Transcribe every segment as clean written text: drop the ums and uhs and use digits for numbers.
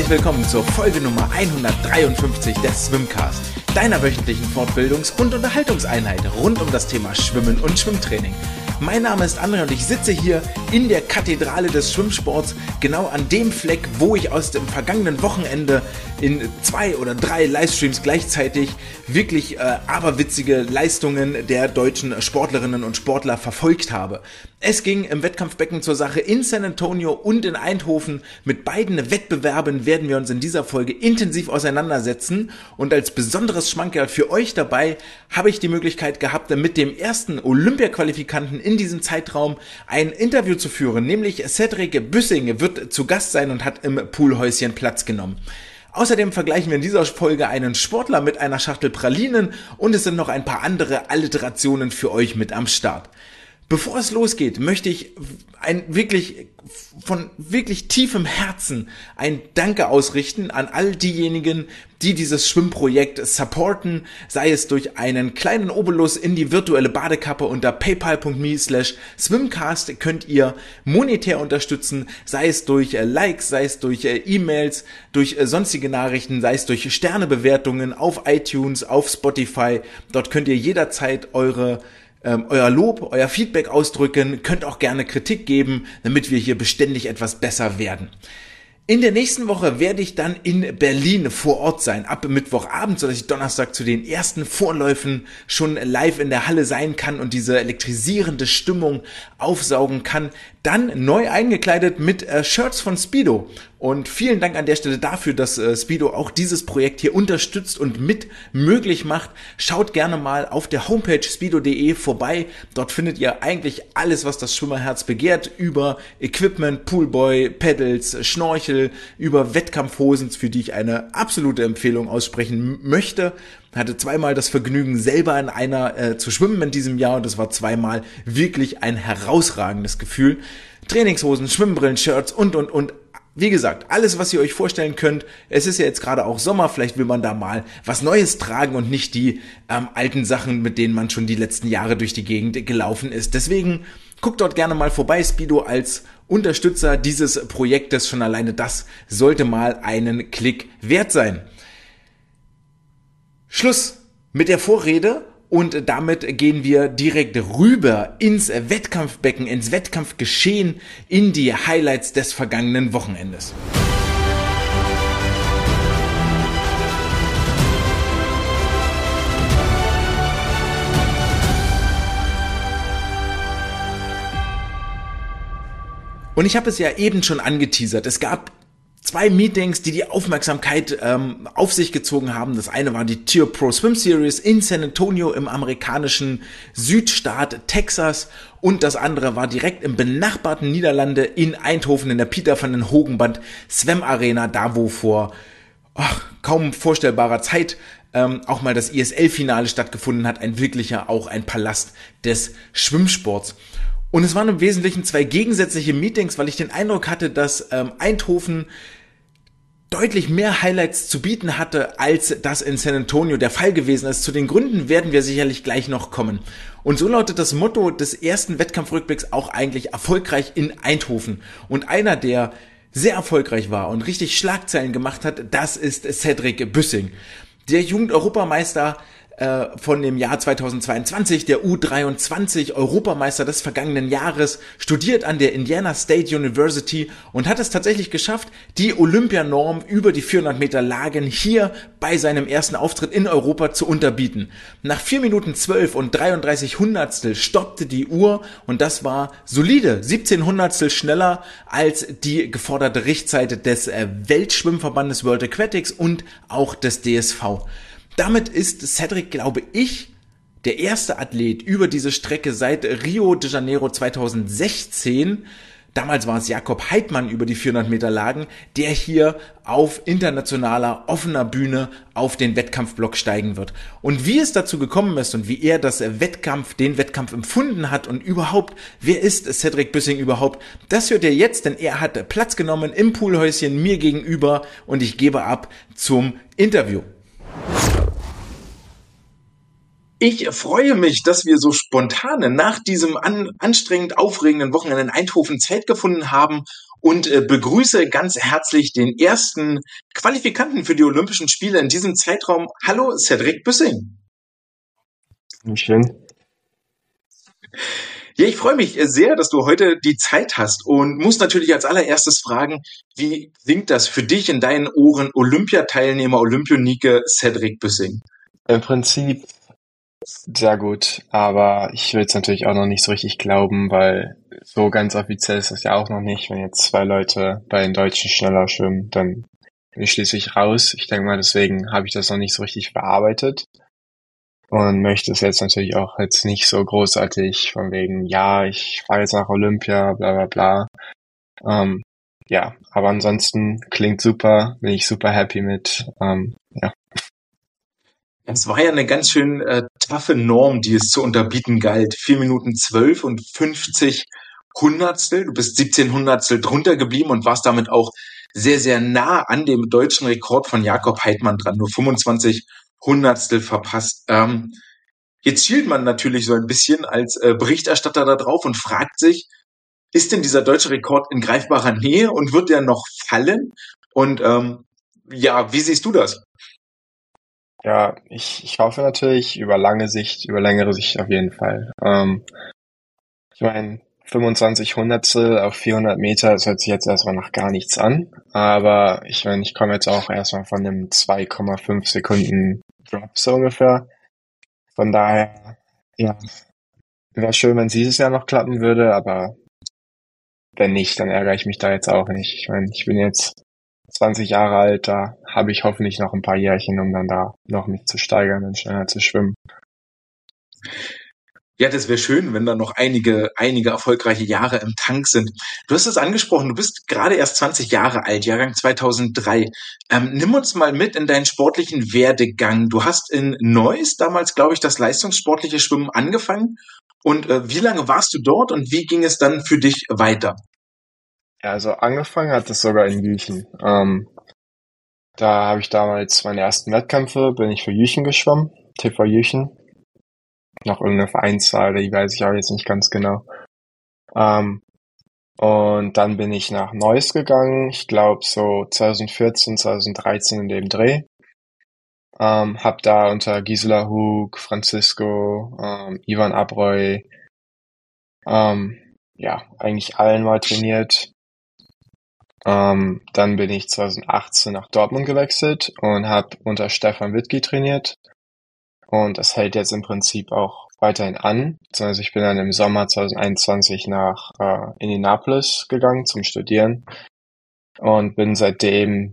herzlich willkommen zur Folge Nummer 153 des Swimcast, deiner wöchentlichen Fortbildungs- und Unterhaltungseinheit rund um das Thema Schwimmen und Schwimmtraining. Mein Name ist André und ich sitze hier in der Kathedrale des Schwimmsports, genau an dem Fleck, wo ich aus dem vergangenen Wochenende in 2 oder 3 Livestreams gleichzeitig wirklich aberwitzige Leistungen der deutschen Sportlerinnen und Sportler verfolgt habe. Es ging im Wettkampfbecken zur Sache in San Antonio und in Eindhoven. Mit beiden Wettbewerben werden wir uns in dieser Folge intensiv auseinandersetzen und als besonderes Schmankerl für euch dabei habe ich die Möglichkeit gehabt, mit dem ersten Olympia-Qualifikanten in diesem Zeitraum ein Interview zu führen, nämlich Cedric Büssing wird zu Gast sein und hat im Poolhäuschen Platz genommen. Außerdem vergleichen wir in dieser Folge einen Sportler mit einer Schachtel Pralinen und es sind noch ein paar andere Alliterationen für euch mit am Start. Bevor es losgeht, möchte ich von wirklich tiefem Herzen ein Danke ausrichten an all diejenigen, die dieses Schwimmprojekt supporten, sei es durch einen kleinen Obolus in die virtuelle Badekappe unter paypal.me/swimcast könnt ihr monetär unterstützen, sei es durch Likes, sei es durch E-Mails, durch sonstige Nachrichten, sei es durch Sternebewertungen auf iTunes, auf Spotify. Dort könnt ihr jederzeit euer Lob, euer Feedback ausdrücken, könnt auch gerne Kritik geben, damit wir hier beständig etwas besser werden. In der nächsten Woche werde ich dann in Berlin vor Ort sein, ab Mittwochabend, sodass ich Donnerstag zu den ersten Vorläufen schon live in der Halle sein kann und diese elektrisierende Stimmung aufsaugen kann. Dann neu eingekleidet mit Shirts von Speedo. Und vielen Dank an der Stelle dafür, dass Speedo auch dieses Projekt hier unterstützt und mit möglich macht. Schaut gerne mal auf der Homepage speedo.de vorbei. Dort findet ihr eigentlich alles, was das Schwimmerherz begehrt, über Equipment, Poolboy, Pedals, Schnorchel, über Wettkampfhosen, für die ich eine absolute Empfehlung aussprechen möchte. Hatte 2-mal das Vergnügen, selber in einer zu schwimmen in diesem Jahr und das war 2-mal wirklich ein herausragendes Gefühl. Trainingshosen, Schwimmbrillen, Shirts und. Wie gesagt, alles, was ihr euch vorstellen könnt. Es ist ja jetzt gerade auch Sommer, vielleicht will man da mal was Neues tragen und nicht die alten Sachen, mit denen man schon die letzten Jahre durch die Gegend gelaufen ist. Deswegen guckt dort gerne mal vorbei. Speedo als Unterstützer dieses Projektes, schon alleine das sollte mal einen Klick wert sein. Schluss mit der Vorrede. Und damit gehen wir direkt rüber ins Wettkampfbecken, ins Wettkampfgeschehen, in die Highlights des vergangenen Wochenendes. Und ich habe es ja eben schon angeteasert, es gab 2 Meetings, die Aufmerksamkeit auf sich gezogen haben. Das eine war die Tier Pro Swim Series in San Antonio im amerikanischen Südstaat Texas und das andere war direkt im benachbarten Niederlande in Eindhoven in der Pieter van den Hogenband Zwem Arena, da wo vor kaum vorstellbarer Zeit auch mal das ISL-Finale stattgefunden hat, auch ein Palast des Schwimmsports. Und es waren im Wesentlichen 2 gegensätzliche Meetings, weil ich den Eindruck hatte, dass Eindhoven deutlich mehr Highlights zu bieten hatte, als das in San Antonio der Fall gewesen ist. Zu den Gründen werden wir sicherlich gleich noch kommen. Und so lautet das Motto des ersten Wettkampfrückblicks auch eigentlich erfolgreich in Eindhoven. Und einer, der sehr erfolgreich war und richtig Schlagzeilen gemacht hat, das ist Cedric Büssing. Der Jugend-Europameister von dem Jahr 2022, der U23 Europameister des vergangenen Jahres, studiert an der Indiana State University und hat es tatsächlich geschafft, die Olympianorm über die 400 Meter Lagen hier bei seinem ersten Auftritt in Europa zu unterbieten. Nach 4 Minuten 12 und 33 Hundertstel stoppte die Uhr und das war solide 17 Hundertstel schneller als die geforderte Richtzeit des Weltschwimmverbandes World Aquatics und auch des DSV. Damit ist Cedric, glaube ich, der erste Athlet über diese Strecke seit Rio de Janeiro 2016. Damals war es Jakob Heidmann über die 400 Meter Lagen, der hier auf internationaler, offener Bühne auf den Wettkampfblock steigen wird. Und wie es dazu gekommen ist und wie er den Wettkampf empfunden hat und überhaupt, wer ist Cedric Büssing überhaupt, das hört ihr jetzt, denn er hat Platz genommen im Poolhäuschen mir gegenüber und ich gebe ab zum Interview. Ich freue mich, dass wir so spontan nach diesem anstrengend aufregenden Wochenende in Eindhoven Zeit gefunden haben und begrüße ganz herzlich den ersten Qualifikanten für die Olympischen Spiele in diesem Zeitraum. Hallo, Cedric Büssing. Schön. Ja, ich freue mich sehr, dass du heute die Zeit hast und muss natürlich als allererstes fragen, wie klingt das für dich in deinen Ohren Olympiateilnehmer, Olympionike Cedric Büssing? Im Prinzip sehr gut, aber ich will es natürlich auch noch nicht so richtig glauben, weil so ganz offiziell ist das ja auch noch nicht. Wenn jetzt zwei Leute bei den Deutschen schneller schwimmen, dann bin ich schließlich raus. Ich denke mal, deswegen habe ich das noch nicht so richtig verarbeitet und möchte es jetzt natürlich auch jetzt nicht so großartig von wegen, ja, ich fahre jetzt nach Olympia, bla bla bla. Ja, aber ansonsten klingt super, bin ich super happy mit. Ja. Es war ja eine ganz schön taffe Norm, die es zu unterbieten galt. 4 Minuten 12 und 50 Hundertstel. Du bist 17 Hundertstel drunter geblieben und warst damit auch sehr, sehr nah an dem deutschen Rekord von Jakob Heidmann dran. Nur 25 Hundertstel verpasst. Jetzt schielt man natürlich so ein bisschen als Berichterstatter da drauf und fragt sich, ist denn dieser deutsche Rekord in greifbarer Nähe und wird der noch fallen? Und ja, wie siehst du das? Ja, ich hoffe natürlich über längere Sicht auf jeden Fall. Ich meine, 25 Hundertstel auf 400 Meter, das hört sich jetzt erstmal nach gar nichts an. Aber ich meine, ich komme jetzt auch erstmal von einem 2,5 Sekunden Drop so ungefähr. Von daher, ja, wäre schön, wenn es dieses Jahr noch klappen würde, aber wenn nicht, dann ärgere ich mich da jetzt auch nicht. Ich meine, ich bin jetzt 20 Jahre alt, da habe ich hoffentlich noch ein paar Jährchen, um dann da noch mich zu steigern und schneller zu schwimmen. Ja, das wäre schön, wenn da noch einige erfolgreiche Jahre im Tank sind. Du hast es angesprochen, du bist gerade erst 20 Jahre alt, Jahrgang 2003. Nimm uns mal mit in deinen sportlichen Werdegang. Du hast in Neuss damals, glaube ich, das leistungssportliche Schwimmen angefangen. Und wie lange warst du dort und wie ging es dann für dich weiter? Ja, also angefangen hat es sogar in Jüchen. Da habe ich damals meine ersten Wettkämpfe, bin ich für Jüchen geschwommen, TV Jüchen. Noch irgendeine Vereinszahl, die weiß ich auch jetzt nicht ganz genau. Ähm, und dann bin ich nach Neuss gegangen, ich glaube so 2014, 2013 in dem Dreh. Hab da unter Gisela Hug, Francisco, Ivan Abreu, ja, eigentlich allen mal trainiert. Dann bin ich 2018 nach Dortmund gewechselt und habe unter Stefan Wittke trainiert. Und das hält jetzt im Prinzip auch weiterhin an. Also ich bin dann im Sommer 2021 nach Indianapolis gegangen zum Studieren und bin seitdem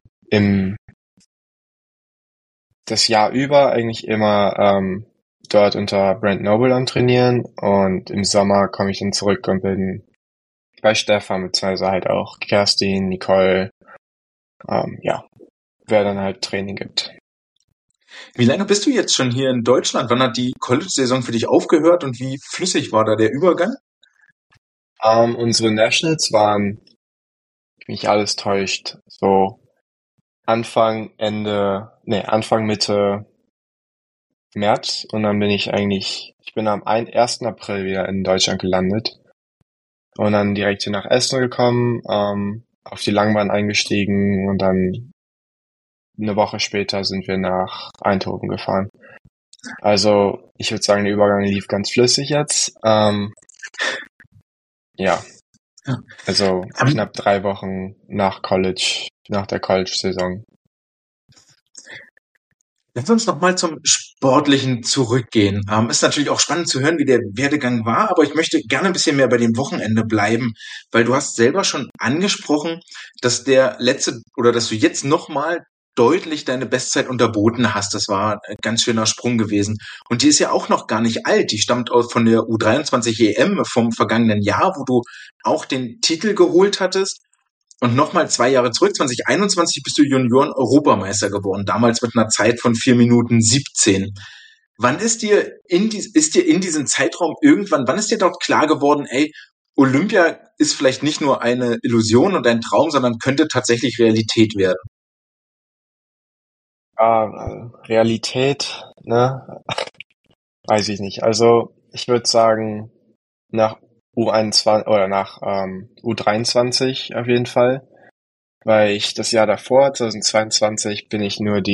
das Jahr über eigentlich immer dort unter Brent Noble am Trainieren und im Sommer komme ich dann zurück und bin bei Stefan beziehungsweise halt auch Kerstin, Nicole, ja, wer dann halt Training gibt. Wie lange bist du jetzt schon hier in Deutschland? Wann hat die College-Saison für dich aufgehört und wie flüssig war da der Übergang? Unsere Nationals waren, mich alles täuscht, so Anfang, Mitte März und dann ich bin am 1. April wieder in Deutschland gelandet und dann direkt hier nach Essen gekommen, auf die Langbahn eingestiegen und dann eine Woche später sind wir nach Eindhoven gefahren. Also ich würde sagen, der Übergang lief ganz flüssig jetzt. Ja, Ja. also knapp 3 Wochen nach der College-Saison. Lass uns noch mal zum Sportlichen zurückgehen. Ist natürlich auch spannend zu hören, wie der Werdegang war, aber ich möchte gerne ein bisschen mehr bei dem Wochenende bleiben, weil du hast selber schon angesprochen, dass dass du jetzt noch mal deutlich deine Bestzeit unterboten hast. Das war ein ganz schöner Sprung gewesen. Und die ist ja auch noch gar nicht alt. Die stammt aus von der U23 EM vom vergangenen Jahr, wo du auch den Titel geholt hattest. Und nochmal 2 Jahre zurück, 2021 bist du Junioren-Europameister geworden, damals mit einer Zeit von 4 Minuten 17. Wann ist dir in diesem Zeitraum wann ist dir dort klar geworden, ey, Olympia ist vielleicht nicht nur eine Illusion und ein Traum, sondern könnte tatsächlich Realität werden? Realität, ne? Weiß ich nicht. Also ich würde sagen, nach U21 oder nach U23 auf jeden Fall, weil ich das Jahr davor, 2022, bin ich nur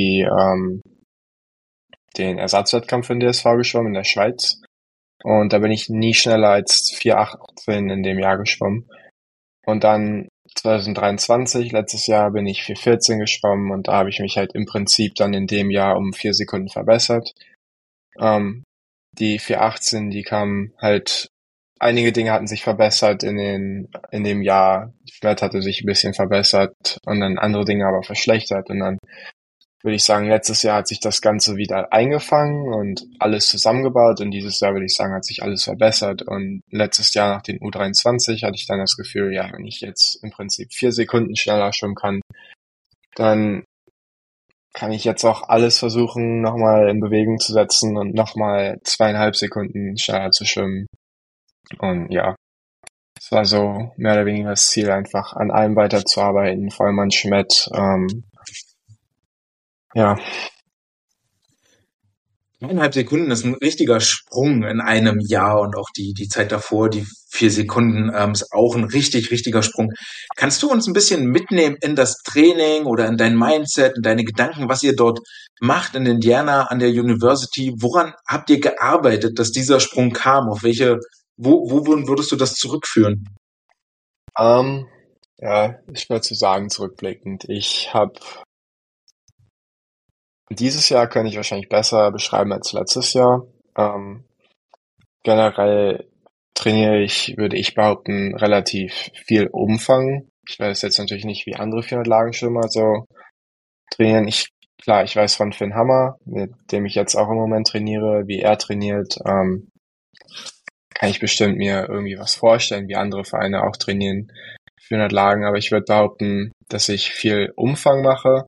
den Ersatzwettkampf in DSV geschwommen in der Schweiz. Und da bin ich nie schneller als 4,18 in dem Jahr geschwommen. Und dann 2023, letztes Jahr, bin ich 4,14 geschwommen und da habe ich mich halt im Prinzip dann in dem Jahr um 4 Sekunden verbessert. Die 4,18, die kamen halt, einige Dinge hatten sich verbessert in dem Jahr. Die Schwert hatte sich ein bisschen verbessert und dann andere Dinge aber verschlechtert. Und dann würde ich sagen, letztes Jahr hat sich das Ganze wieder eingefangen und alles zusammengebaut und dieses Jahr würde ich sagen, hat sich alles verbessert und letztes Jahr nach den U23 hatte ich dann das Gefühl, ja, wenn ich jetzt im Prinzip 4 Sekunden schneller schwimmen kann, dann kann ich jetzt auch alles versuchen, nochmal in Bewegung zu setzen und nochmal 2,5 Sekunden schneller zu schwimmen. Und ja, es war so mehr oder weniger das Ziel, einfach an allem weiterzuarbeiten, vor allem an Schmett. Ja, 1,5 Sekunden ist ein richtiger Sprung in einem Jahr und auch die Zeit davor, die 4 Sekunden, ist auch ein richtiger Sprung. Kannst du uns ein bisschen mitnehmen in das Training oder in dein Mindset, in deine Gedanken, was ihr dort macht in Indiana an der University? Woran habt ihr gearbeitet, dass dieser Sprung kam? Wo würdest du das zurückführen? ähm, ja, ich würde zu sagen, zurückblickend. Dieses Jahr könnte ich wahrscheinlich besser beschreiben als letztes Jahr. Ähm, Generell trainiere ich, würde ich behaupten, relativ viel Umfang. Ich weiß jetzt natürlich nicht, wie andere 400-Lagen-Schwimmer so trainieren. Klar, ich weiß von Finn Hammer, mit dem ich jetzt auch im Moment trainiere, wie er trainiert. Kann ich bestimmt mir irgendwie was vorstellen, wie andere Vereine auch trainieren, 400 Lagen. Aber ich würde behaupten, dass ich viel Umfang mache.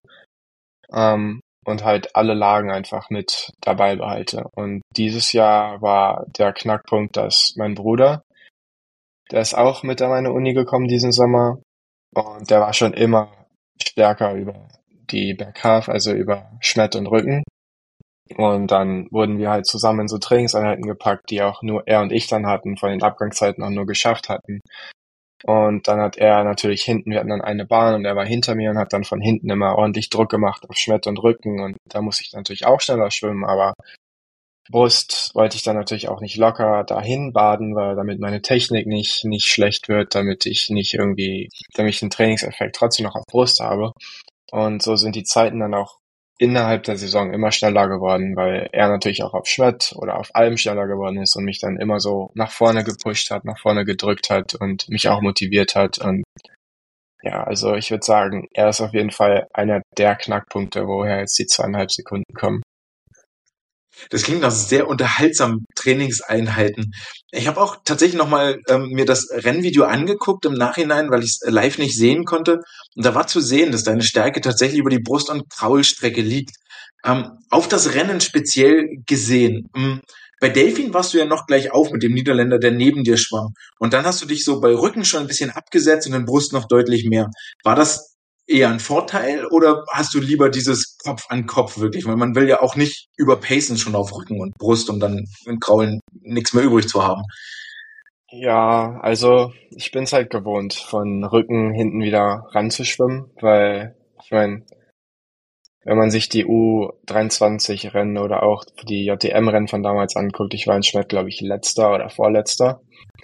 Und halt alle Lagen einfach mit dabei behalte. Und dieses Jahr war der Knackpunkt, dass mein Bruder, der ist auch mit an meine Uni gekommen diesen Sommer und der war schon immer stärker über die Bergkraft, also über Schmett und Rücken. Und dann wurden wir halt zusammen in so Trainingseinheiten gepackt, die auch nur er und ich dann hatten, von den Abgangszeiten auch nur geschafft hatten. Und dann hat er natürlich hinten, wir hatten dann eine Bahn und er war hinter mir und hat dann von hinten immer ordentlich Druck gemacht auf Schmett und Rücken und da musste ich natürlich auch schneller schwimmen, aber Brust wollte ich dann natürlich auch nicht locker dahin baden, weil damit meine Technik nicht schlecht wird, damit ich nicht irgendwie, damit ich einen Trainingseffekt trotzdem noch auf Brust habe. Und so sind die Zeiten dann auch innerhalb der Saison immer schneller geworden, weil er natürlich auch auf Schwett oder auf allem schneller geworden ist und mich dann immer so nach vorne gepusht hat, nach vorne gedrückt hat und mich auch motiviert hat. Und ja, also ich würde sagen, er ist auf jeden Fall einer der Knackpunkte, woher jetzt die 2,5 Sekunden kommen. Das klingt nach sehr unterhaltsamen Trainingseinheiten. Ich habe auch tatsächlich nochmal mir das Rennvideo angeguckt im Nachhinein, weil ich es live nicht sehen konnte. Und da war zu sehen, dass deine Stärke tatsächlich über die Brust- und Kraulstrecke liegt. Auf das Rennen speziell gesehen. Bei Delfin warst du ja noch gleich auf mit dem Niederländer, der neben dir schwamm. Und dann hast du dich so bei Rücken schon ein bisschen abgesetzt und in Brust noch deutlich mehr. War das eher ein Vorteil oder hast du lieber dieses Kopf an Kopf wirklich? Weil man will ja auch nicht überpacen schon auf Rücken und Brust, um dann im Kraulen nichts mehr übrig zu haben. Ja, also ich bin's halt gewohnt, von Rücken hinten wieder ranzuschwimmen, weil ich meine, wenn man sich die U23-Rennen oder auch die JDM-Rennen von damals anguckt, ich war in Schwert, glaube ich, letzter oder vorletzter.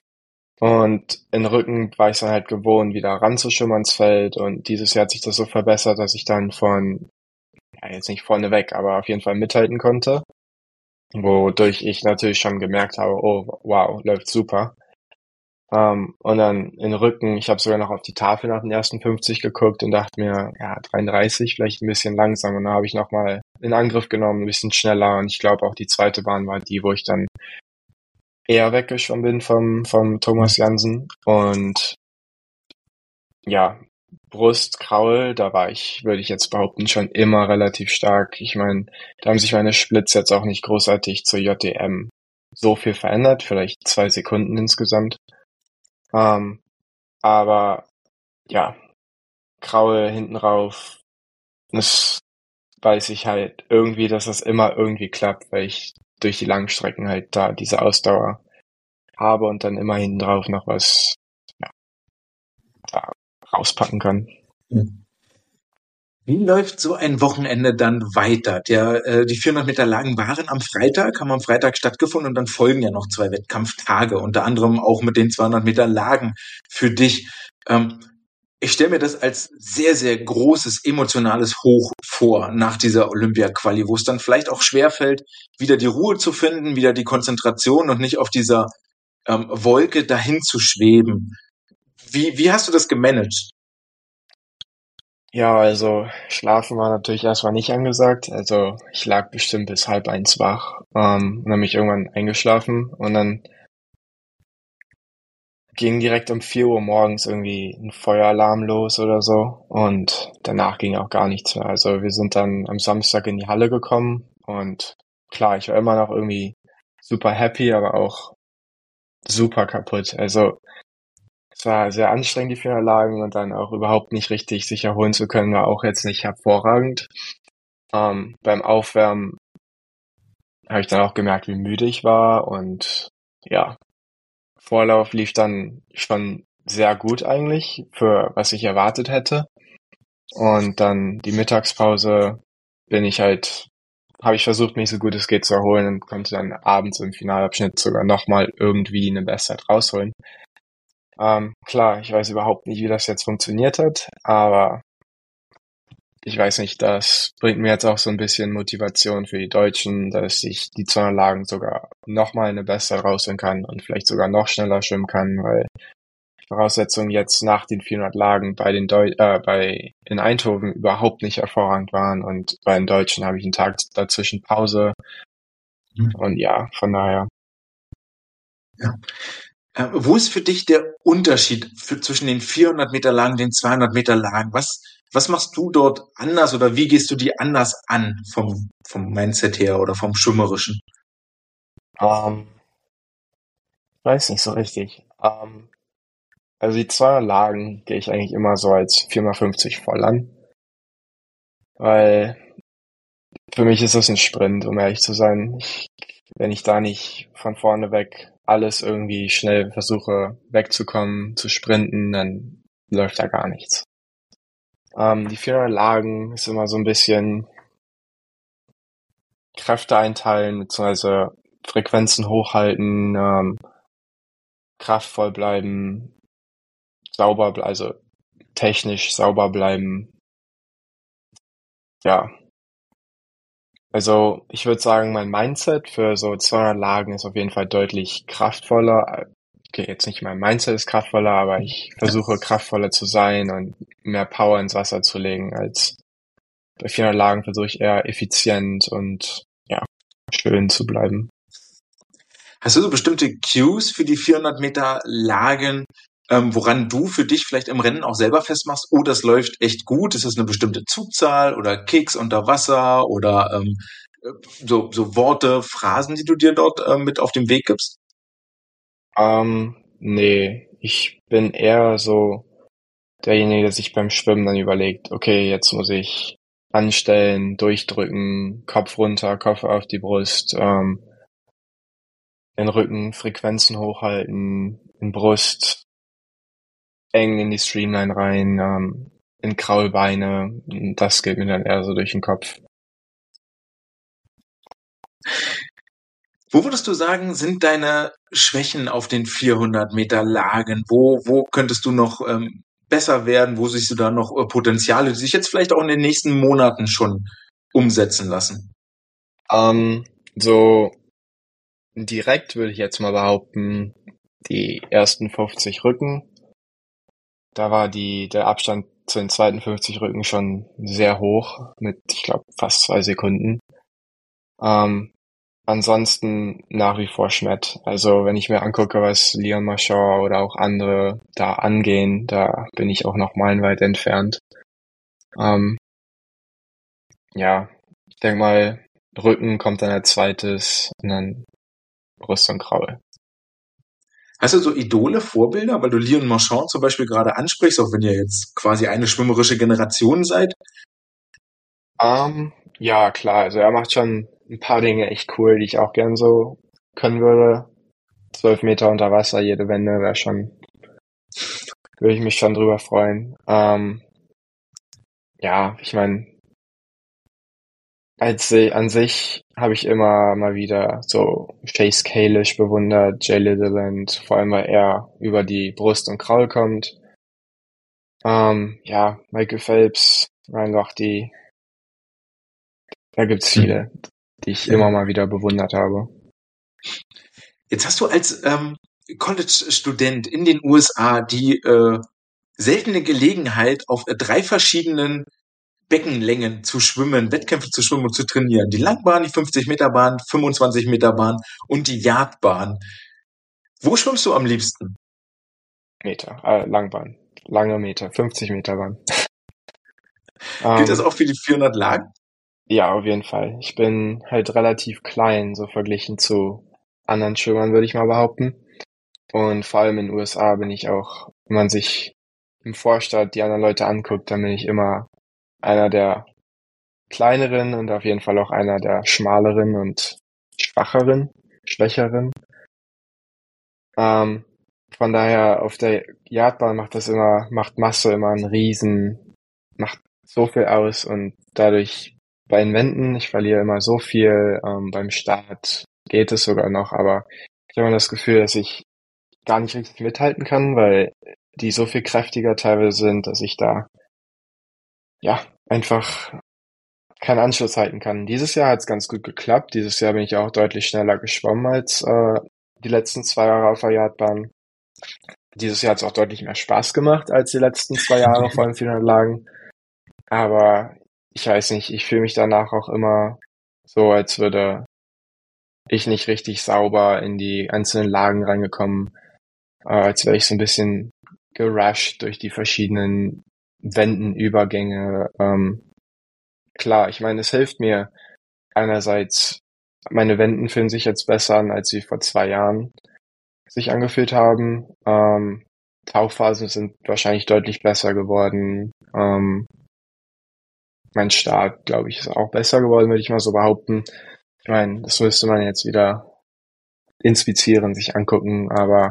Und in Rücken war ich dann halt gewohnt, wieder ranzuschwimmen ans Feld. Und dieses Jahr hat sich das so verbessert, dass ich dann ja jetzt nicht vorneweg, aber auf jeden Fall mithalten konnte. Wodurch ich natürlich schon gemerkt habe, oh wow, läuft super. Und dann in Rücken, ich habe sogar noch auf die Tafel nach den ersten 50 geguckt und dachte mir, ja, 33, vielleicht ein bisschen langsam. Und dann habe ich nochmal in Angriff genommen, ein bisschen schneller. Und ich glaube auch die zweite Bahn war die, wo ich dann eher weggeschwommen bin vom Thomas Jansen. Und ja, Brust, Kraul, da war ich, würde ich jetzt behaupten, schon immer relativ stark. Ich meine, da haben sich meine Splits jetzt auch nicht großartig zur JDM so viel verändert, vielleicht 2 Sekunden insgesamt. Ähm, aber ja, Kraul hinten rauf, das weiß ich halt irgendwie, dass das immer irgendwie klappt, weil ich durch die Langstrecken halt da diese Ausdauer habe und dann immer hinten drauf noch was ja, da rauspacken kann. Wie läuft so ein Wochenende dann weiter? Die 400 Meter Lagen waren am Freitag, haben am Freitag stattgefunden und dann folgen ja noch 2 Wettkampftage, unter anderem auch mit den 200 Meter Lagen für dich. Ähm, Ich stelle mir das als sehr, sehr großes emotionales Hoch vor nach dieser Olympia-Quali, wo es dann vielleicht auch schwerfällt, wieder die Ruhe zu finden, wieder die Konzentration und nicht auf dieser Wolke dahin zu schweben. Wie hast du das gemanagt? Ja, also schlafen war natürlich erstmal nicht angesagt. Also ich lag bestimmt bis 12:30 wach und dann bin ich irgendwann eingeschlafen und dann ging direkt um 4 Uhr morgens irgendwie ein Feueralarm los oder so und danach ging auch gar nichts mehr. Also wir sind dann am Samstag in die Halle gekommen und klar, ich war immer noch irgendwie super happy, aber auch super kaputt. Also es war sehr anstrengend, die 400 Lagen und dann auch überhaupt nicht richtig sich erholen zu können, war auch jetzt nicht hervorragend. Beim Aufwärmen habe ich dann auch gemerkt, wie müde ich war und ja, Vorlauf lief dann schon sehr gut eigentlich für was ich erwartet hätte. Und dann die Mittagspause bin ich halt, habe ich versucht, mich so gut es geht zu erholen und konnte dann abends im Finalabschnitt sogar nochmal irgendwie eine Bestzeit rausholen. Klar, ich weiß überhaupt nicht, wie das jetzt funktioniert hat, aber ich weiß nicht, das bringt mir jetzt auch so ein bisschen Motivation für die Deutschen, dass ich die 200 Lagen sogar nochmal eine Bestzeit rausholen kann und vielleicht sogar noch schneller schwimmen kann, weil Voraussetzungen jetzt nach den 400 Lagen in Eindhoven überhaupt nicht hervorragend waren und bei den Deutschen habe ich einen Tag dazwischen Pause und ja, von daher. Ja. Wo ist für dich der Unterschied zwischen den 400 Meter Lagen, den 200 Meter Lagen? Was machst du dort anders oder wie gehst du die anders an vom Mindset her oder vom Schwimmerischen? Ähm, weiß nicht so richtig. Also die 200 Lagen gehe ich eigentlich immer so als 4x50 voll an, weil für mich ist das ein Sprint, um ehrlich zu sein. Wenn ich da nicht von vorne weg alles irgendwie schnell versuche wegzukommen, zu sprinten, dann läuft da gar nichts. Die 400 Lagen ist immer so ein bisschen Kräfte einteilen, beziehungsweise Frequenzen hochhalten, kraftvoll bleiben, also technisch sauber bleiben. Ja, also ich würde sagen, mein Mindset für so 200 Lagen ist auf jeden Fall deutlich kraftvoller. Okay, jetzt nicht mein Mindset ist kraftvoller, aber ich versuche kraftvoller zu sein und mehr Power ins Wasser zu legen als bei 400 Lagen versuche ich eher effizient und ja, schön zu bleiben. Hast du so bestimmte Cues für die 400 Meter Lagen, woran du für dich vielleicht im Rennen auch selber festmachst, oh, das läuft echt gut? Ist das eine bestimmte Zugzahl oder Kicks unter Wasser oder äh, so Worte, Phrasen, die du dir dort mit auf den Weg gibst? Nee, ich bin eher so derjenige, der sich beim Schwimmen dann überlegt, okay, jetzt muss ich anstellen, durchdrücken, Kopf runter, Kopf auf die Brust, den Rücken, Frequenzen hochhalten, in Brust, eng in die Streamline rein, in Kraulbeine. Das geht mir dann eher so durch den Kopf. Wo würdest du sagen, sind deine Schwächen auf den 400 Meter Lagen? Wo könntest du noch besser werden? Wo siehst du da noch Potenziale, die sich jetzt vielleicht auch in den nächsten Monaten schon umsetzen lassen? Ähm, so direkt würde ich jetzt mal behaupten, die ersten 50 Rücken, da war der Abstand zu den zweiten 50 Rücken schon sehr hoch, mit, ich glaube, fast 2 Sekunden. Ähm, ansonsten nach wie vor Schmett. Also wenn ich mir angucke, was Leon Marchand oder auch andere da angehen, da bin ich auch noch meilenweit entfernt. Ähm, ja, ich denke mal, Rücken kommt dann als zweites und dann Brust und Kraul. Hast du so Idole, Vorbilder, weil du Leon Marchand zum Beispiel gerade ansprichst, auch wenn ihr jetzt quasi eine schwimmerische Generation seid? Ja, klar, also er macht schon ein paar Dinge echt cool, die ich auch gern so können würde. 12 Meter unter Wasser, jede Wende würde ich mich schon drüber freuen. Ja, ich meine, an sich habe ich immer mal wieder so Chase Kalish bewundert, Jay Littleland, vor allem weil er über die Brust und Kraul kommt. Ja, Michael Phelps, Ryan Lochte, da gibt's viele, die ich immer mal wieder bewundert habe. Jetzt hast du als College-Student in den USA die seltene Gelegenheit, auf 3 verschiedenen Beckenlängen zu schwimmen, Wettkämpfe zu schwimmen und zu trainieren. Die Langbahn, die 50-Meter-Bahn, 25-Meter-Bahn und die Yardbahn. Wo schwimmst du am liebsten? Langbahn, lange Meter, 50 Meter Bahn. Gilt das auch für die 400 Lagen? Ja, auf jeden Fall. Ich bin halt relativ klein, so verglichen zu anderen Schwimmern, würde ich mal behaupten. Und vor allem in den USA bin ich auch, wenn man sich im Vorstart die anderen Leute anguckt, dann bin ich immer einer der kleineren und auf jeden Fall auch einer der schmaleren und schwächeren. Von daher auf der Yardbahn macht Masse immer macht so viel aus und dadurch bei den Wänden, ich verliere immer so viel, beim Start geht es sogar noch, aber ich habe immer das Gefühl, dass ich gar nicht richtig mithalten kann, weil die so viel kräftiger teilweise sind, dass ich da ja einfach keinen Anschluss halten kann. Dieses Jahr hat es ganz gut geklappt. Dieses Jahr bin ich auch deutlich schneller geschwommen als die letzten 2 Jahre auf der Yardbahn. Dieses Jahr hat es auch deutlich mehr Spaß gemacht als die letzten 2 Jahre vor den 400 Lagen. Aber ich weiß nicht, ich fühle mich danach auch immer so, als würde ich nicht richtig sauber in die einzelnen Lagen reingekommen, als wäre ich so ein bisschen gerusht durch die verschiedenen Wendenübergänge. Klar, ich meine, es hilft mir einerseits, meine Wenden fühlen sich jetzt besser an, als sie vor 2 Jahren sich angefühlt haben. Tauchphasen sind wahrscheinlich deutlich besser geworden. Mein Start, glaube ich, ist auch besser geworden, würde ich mal so behaupten. Ich meine, das müsste man jetzt wieder inspizieren, sich angucken, aber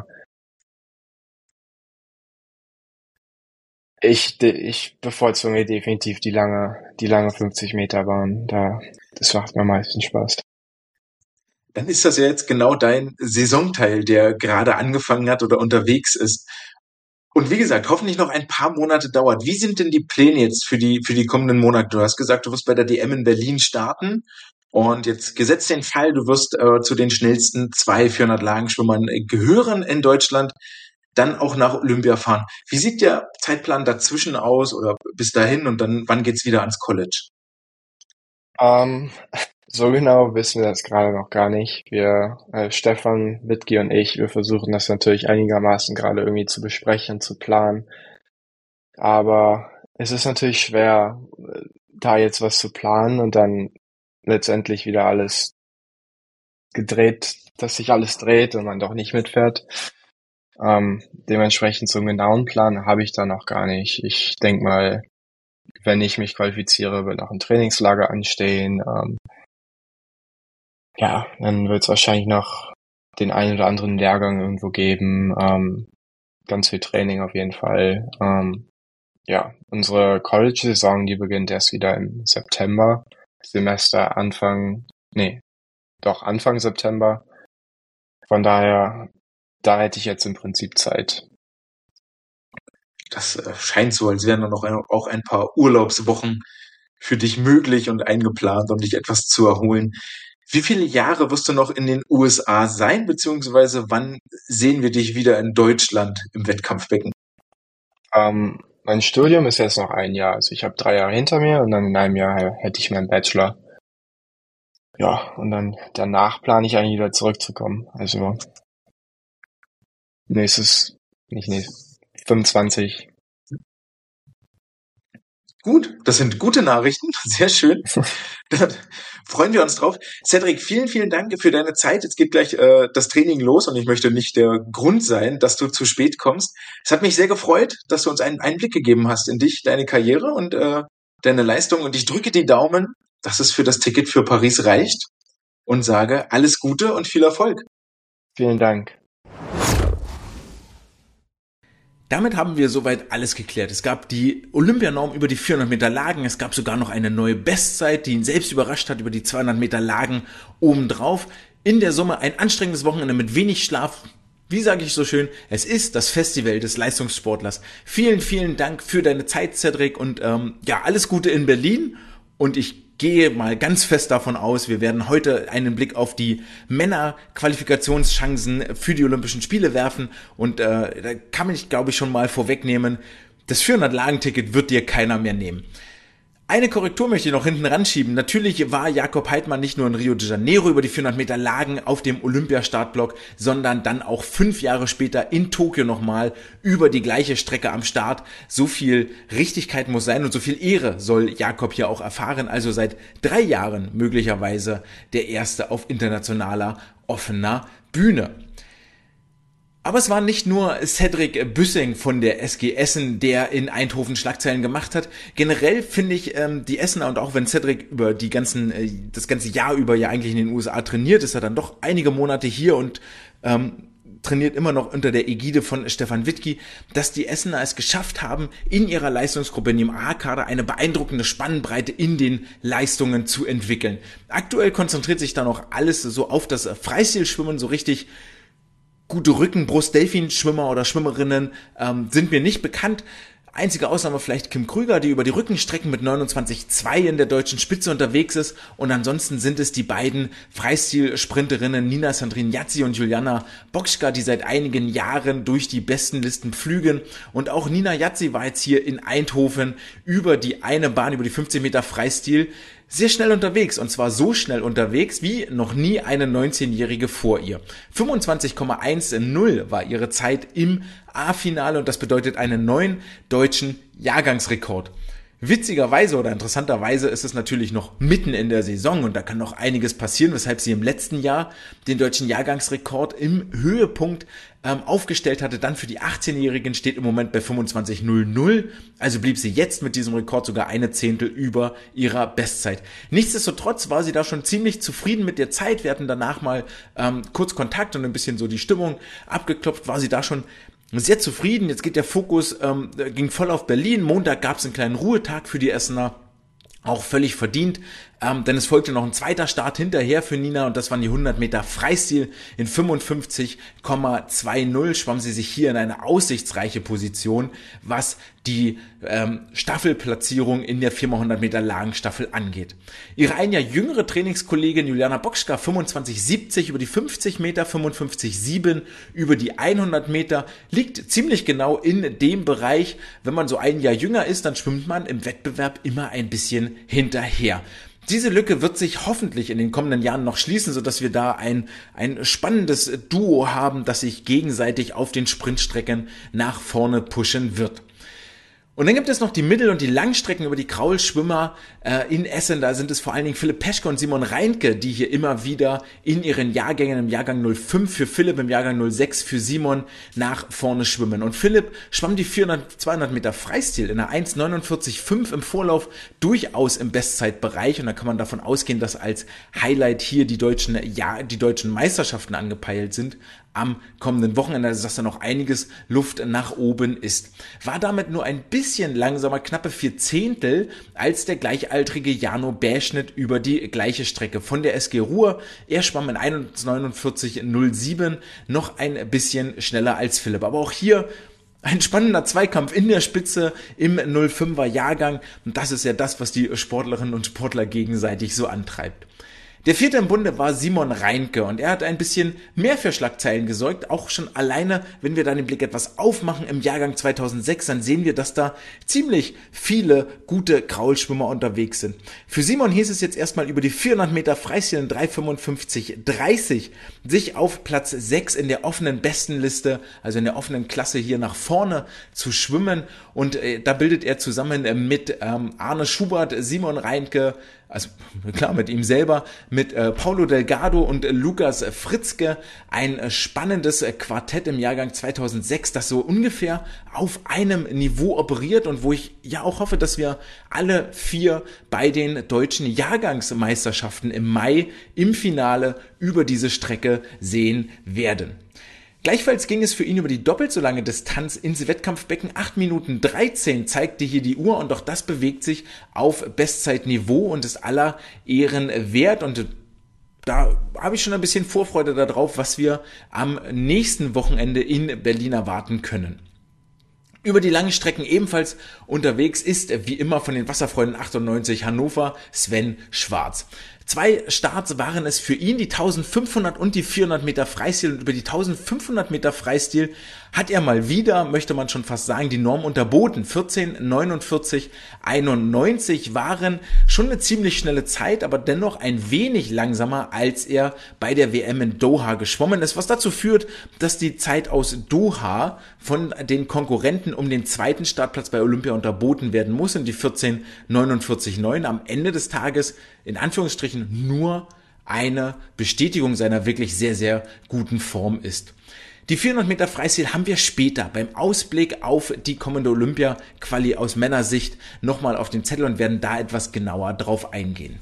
ich bevorzuge definitiv die lange 50 Meter Bahn. Das macht mir am meisten Spaß. Dann ist das ja jetzt genau dein Saisonteil, der gerade angefangen hat oder unterwegs ist. Und wie gesagt, hoffentlich noch ein paar Monate dauert. Wie sind denn die Pläne jetzt für die kommenden Monate? Du hast gesagt, du wirst bei der DM in Berlin starten. Und jetzt gesetzt den Fall, du wirst zu den schnellsten 2 400-Lagen-Schwimmern gehören in Deutschland, dann auch nach Olympia fahren. Wie sieht der Zeitplan dazwischen aus oder bis dahin und dann wann geht's wieder ans College? So genau wissen wir das gerade noch gar nicht. Stefan, Wittke und ich, wir versuchen das natürlich einigermaßen gerade irgendwie zu besprechen, zu planen. Aber es ist natürlich schwer, da jetzt was zu planen und dann letztendlich wieder alles dass sich alles dreht und man doch nicht mitfährt. Dementsprechend so einen genauen Plan habe ich da noch gar nicht. Ich denke mal, wenn ich mich qualifiziere, wird noch ein Trainingslager anstehen. Ja, dann wird es wahrscheinlich noch den einen oder anderen Lehrgang irgendwo geben. Ganz viel Training auf jeden Fall. Ja, unsere College-Saison, die beginnt erst wieder im September. Anfang September. Von daher, da hätte ich jetzt im Prinzip Zeit. Das scheint so, als wären da noch auch ein paar Urlaubswochen für dich möglich und eingeplant, um dich etwas zu erholen. Wie viele Jahre wirst du noch in den USA sein, beziehungsweise wann sehen wir dich wieder in Deutschland im Wettkampfbecken? Mein Studium ist jetzt noch 1 Jahr. Also ich habe 3 Jahre hinter mir und dann in einem Jahr hätte ich meinen Bachelor. Ja, und dann danach plane ich eigentlich wieder zurückzukommen. Also nicht 25. Gut, das sind gute Nachrichten, sehr schön. Da freuen wir uns drauf. Cedric, vielen, vielen Dank für deine Zeit. Jetzt geht gleich das Training los und ich möchte nicht der Grund sein, dass du zu spät kommst. Es hat mich sehr gefreut, dass du uns einen Einblick gegeben hast in dich, deine Karriere und deine Leistung. Und ich drücke die Daumen, dass es für das Ticket für Paris reicht und sage alles Gute und viel Erfolg. Vielen Dank. Damit haben wir soweit alles geklärt. Es gab die Olympianorm über die 400 Meter Lagen. Es gab sogar noch eine neue Bestzeit, die ihn selbst überrascht hat über die 200 Meter Lagen obendrauf. In der Summe ein anstrengendes Wochenende mit wenig Schlaf. Wie sage ich so schön, es ist das Festival des Leistungssportlers. Vielen, vielen Dank für deine Zeit, Cedric, und alles Gute in Berlin. Und ich gehe mal ganz fest davon aus, wir werden heute einen Blick auf die Männer-Qualifikationschancen für die Olympischen Spiele werfen. Und da kann ich, glaube ich, schon mal vorwegnehmen, das 400-Lagen-Ticket wird dir keiner mehr nehmen. Eine Korrektur möchte ich noch hinten ranschieben. Natürlich war Jakob Heidmann nicht nur in Rio de Janeiro über die 400 Meter Lagen auf dem Olympiastartblock, sondern dann auch 5 Jahre später in Tokio nochmal über die gleiche Strecke am Start. So viel Richtigkeit muss sein und so viel Ehre soll Jakob hier auch erfahren. Also seit 3 Jahren möglicherweise der Erste auf internationaler offener Bühne. Aber es war nicht nur Cedric Büssing von der SG Essen, der in Eindhoven Schlagzeilen gemacht hat. Generell finde ich die Essener, und auch wenn Cedric über das ganze Jahr über ja eigentlich in den USA trainiert, ist er dann doch einige Monate hier und trainiert immer noch unter der Ägide von Stefan Wittke, dass die Essener es geschafft haben, in ihrer Leistungsgruppe, in dem A-Kader, eine beeindruckende Spannbreite in den Leistungen zu entwickeln. Aktuell konzentriert sich da noch alles so auf das Freistilschwimmen, so richtig. Gute Rücken-Brust-Delfin-Schwimmer oder Schwimmerinnen sind mir nicht bekannt. Einzige Ausnahme vielleicht Kim Krüger, die über die Rückenstrecken mit 29,2 in der deutschen Spitze unterwegs ist. Und ansonsten sind es die beiden Freistil-Sprinterinnen Nina Sandrine Yazzi und Juliana Bokschka, die seit einigen Jahren durch die besten Listen pflügen. Und auch Nina Yazzi war jetzt hier in Eindhoven über die eine Bahn, über die 15 Meter Freistil, sehr schnell unterwegs, und zwar so schnell unterwegs wie noch nie eine 19-Jährige vor ihr. 25,10 war ihre Zeit im A-Finale, und das bedeutet einen neuen deutschen Jahrgangsrekord. Witzigerweise oder interessanterweise ist es natürlich noch mitten in der Saison und da kann noch einiges passieren, weshalb sie im letzten Jahr den deutschen Jahrgangsrekord im Höhepunkt aufgestellt hatte. Dann für die 18-Jährigen steht im Moment bei 25,00, also blieb sie jetzt mit diesem Rekord sogar eine Zehntel über ihrer Bestzeit. Nichtsdestotrotz war sie da schon ziemlich zufrieden mit der Zeit. Wir hatten danach mal kurz Kontakt und ein bisschen so die Stimmung abgeklopft, war sie da schon sehr zufrieden. Jetzt geht der Fokus, ging voll auf Berlin. Montag gab es einen kleinen Ruhetag für die Essener, auch völlig verdient, denn es folgte noch ein zweiter Start hinterher für Nina, und das waren die 100 Meter Freistil. In 55,20 schwamm sie sich hier in eine aussichtsreiche Position, was die Staffelplatzierung in der 4x100 Meter Lagenstaffel angeht. Ihre ein Jahr jüngere Trainingskollegin Juliana Bokschka 25,70 über die 50 Meter, 55,7 über die 100 Meter, liegt ziemlich genau in dem Bereich. Wenn man so ein Jahr jünger ist, dann schwimmt man im Wettbewerb immer ein bisschen hinterher. Diese Lücke wird sich hoffentlich in den kommenden Jahren noch schließen, sodass wir da ein spannendes Duo haben, das sich gegenseitig auf den Sprintstrecken nach vorne pushen wird. Und dann gibt es noch die Mittel- und die Langstrecken über die Kraulschwimmer in Essen. Da sind es vor allen Dingen Philipp Peschke und Simon Reinke, die hier immer wieder in ihren Jahrgängen, im Jahrgang 05 für Philipp, im Jahrgang 06 für Simon, nach vorne schwimmen. Und Philipp schwamm die 200 Meter Freistil in einer 1,49,5 im Vorlauf durchaus im Bestzeitbereich. Und da kann man davon ausgehen, dass als Highlight hier die deutschen Meisterschaften angepeilt sind am kommenden Wochenende, also dass da noch einiges Luft nach oben ist. War damit nur ein bisschen langsamer, knappe 4 Zehntel, als der gleichaltrige Jano Bäschnitt über die gleiche Strecke von der SG Ruhr. Er schwamm in 1,49,07, noch ein bisschen schneller als Philipp. Aber auch hier ein spannender Zweikampf in der Spitze im 05er Jahrgang. Und das ist ja das, was die Sportlerinnen und Sportler gegenseitig so antreibt. Der vierte im Bunde war Simon Reinke, und er hat ein bisschen mehr für Schlagzeilen gesorgt, auch schon alleine, wenn wir dann den Blick etwas aufmachen im Jahrgang 2006, dann sehen wir, dass da ziemlich viele gute Kraulschwimmer unterwegs sind. Für Simon hieß es jetzt erstmal über die 400 Meter Freistil in 3,55,30 sich auf Platz 6 in der offenen Bestenliste, also in der offenen Klasse hier nach vorne zu schwimmen, und da bildet er zusammen mit Arne Schubert, Simon Reinke, also klar mit ihm selber, mit Paulo Delgado und Lukas Fritzke ein spannendes Quartett im Jahrgang 2006, das so ungefähr auf einem Niveau operiert und wo ich ja auch hoffe, dass wir alle 4 bei den deutschen Jahrgangsmeisterschaften im Mai im Finale über diese Strecke sehen werden. Gleichfalls ging es für ihn über die doppelt so lange Distanz ins Wettkampfbecken. 8 Minuten 13 zeigte hier die Uhr und auch das bewegt sich auf Bestzeitniveau und ist aller Ehren wert. Und da habe ich schon ein bisschen Vorfreude darauf, was wir am nächsten Wochenende in Berlin erwarten können. Über die langen Strecken ebenfalls unterwegs ist, wie immer von den Wasserfreunden 98 Hannover, Sven Schwarz. 2 Starts waren es für ihn, die 1500 und die 400 Meter Freistil. Und über die 1500 Meter Freistil hat er mal wieder, möchte man schon fast sagen, die Norm unterboten. 14:49:91 waren schon eine ziemlich schnelle Zeit, aber dennoch ein wenig langsamer, als er bei der WM in Doha geschwommen ist, was dazu führt, dass die Zeit aus Doha von den Konkurrenten um den zweiten Startplatz bei Olympia unterboten werden muss und die 14:49:9 am Ende des Tages in Anführungsstrichen nur eine Bestätigung seiner wirklich sehr, sehr guten Form ist. Die 400 Meter Freistil haben wir später beim Ausblick auf die kommende Olympia-Quali aus Männersicht nochmal auf dem Zettel und werden da etwas genauer drauf eingehen.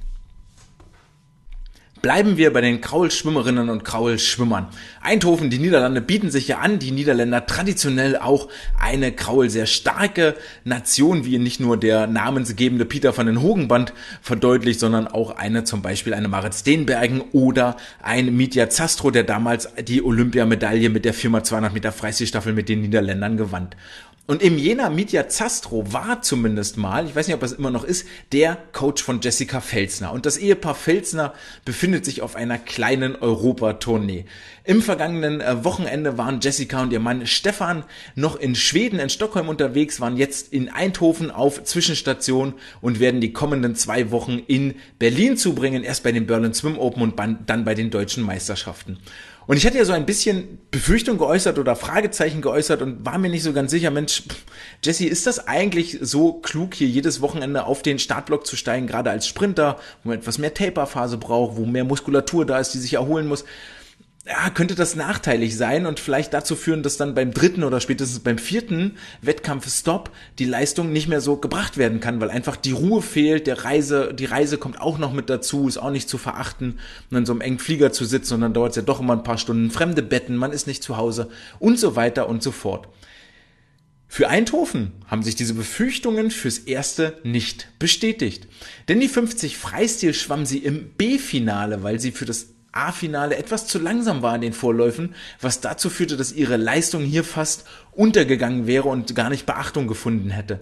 Bleiben wir bei den Kraulschwimmerinnen und Kraulschwimmern. Eindhoven, die Niederlande bieten sich ja an, die Niederländer traditionell auch eine Kraul sehr starke Nation, wie nicht nur der namensgebende Pieter van den Hogenband verdeutlicht, sondern auch zum Beispiel eine Marit Steenbergen oder ein Mitja Zastro, der damals die Olympiamedaille mit der 4x200 Meter Freistilstaffel mit den Niederländern gewann. Und im Jena Mitja Zastro war zumindest mal, ich weiß nicht, ob es immer noch ist, der Coach von Jessica Felsner. Und das Ehepaar Felsner befindet sich auf einer kleinen Europatournee. Im vergangenen Wochenende waren Jessica und ihr Mann Stefan noch in Schweden, in Stockholm unterwegs, waren jetzt in Eindhoven auf Zwischenstation und werden die kommenden 2 Wochen in Berlin zubringen. Erst bei den Berlin Swim Open und dann bei den deutschen Meisterschaften. Und ich hatte ja so ein bisschen Befürchtung geäußert oder Fragezeichen geäußert und war mir nicht so ganz sicher, Mensch, Jessie, ist das eigentlich so klug, hier jedes Wochenende auf den Startblock zu steigen, gerade als Sprinter, wo man etwas mehr Taperphase braucht, wo mehr Muskulatur da ist, die sich erholen muss? Ja, könnte das nachteilig sein und vielleicht dazu führen, dass dann beim 3. oder spätestens beim 4. Wettkampfstopp die Leistung nicht mehr so gebracht werden kann, weil einfach die Ruhe fehlt, die Reise kommt auch noch mit dazu, ist auch nicht zu verachten, und in so einem engen Flieger zu sitzen und dann dauert es ja doch immer ein paar Stunden, fremde Betten, man ist nicht zu Hause und so weiter und so fort. Für Eindhoven haben sich diese Befürchtungen fürs Erste nicht bestätigt, denn die 50 Freistil schwamm sie im B-Finale, weil sie für das A-Finale etwas zu langsam war in den Vorläufen, was dazu führte, dass ihre Leistung hier fast untergegangen wäre und gar nicht Beachtung gefunden hätte.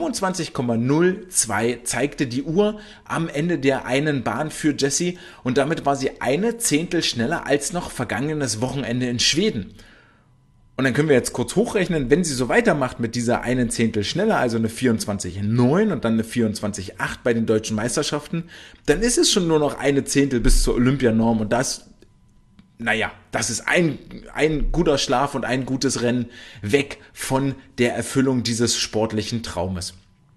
25,02 zeigte die Uhr am Ende der einen Bahn für Jessie und damit war sie eine Zehntel schneller als noch vergangenes Wochenende in Schweden. Und dann können wir jetzt kurz hochrechnen, wenn sie so weitermacht mit dieser einen Zehntel schneller, also eine 24,9 und dann eine 24,8 bei den deutschen Meisterschaften, dann ist es schon nur noch eine Zehntel bis zur Olympianorm und das ist ein guter Schlaf und ein gutes Rennen weg von der Erfüllung dieses sportlichen Traumes.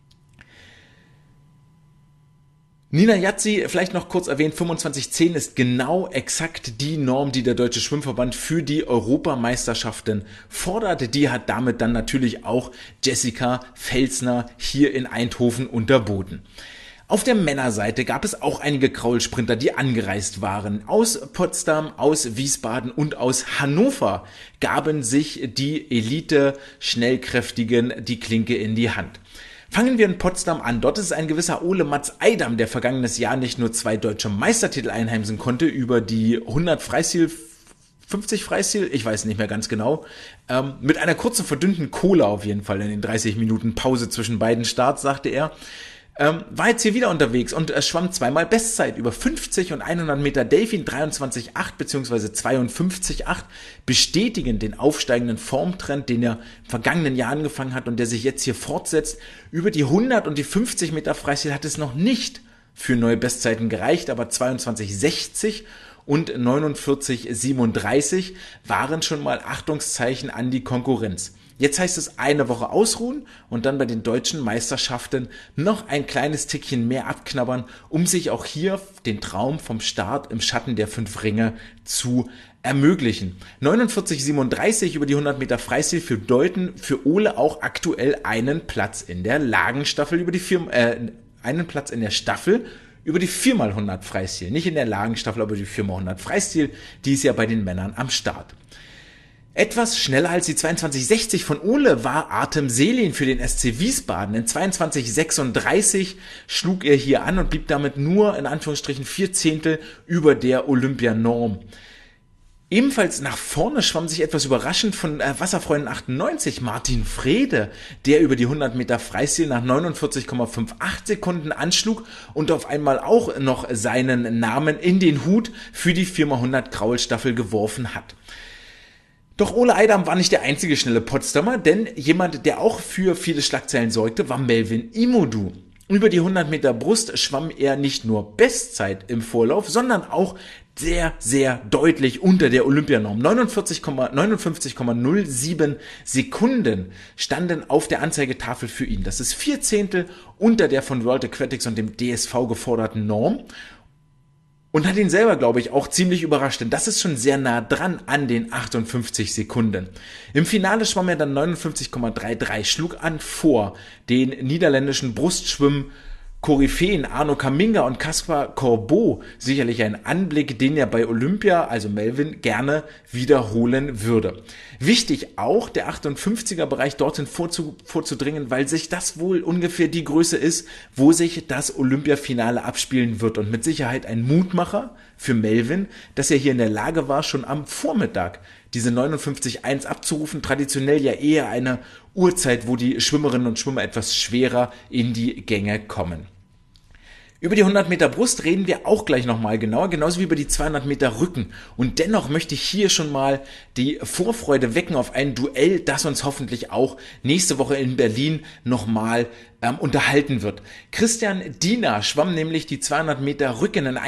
Nina Yazzi, vielleicht noch kurz erwähnt, 25,10 ist genau exakt die Norm, die der Deutsche Schwimmverband für die Europameisterschaften forderte. Die hat damit dann natürlich auch Jessica Felsner hier in Eindhoven unterboten. Auf der Männerseite gab es auch einige Kraulsprinter, die angereist waren. Aus Potsdam, aus Wiesbaden und aus Hannover gaben sich die Elite-Schnellkräftigen die Klinke in die Hand. Fangen wir in Potsdam an. Dort ist ein gewisser Ole Mats Eidam, der vergangenes Jahr nicht nur 2 deutsche Meistertitel einheimsen konnte über die 100 Freistil, 50 Freistil, ich weiß nicht mehr ganz genau, mit einer kurzen verdünnten Cola auf jeden Fall in den 30 Minuten Pause zwischen beiden Starts, sagte er. War jetzt hier wieder unterwegs und schwamm 2-mal Bestzeit über 50 und 100 Meter Delfin 23,8 bzw. 52,8 bestätigen den aufsteigenden Formtrend, den er im vergangenen Jahr angefangen hat und der sich jetzt hier fortsetzt. Über die 100 und die 50 Meter Freistil hat es noch nicht für neue Bestzeiten gereicht, aber 22,60 und 49,37 waren schon mal Achtungszeichen an die Konkurrenz. Jetzt heißt es eine Woche ausruhen und dann bei den deutschen Meisterschaften noch ein kleines Tickchen mehr abknabbern, um sich auch hier den Traum vom Start im Schatten der 5 Ringe zu ermöglichen. 49,37 über die 100 Meter Freistil bedeuten für Ole auch aktuell einen Platz in der Lagenstaffel einen Platz in der Staffel über die 4x100 Freistil. Nicht in der Lagenstaffel, aber die 4x100 Freistil, die ist ja bei den Männern am Start. Etwas schneller als die 22:60 von Ole war Artem Selin für den SC Wiesbaden. In 22:36 schlug er hier an und blieb damit nur in Anführungsstrichen 4 Zehntel über der Olympianorm. Ebenfalls nach vorne schwamm sich etwas überraschend von Wasserfreund 98 Martin Frede, der über die 100 Meter Freistil nach 49,58 Sekunden anschlug und auf einmal auch noch seinen Namen in den Hut für die 4x100 Kraulstaffel geworfen hat. Doch Ole Eidam war nicht der einzige schnelle Potsdamer, denn jemand, der auch für viele Schlagzeilen sorgte, war Melvin Imodu. Über die 100 Meter Brust schwamm er nicht nur Bestzeit im Vorlauf, sondern auch sehr, sehr deutlich unter der Olympianorm. 59,07 Sekunden standen auf der Anzeigetafel für ihn. Das ist 4 Zehntel unter der von World Aquatics und dem DSV geforderten Norm. Und hat ihn selber, glaube ich, auch ziemlich überrascht, denn das ist schon sehr nah dran an den 58 Sekunden. Im Finale schwamm er dann 59,33, schlug an vor den niederländischen Brustschwimm-Koryphäen Arno Kaminga und Kaspar Corbeau. Sicherlich ein Anblick, den er bei Olympia, also Melvin, gerne wiederholen würde. Wichtig auch, der 58er-Bereich dorthin vorzudringen, weil sich das wohl ungefähr die Größe ist, wo sich das Olympiafinale abspielen wird. Und mit Sicherheit ein Mutmacher für Melvin, dass er hier in der Lage war, schon am Vormittag diese 59,1 abzurufen. Traditionell ja eher eine Uhrzeit, wo die Schwimmerinnen und Schwimmer etwas schwerer in die Gänge kommen. Über die 100 Meter Brust reden wir auch gleich nochmal genauer, genauso wie über die 200 Meter Rücken. Und dennoch möchte ich hier schon mal die Vorfreude wecken auf ein Duell, das uns hoffentlich auch nächste Woche in Berlin nochmal unterhalten wird. Christian Diener schwamm nämlich die 200 Meter Rücken in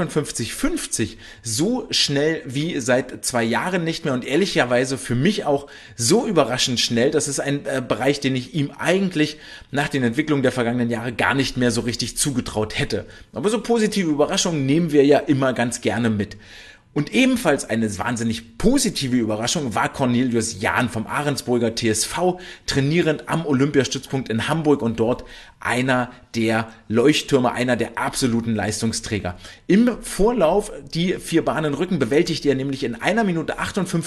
1,58,50 so schnell wie seit 2 Jahren nicht mehr und ehrlicherweise für mich auch so überraschend schnell. Das ist ein Bereich, den ich ihm eigentlich nach den Entwicklungen der vergangenen Jahre gar nicht mehr so richtig zugetraut hätte. Aber so positive Überraschungen nehmen wir ja immer ganz gerne mit. Und ebenfalls eine wahnsinnig positive Überraschung war Cornelius Jahn vom Ahrensburger TSV, trainierend am Olympiastützpunkt in Hamburg und dort einer der Leuchttürme, einer der absoluten Leistungsträger. Im Vorlauf die 4 Bahnen Rücken bewältigte er nämlich in 1 Minute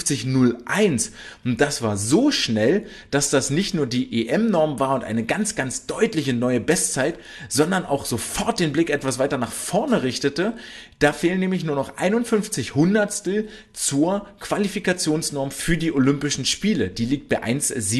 58,01 und das war so schnell, dass das nicht nur die EM-Norm war und eine ganz, ganz deutliche neue Bestzeit, sondern auch sofort den Blick etwas weiter nach vorne richtete. Da fehlen nämlich nur noch 51 Hundertstel zur Qualifikationsnorm für die Olympischen Spiele. Die liegt bei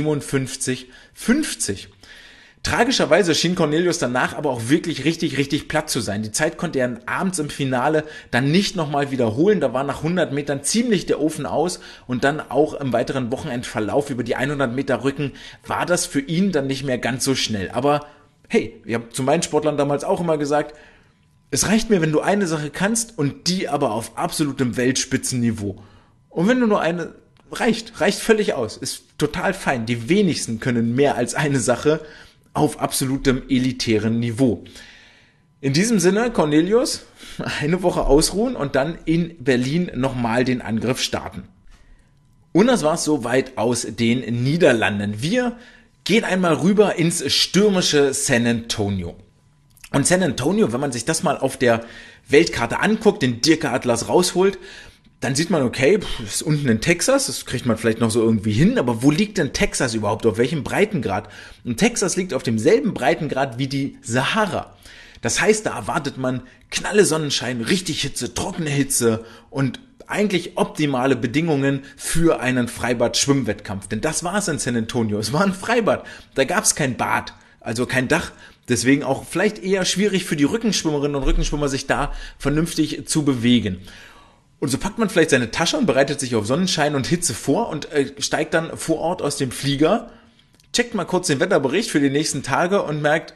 1,57,50. Tragischerweise schien Cornelius danach aber auch wirklich richtig platt zu sein. Die Zeit konnte er abends im Finale dann nicht nochmal wiederholen. Da war nach 100 Metern ziemlich der Ofen aus und dann auch im weiteren Wochenendverlauf über die 100 Meter Rücken war das für ihn dann nicht mehr ganz so schnell. Aber hey, ich habe zu meinen Sportlern damals auch immer gesagt, es reicht mir, wenn du eine Sache kannst und die aber auf absolutem Weltspitzenniveau. Und wenn du nur eine, reicht völlig aus, ist total fein. Die wenigsten können mehr als eine Sache auf absolutem elitären Niveau. In diesem Sinne, Cornelius, eine Woche ausruhen und dann in Berlin nochmal den Angriff starten. Und das war's soweit aus den Niederlanden. Wir gehen einmal rüber ins stürmische San Antonio. Und San Antonio, wenn man sich das mal auf der Weltkarte anguckt, den Dirke-Atlas rausholt, dann sieht man, okay, das ist unten in Texas, das kriegt man vielleicht noch so irgendwie hin, aber wo liegt denn Texas überhaupt, auf welchem Breitengrad? Und Texas liegt auf demselben Breitengrad wie die Sahara. Das heißt, da erwartet man knalle Sonnenschein, richtig Hitze, trockene Hitze und eigentlich optimale Bedingungen für einen Freibad-Schwimmwettkampf. Denn das war es in San Antonio, es war ein Freibad, da gab es kein Bad, also kein Dach. Deswegen auch vielleicht eher schwierig für die Rückenschwimmerinnen und Rückenschwimmer, sich da vernünftig zu bewegen. Und so packt man vielleicht seine Tasche und bereitet sich auf Sonnenschein und Hitze vor und steigt dann vor Ort aus dem Flieger, checkt mal kurz den Wetterbericht für die nächsten Tage und merkt,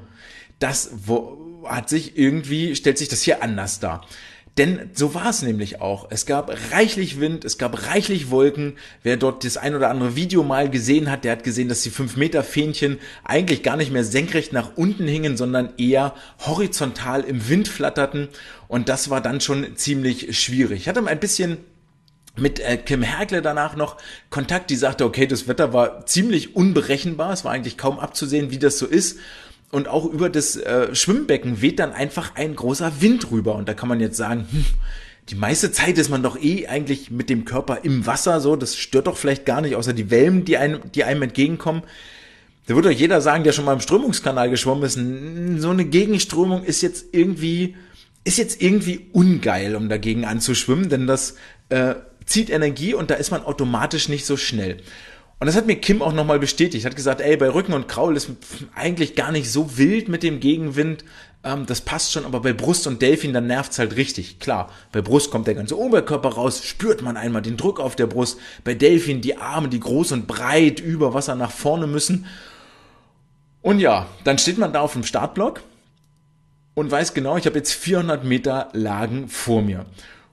stellt sich das hier anders dar. Denn so war es nämlich auch. Es gab reichlich Wind, es gab reichlich Wolken. Wer dort das ein oder andere Video mal gesehen hat, der hat gesehen, dass die 5-Meter-Fähnchen eigentlich gar nicht mehr senkrecht nach unten hingen, sondern eher horizontal im Wind flatterten. Und das war dann schon ziemlich schwierig. Ich hatte ein bisschen mit Kim Herkle danach noch Kontakt, die sagte, okay, das Wetter war ziemlich unberechenbar. Es war eigentlich kaum abzusehen, wie das so ist. Und auch über das Schwimmbecken weht dann einfach ein großer Wind rüber. Und da kann man jetzt sagen, die meiste Zeit ist man doch eigentlich mit dem Körper im Wasser, so, das stört doch vielleicht gar nicht, außer die Wellen, die einem entgegenkommen. Da würde doch jeder sagen, der schon mal im Strömungskanal geschwommen ist, so eine Gegenströmung ist jetzt irgendwie ungeil, um dagegen anzuschwimmen, denn das zieht Energie und da ist man automatisch nicht so schnell. Und das hat mir Kim auch nochmal bestätigt, hat gesagt, bei Rücken und Kraul ist eigentlich gar nicht so wild mit dem Gegenwind, das passt schon, aber bei Brust und Delfin, dann nervt's halt richtig. Klar, bei Brust kommt der ganze Oberkörper raus, spürt man einmal den Druck auf der Brust, bei Delfin die Arme, die groß und breit über Wasser nach vorne müssen. Und ja, dann steht man da auf dem Startblock und weiß genau, ich habe jetzt 400 Meter Lagen vor mir.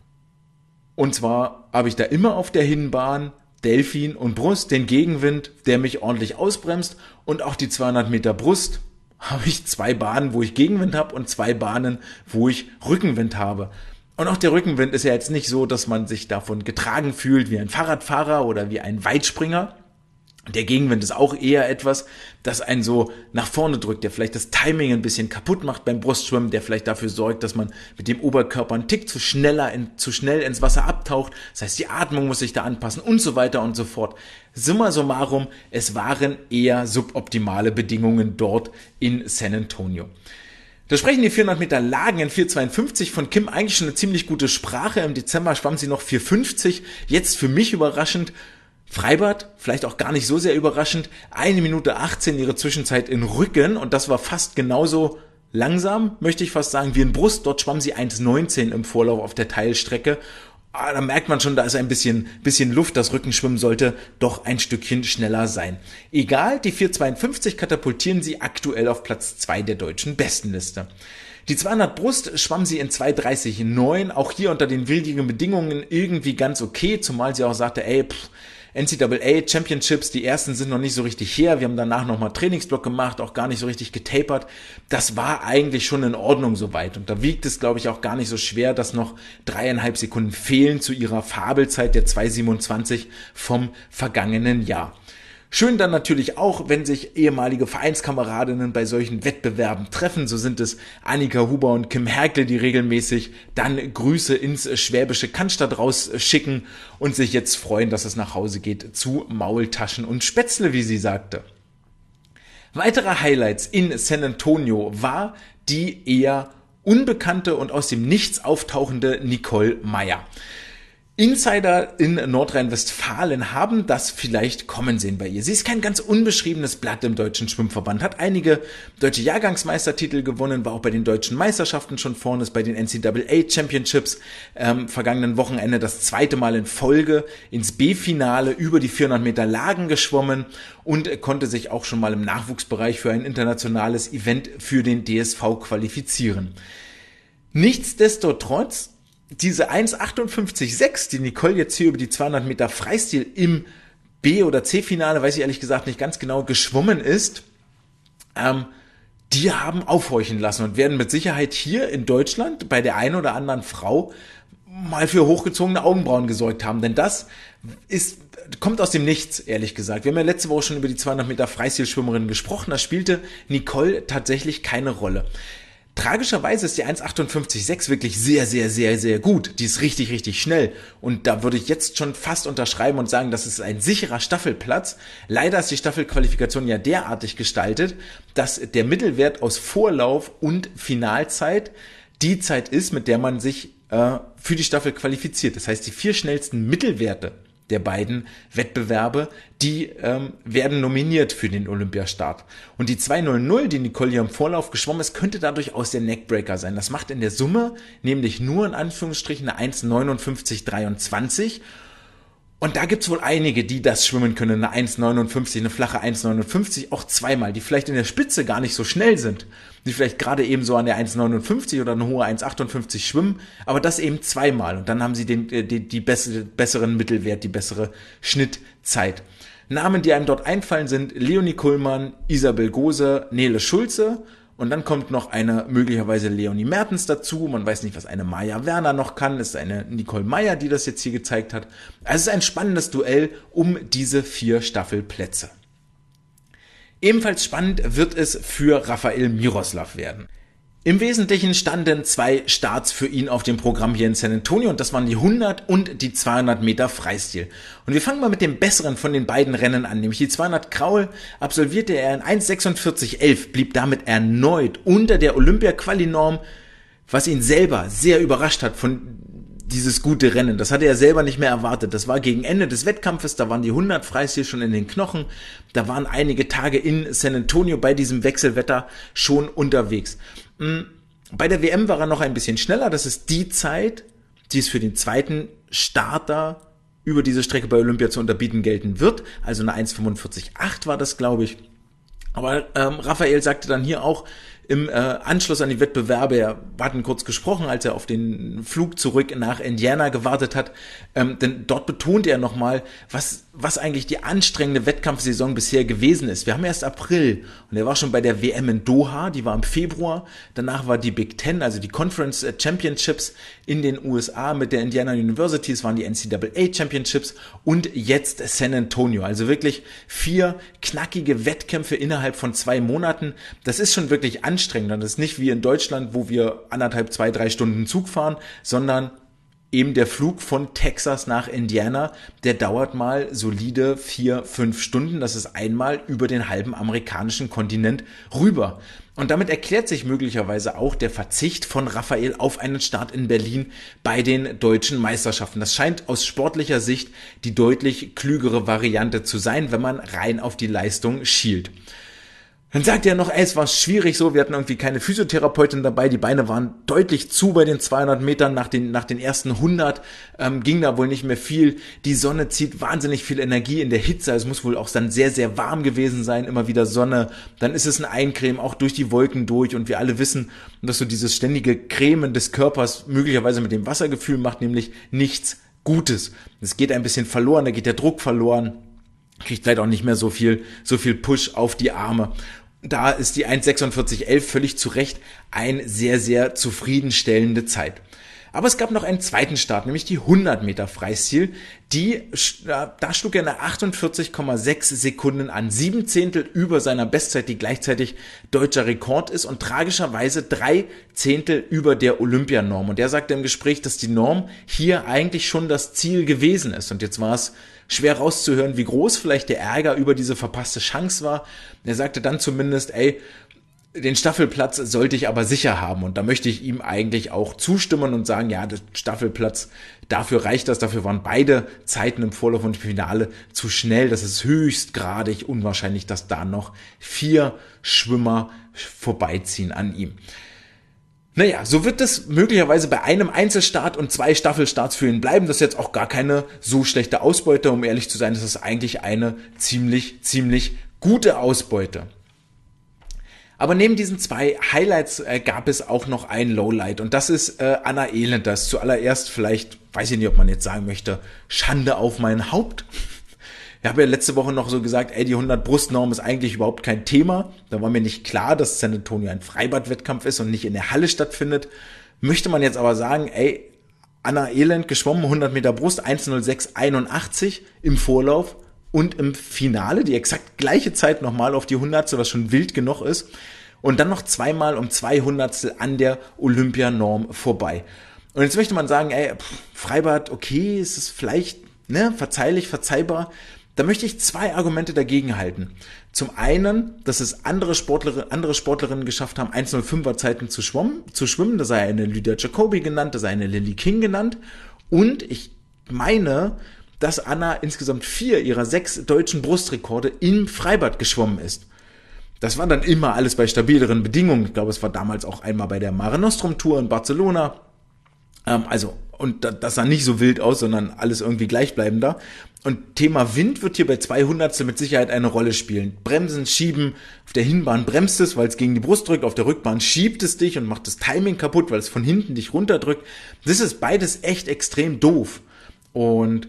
Und zwar habe ich da immer auf der Hinbahn Delfin und Brust, den Gegenwind, der mich ordentlich ausbremst, und auch die 200 Meter Brust habe ich 2 Bahnen, wo ich Gegenwind habe und 2 Bahnen, wo ich Rückenwind habe. Und auch der Rückenwind ist ja jetzt nicht so, dass man sich davon getragen fühlt wie ein Fahrradfahrer oder wie ein Weitspringer. Der Gegenwind ist auch eher etwas, das einen so nach vorne drückt, der vielleicht das Timing ein bisschen kaputt macht beim Brustschwimmen, der vielleicht dafür sorgt, dass man mit dem Oberkörper einen Tick zu schnell ins Wasser abtaucht. Das heißt, die Atmung muss sich da anpassen und so weiter und so fort. Summa summarum, es waren eher suboptimale Bedingungen dort in San Antonio. Da sprechen die 400 Meter Lagen in 4,52 von Kim eigentlich schon eine ziemlich gute Sprache. Im Dezember schwamm sie noch 4,50. Jetzt für mich überraschend Freibad, vielleicht auch gar nicht so sehr überraschend, 1 Minute 18 ihre Zwischenzeit in Rücken und das war fast genauso langsam, möchte ich fast sagen, wie in Brust. Dort schwamm sie 1,19 im Vorlauf auf der Teilstrecke. Da merkt man schon, da ist ein bisschen Luft, das Rückenschwimmen sollte doch ein Stückchen schneller sein. Egal, die 4,52 katapultieren sie aktuell auf Platz 2 der deutschen Bestenliste. Die 200 Brust schwamm sie in 2,30,9, auch hier unter den willigen Bedingungen irgendwie ganz okay, zumal sie auch sagte, NCAA Championships, die ersten sind noch nicht so richtig her. Wir haben danach nochmal Trainingsblock gemacht, auch gar nicht so richtig getapert. Das war eigentlich schon in Ordnung soweit. Und da wiegt es, glaube ich, auch gar nicht so schwer, dass noch 3,5 Sekunden fehlen zu ihrer Fabelzeit der 2,27 vom vergangenen Jahr. Schön dann natürlich auch, wenn sich ehemalige Vereinskameradinnen bei solchen Wettbewerben treffen. So sind es Annika Huber und Kim Herkle, die regelmäßig dann Grüße ins schwäbische Cannstatt rausschicken und sich jetzt freuen, dass es nach Hause geht zu Maultaschen und Spätzle, wie sie sagte. Weitere Highlights in San Antonio war die eher unbekannte und aus dem Nichts auftauchende Nicole Meyer. Insider in Nordrhein-Westfalen haben das vielleicht kommen sehen bei ihr. Sie ist kein ganz unbeschriebenes Blatt im deutschen Schwimmverband, hat einige deutsche Jahrgangsmeistertitel gewonnen, war auch bei den deutschen Meisterschaften schon vorne, ist bei den NCAA Championships vergangenen Wochenende das 2. Mal in Folge ins B-Finale über die 400 Meter Lagen geschwommen und konnte sich auch schon mal im Nachwuchsbereich für ein internationales Event für den DSV qualifizieren. Nichtsdestotrotz, diese 1,58,6, die Nicole jetzt hier über die 200 Meter Freistil im B- oder C-Finale, weiß ich ehrlich gesagt nicht ganz genau, geschwommen ist, die haben aufhorchen lassen und werden mit Sicherheit hier in Deutschland bei der einen oder anderen Frau mal für hochgezogene Augenbrauen gesorgt haben, denn das kommt aus dem Nichts, ehrlich gesagt. Wir haben ja letzte Woche schon über die 200 Meter Freistilschwimmerin gesprochen, da spielte Nicole tatsächlich keine Rolle. Tragischerweise ist die 1,58,6 wirklich sehr, sehr, sehr, sehr gut. Die ist richtig, richtig schnell. Und da würde ich jetzt schon fast unterschreiben und sagen, das ist ein sicherer Staffelplatz. Leider ist die Staffelqualifikation ja derartig gestaltet, dass der Mittelwert aus Vorlauf und Finalzeit die Zeit ist, mit der man sich für die Staffel qualifiziert. Das heißt, die 4 schnellsten Mittelwerte der beiden Wettbewerbe, die werden nominiert für den Olympiastart. Und die 2:00, die Nicole hier im Vorlauf geschwommen ist, könnte dadurch aus der Neckbreaker sein. Das macht in der Summe nämlich nur in Anführungsstrichen eine 1,59,23. Und da gibt's wohl einige, die das schwimmen können, eine 1,59, eine flache 1,59, auch zweimal, die vielleicht in der Spitze gar nicht so schnell sind, die vielleicht gerade eben so an der 1,59 oder eine hohe 1,58 schwimmen, aber das eben zweimal und dann haben sie die besseren Mittelwert, die bessere Schnittzeit. Namen, die einem dort einfallen, sind Leonie Kuhlmann, Isabel Gose, Nele Schulze. Und dann kommt noch eine möglicherweise Leonie Mertens dazu. Man weiß nicht, was eine Maja Werner noch kann. Es ist eine Nicole Meyer, die das jetzt hier gezeigt hat. Also es ist ein spannendes Duell um diese 4 Staffelplätze. Ebenfalls spannend wird es für Rafael Miroslav werden. Im Wesentlichen standen 2 Starts für ihn auf dem Programm hier in San Antonio und das waren die 100 und die 200 Meter Freistil. Und wir fangen mal mit dem besseren von den beiden Rennen an, nämlich die 200 Kraul absolvierte er in 1,46,11, blieb damit erneut unter der Olympia-Quali-Norm, was ihn selber sehr überrascht hat von dieses gute Rennen. Das hatte er selber nicht mehr erwartet. Das war gegen Ende des Wettkampfes, da waren die 100 Freistil schon in den Knochen, da waren einige Tage in San Antonio bei diesem Wechselwetter schon unterwegs. Bei der WM war er noch ein bisschen schneller, das ist die Zeit, die es für den zweiten Starter über diese Strecke bei Olympia zu unterbieten gelten wird, also eine 1,45,8 war das, glaube ich. Aber Rafael sagte dann hier auch im Anschluss an die Wettbewerbe, wir hatten kurz gesprochen, als er auf den Flug zurück nach Indiana gewartet hat, denn dort betonte er nochmal, was eigentlich die anstrengende Wettkampfsaison bisher gewesen ist. Wir haben erst April und er war schon bei der WM in Doha, die war im Februar, danach war die Big Ten, also die Conference Championships in den USA mit der Indiana University, es waren die NCAA Championships und jetzt San Antonio, also wirklich 4 knackige Wettkämpfe innerhalb von 2 Monaten. Das ist schon wirklich anstrengend und das ist nicht wie in Deutschland, wo wir 1,5, 2, 3 Stunden Zug fahren, sondern eben der Flug von Texas nach Indiana, der dauert mal solide 4, 5 Stunden. Das ist einmal über den halben amerikanischen Kontinent rüber. Und damit erklärt sich möglicherweise auch der Verzicht von Rafael auf einen Start in Berlin bei den deutschen Meisterschaften. Das scheint aus sportlicher Sicht die deutlich klügere Variante zu sein, wenn man rein auf die Leistung schielt. Dann sagt er noch, es war schwierig so, wir hatten irgendwie keine Physiotherapeutin dabei, die Beine waren deutlich zu bei den 200 Metern, nach den ersten 100 ging da wohl nicht mehr viel, die Sonne zieht wahnsinnig viel Energie in der Hitze, also es muss wohl auch dann sehr, sehr warm gewesen sein, immer wieder Sonne, dann ist es ein Eincremen, auch durch die Wolken durch und wir alle wissen, dass so dieses ständige Cremen des Körpers möglicherweise mit dem Wassergefühl macht, nämlich nichts Gutes. Es geht ein bisschen verloren, da geht der Druck verloren, kriegt vielleicht auch nicht mehr so viel Push auf die Arme. Da ist die 1,46,11 völlig zu Recht eine sehr, sehr zufriedenstellende Zeit. Aber es gab noch einen zweiten Start, nämlich die 100 Meter Freistil. Da schlug er nach 48,6 Sekunden an, 7 Zehntel über seiner Bestzeit, die gleichzeitig deutscher Rekord ist und tragischerweise 3 Zehntel über der Olympianorm. Und er sagte im Gespräch, dass die Norm hier eigentlich schon das Ziel gewesen ist. Und jetzt war es schwer rauszuhören, wie groß vielleicht der Ärger über diese verpasste Chance war. Er sagte dann zumindest, den Staffelplatz sollte ich aber sicher haben und da möchte ich ihm eigentlich auch zustimmen und sagen, ja, der Staffelplatz, dafür reicht das, dafür waren beide Zeiten im Vorlauf und im Finale zu schnell, das ist höchstgradig unwahrscheinlich, dass da noch 4 Schwimmer vorbeiziehen an ihm. Naja, so wird es möglicherweise bei einem Einzelstart und 2 Staffelstarts für ihn bleiben. Das ist jetzt auch gar keine so schlechte Ausbeute, um ehrlich zu sein, das ist eigentlich eine ziemlich gute Ausbeute. Aber neben diesen 2 Highlights gab es auch noch ein Lowlight und das ist Anna Elend. Das ist zuallererst vielleicht, weiß ich nicht, ob man jetzt sagen möchte, Schande auf mein Haupt. Ich habe ja letzte Woche noch so gesagt, die 100 Brustnorm ist eigentlich überhaupt kein Thema. Da war mir nicht klar, dass San Antonio ein Freibadwettkampf ist und nicht in der Halle stattfindet. Möchte man jetzt aber sagen, Anna Elend geschwommen, 100 Meter Brust, 1,06,81 im Vorlauf. Und im Finale die exakt gleiche Zeit nochmal auf die 100, was schon wild genug ist. Und dann noch zweimal um 200 an der Olympianorm vorbei. Und jetzt möchte man sagen, Freibad, okay, ist es vielleicht verzeihlich, verzeihbar. Da möchte ich 2 Argumente dagegen halten. Zum einen, dass es andere Sportlerinnen geschafft haben, 1,05er Zeiten zu schwimmen. Da sei eine Lydia Jacobi genannt, da sei eine Lily King genannt. Und ich meine, dass Anna insgesamt 4 ihrer 6 deutschen Brustrekorde im Freibad geschwommen ist. Das war dann immer alles bei stabileren Bedingungen. Ich glaube, es war damals auch einmal bei der Mare Nostrum Tour in Barcelona. Und das sah nicht so wild aus, sondern alles irgendwie gleichbleibender. Und Thema Wind wird hier bei 200 mit Sicherheit eine Rolle spielen. Bremsen, Schieben, auf der Hinbahn bremst es, weil es gegen die Brust drückt, auf der Rückbahn schiebt es dich und macht das Timing kaputt, weil es von hinten dich runterdrückt. Das ist beides echt extrem doof. Und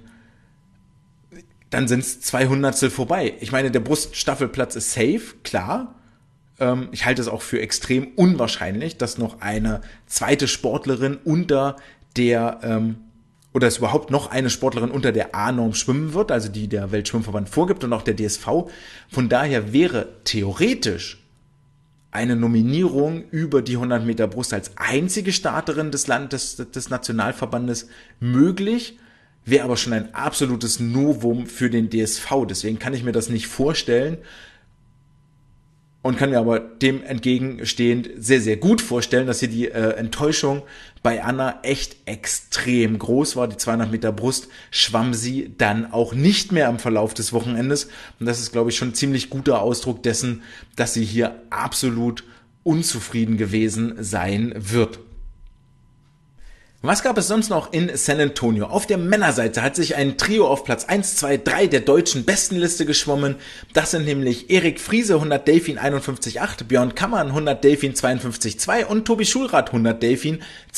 dann sind es 200 vorbei. Ich meine, der Bruststaffelplatz ist safe, klar. Ich halte es auch für extrem unwahrscheinlich, dass noch eine zweite Sportlerin unter der, oder es überhaupt noch eine Sportlerin unter der A-Norm schwimmen wird, also die der Weltschwimmverband vorgibt und auch der DSV. Von daher wäre theoretisch eine Nominierung über die 100 Meter Brust als einzige Starterin des Nationalverbandes möglich. Wäre aber schon ein absolutes Novum für den DSV. Deswegen kann ich mir das nicht vorstellen und kann mir aber dem entgegenstehend sehr, sehr gut vorstellen, dass hier die Enttäuschung bei Anna echt extrem groß war. Die 200 Meter Brust schwamm sie dann auch nicht mehr im Verlauf des Wochenendes. Und das ist, glaube ich, schon ein ziemlich guter Ausdruck dessen, dass sie hier absolut unzufrieden gewesen sein wird. Was gab es sonst noch in San Antonio? Auf der Männerseite hat sich ein Trio auf Platz 1, 2, 3 der deutschen Bestenliste geschwommen. Das sind nämlich Erik Friese 100 Delfin 51,8, Björn Kammern 100 Delfin 52,2 und Tobi Schulrath 100 Delfin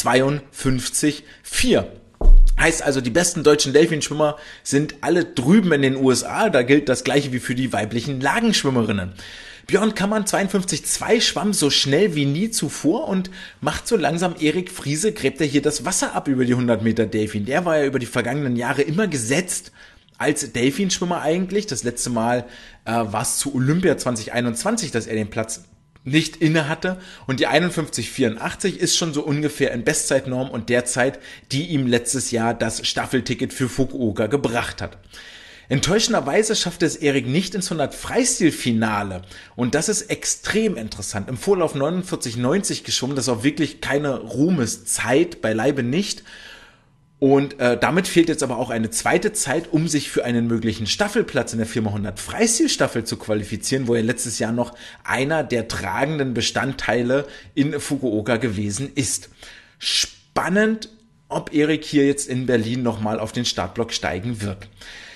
52,4. Heißt also, die besten deutschen Delfinschwimmer sind alle drüben in den USA. Da gilt das gleiche wie für die weiblichen Lagenschwimmerinnen. Björn Kammern 52,2 schwamm so schnell wie nie zuvor und macht so langsam Erik Friese, gräbt er hier das Wasser ab über die 100 Meter Delfin. Der war ja über die vergangenen Jahre immer gesetzt als Delfinschwimmer eigentlich. Das letzte Mal war es zu Olympia 2021, dass er den Platz nicht inne hatte. Und die 51,84 ist schon so ungefähr in Bestzeitnorm und der Zeit, die ihm letztes Jahr das Staffelticket für Fukuoka gebracht hat. Enttäuschenderweise schaffte es Erik nicht ins 100 Freistil-Finale und das ist extrem interessant. Im Vorlauf 49,90 geschwommen, das ist auch wirklich keine Ruhmeszeit, beileibe nicht. Und damit fehlt jetzt aber auch eine zweite Zeit, um sich für einen möglichen Staffelplatz in der 4x100 Freistil-Staffel zu qualifizieren, wo er letztes Jahr noch einer der tragenden Bestandteile in Fukuoka gewesen ist. Spannend, ob Erik hier jetzt in Berlin nochmal auf den Startblock steigen wird.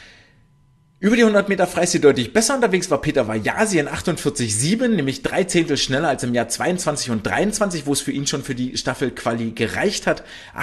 Über die 100 Meter Freistil deutlich besser unterwegs war Peter Vajasi in 48,7, nämlich 3 Zehntel schneller als im Jahr 22 und 23, wo es für ihn schon für die Staffelquali gereicht hat.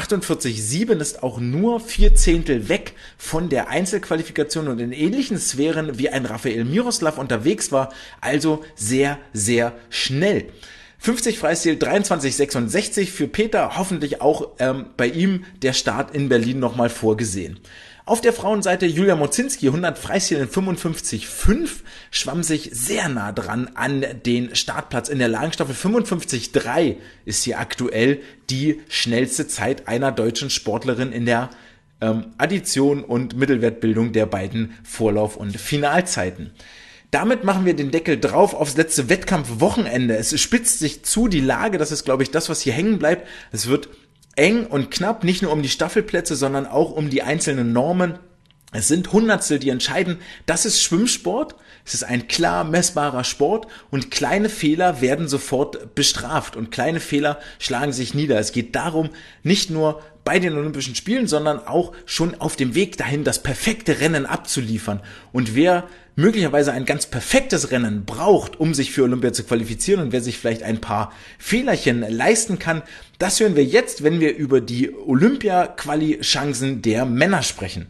48,7 ist auch nur 4 Zehntel weg von der Einzelqualifikation und in ähnlichen Sphären wie ein Rafael Miroslav unterwegs war, also sehr, sehr schnell. 50 Freistil 23,66 für Peter, hoffentlich auch bei ihm der Start in Berlin nochmal vorgesehen. Auf der Frauenseite Julia Mozinski, 100 Freistil in 55,5, schwamm sich sehr nah dran an den Startplatz in der Lagenstaffel. 55,3 ist hier aktuell die schnellste Zeit einer deutschen Sportlerin in der Addition und Mittelwertbildung der beiden Vorlauf- und Finalzeiten. Damit machen wir den Deckel drauf aufs letzte Wettkampfwochenende. Es spitzt sich zu, die Lage, das ist, glaube ich, das, was hier hängen bleibt. Es wird eng und knapp, nicht nur um die Staffelplätze, sondern auch um die einzelnen Normen. Es sind Hundertstel, die entscheiden. Das ist Schwimmsport. Es ist ein klar messbarer Sport und kleine Fehler werden sofort bestraft und kleine Fehler schlagen sich nieder. Es geht darum, nicht nur bei den Olympischen Spielen, sondern auch schon auf dem Weg dahin, das perfekte Rennen abzuliefern. Und wer möglicherweise ein ganz perfektes Rennen braucht, um sich für Olympia zu qualifizieren und wer sich vielleicht ein paar Fehlerchen leisten kann, das hören wir jetzt, wenn wir über die Olympia-Quali-Chancen der Männer sprechen.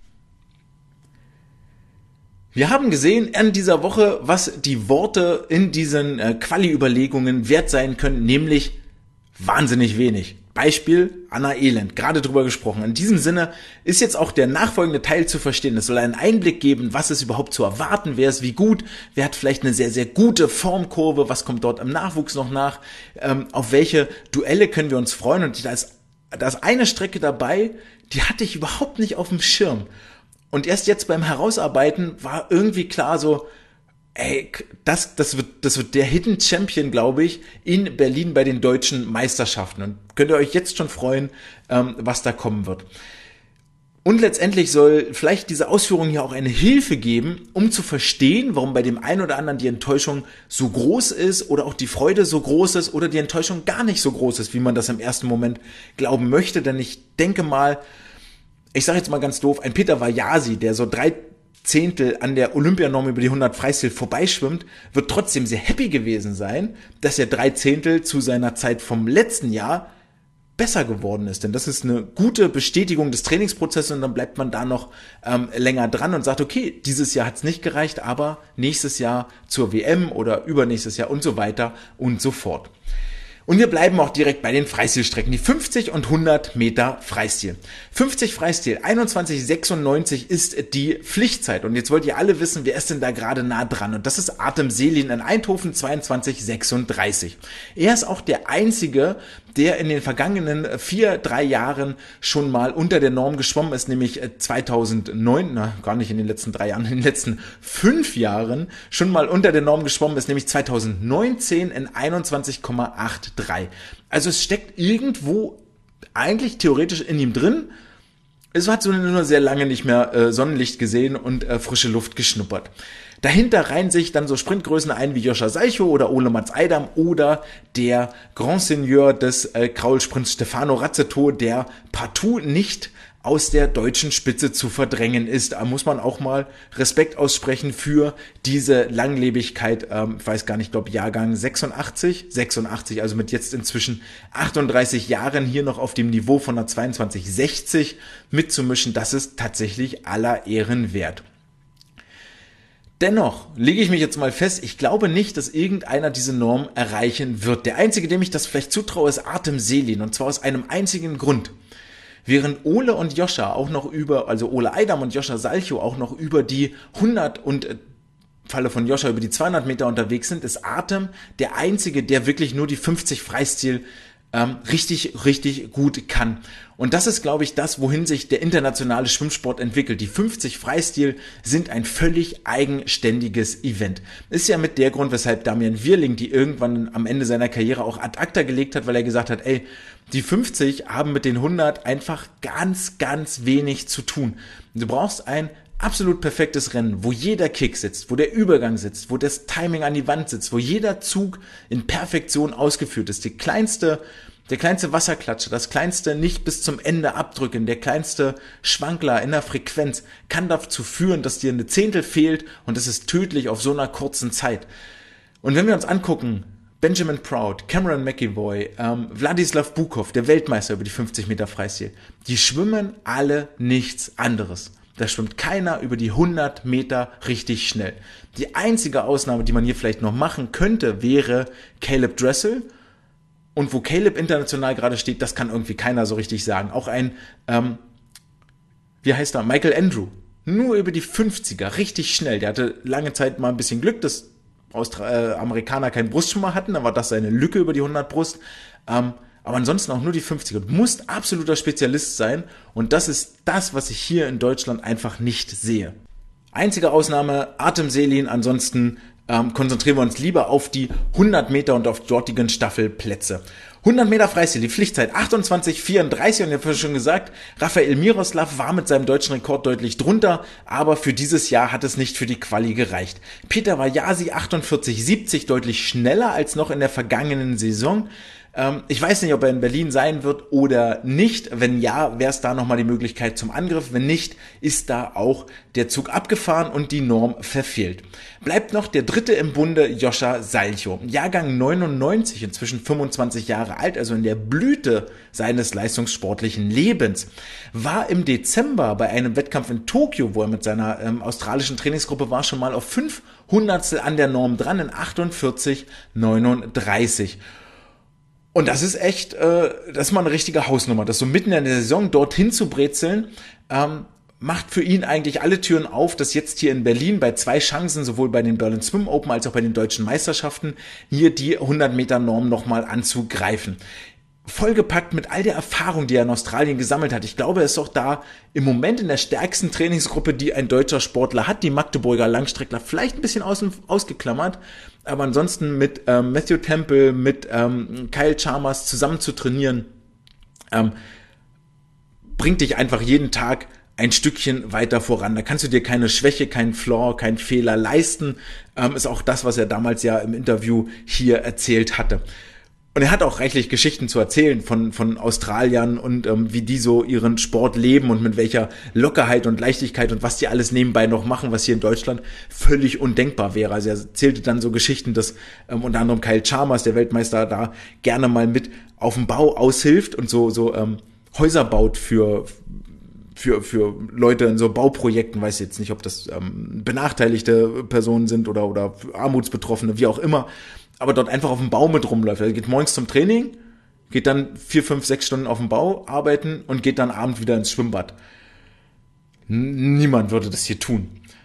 Wir haben gesehen in dieser Woche, was die Worte in diesen Quali-Überlegungen wert sein können, nämlich wahnsinnig wenig. Beispiel Anna Elend, gerade drüber gesprochen. In diesem Sinne ist jetzt auch der nachfolgende Teil zu verstehen. Es soll einen Einblick geben, was ist überhaupt zu erwarten, wer ist wie gut, wer hat vielleicht eine sehr, sehr gute Formkurve, was kommt dort im Nachwuchs noch nach, auf welche Duelle können wir uns freuen. Und da ist eine Strecke dabei, die hatte ich überhaupt nicht auf dem Schirm. Und erst jetzt beim Herausarbeiten war irgendwie klar so, ey, das wird der Hidden Champion, glaube ich, in Berlin bei den deutschen Meisterschaften. Und könnt ihr euch jetzt schon freuen, was da kommen wird. Und letztendlich soll vielleicht diese Ausführung hier auch eine Hilfe geben, um zu verstehen, warum bei dem einen oder anderen die Enttäuschung so groß ist oder auch die Freude so groß ist oder die Enttäuschung gar nicht so groß ist, wie man das im ersten Moment glauben möchte. Denn ich denke mal, ich sage jetzt mal ganz doof, ein Peter Vajasi, der so 3 Zehntel an der Olympianorm über die 100 Freistil vorbeischwimmt, wird trotzdem sehr happy gewesen sein, dass er 3 Zehntel zu seiner Zeit vom letzten Jahr besser geworden ist. Denn das ist eine gute Bestätigung des Trainingsprozesses und dann bleibt man da noch länger dran und sagt, okay, dieses Jahr hat es nicht gereicht, aber nächstes Jahr zur WM oder übernächstes Jahr und so weiter und so fort. Und wir bleiben auch direkt bei den Freistilstrecken, die 50 und 100 Meter Freistil. 50 Freistil, 21,96 ist die Pflichtzeit. Und jetzt wollt ihr alle wissen, wer ist denn da gerade nah dran? Und das ist Artem Selin in Eindhoven, 22,36. Er ist auch der Einzige, der in den vergangenen 3 Jahren schon mal unter der Norm geschwommen ist, nämlich 2009, gar nicht in den letzten 3 Jahren, in den letzten 5 Jahren schon mal unter der Norm geschwommen ist, nämlich 2019 in 21,83. Also es steckt irgendwo eigentlich theoretisch in ihm drin. Es hat so nur sehr lange nicht mehr Sonnenlicht gesehen und frische Luft geschnuppert. Dahinter reihen sich dann so Sprintgrößen ein wie Joscha Salcho oder Ole Mats Eidam oder der Grand Seigneur des Kraulsprints Stefano Razzetto, der partout nicht aus der deutschen Spitze zu verdrängen ist. Da muss man auch mal Respekt aussprechen für diese Langlebigkeit. Ich weiß gar nicht, ich glaube Jahrgang 86, also mit jetzt inzwischen 38 Jahren hier noch auf dem Niveau von einer 22,60 mitzumischen. Das ist tatsächlich aller Ehren wert. Dennoch lege ich mich jetzt mal fest, ich glaube nicht, dass irgendeiner diese Norm erreichen wird. Der Einzige, dem ich das vielleicht zutraue, ist Artem Selin, und zwar aus einem einzigen Grund. Während Ole und Joscha auch noch also Ole Eidam und Joscha Salcho auch noch über die 100 und Falle von Joscha über die 200 Meter unterwegs sind, ist Artem der Einzige, der wirklich nur die 50 Freistil richtig gut kann. Und das ist, glaube ich, das, wohin sich der internationale Schwimmsport entwickelt. Die 50 Freistil sind ein völlig eigenständiges Event. Ist ja mit der Grund, weshalb Damian Wirling die irgendwann am Ende seiner Karriere auch ad acta gelegt hat, weil er gesagt hat, die 50 haben mit den 100 einfach ganz wenig zu tun. Du brauchst ein absolut perfektes Rennen, wo jeder Kick sitzt, wo der Übergang sitzt, wo das Timing an die Wand sitzt, wo jeder Zug in Perfektion ausgeführt ist. Der kleinste Wasserklatscher, das kleinste nicht bis zum Ende abdrücken, der kleinste Schwankler in der Frequenz kann dazu führen, dass dir eine Zehntel fehlt, und das ist tödlich auf so einer kurzen Zeit. Und wenn wir uns angucken, Benjamin Proud, Cameron McEvoy, Wladislav Bukov, der Weltmeister über die 50 Meter Freistil, die schwimmen alle nichts anderes. Da schwimmt keiner über die 100 Meter richtig schnell. Die einzige Ausnahme, die man hier vielleicht noch machen könnte, wäre Caleb Dressel. Und wo Caleb international gerade steht, das kann irgendwie keiner so richtig sagen. Auch ein, Michael Andrew. Nur über die 50er, richtig schnell. Der hatte lange Zeit mal ein bisschen Glück, dass Amerikaner keinen Brustschwimmer hatten. Dann war das seine Lücke über die 100 Brust. Aber ansonsten auch nur die 50er. Du musst absoluter Spezialist sein, und das ist das, was ich hier in Deutschland einfach nicht sehe. Einzige Ausnahme, Artem Selin, ansonsten konzentrieren wir uns lieber auf die 100 Meter und auf dortigen Staffelplätze. 100 Meter Freistil, die Pflichtzeit 28,34, und ich habe schon gesagt, Rafael Miroslav war mit seinem deutschen Rekord deutlich drunter, aber für dieses Jahr hat es nicht für die Quali gereicht. Peter Vajasi 48,70, deutlich schneller als noch in der vergangenen Saison. Ich weiß nicht, ob er in Berlin sein wird oder nicht. Wenn ja, wäre es da nochmal die Möglichkeit zum Angriff. Wenn nicht, ist da auch der Zug abgefahren und die Norm verfehlt. Bleibt noch der dritte im Bunde, Joscha Salcho. Jahrgang 99, inzwischen 25 Jahre alt, also in der Blüte seines leistungssportlichen Lebens. War im Dezember bei einem Wettkampf in Tokio, wo er mit seiner australischen Trainingsgruppe war, schon mal auf 5 Hundertstel an der Norm dran, in 48,39. Und das ist echt, das ist mal eine richtige Hausnummer. Das so mitten in der Saison dorthin zu brezeln, macht für ihn eigentlich alle Türen auf, dass jetzt hier in Berlin bei 2 Chancen, sowohl bei den Berlin Swim Open als auch bei den deutschen Meisterschaften, hier die 100 Meter Norm nochmal anzugreifen. Vollgepackt mit all der Erfahrung, die er in Australien gesammelt hat. Ich glaube, er ist auch da im Moment in der stärksten Trainingsgruppe, die ein deutscher Sportler hat. Die Magdeburger Langstreckler vielleicht ein bisschen ausgeklammert, aber ansonsten mit Matthew Temple, mit Kyle Chalmers zusammen zu trainieren, bringt dich einfach jeden Tag ein Stückchen weiter voran. Da kannst du dir keine Schwäche, keinen Flaw, keinen Fehler leisten. Ist auch das, was er damals ja im Interview hier erzählt hatte. Und er hat auch reichlich Geschichten zu erzählen von Australiern und wie die so ihren Sport leben und mit welcher Lockerheit und Leichtigkeit und was die alles nebenbei noch machen, was hier in Deutschland völlig undenkbar wäre. Also er erzählte dann so Geschichten, dass unter anderem Kyle Chalmers, der Weltmeister, da gerne mal mit auf dem Bau aushilft und so Häuser baut für Leute in so Bauprojekten, weiß jetzt nicht, ob das benachteiligte Personen sind oder Armutsbetroffene, wie auch immer. aber dort einfach auf dem Bau mit rumläuft. Er geht morgens zum Training, geht dann 4, 5, 6 Stunden auf dem Bau arbeiten und geht dann abends wieder ins Schwimmbad. Niemand würde das hier tun.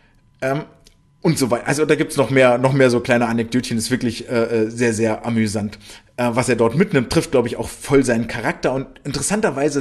Und so weiter. Also da gibt's noch mehr so kleine Anekdötchen. Ist wirklich sehr, sehr amüsant. Was er dort mitnimmt, trifft, glaube ich, auch voll seinen Charakter. Und interessanterweise,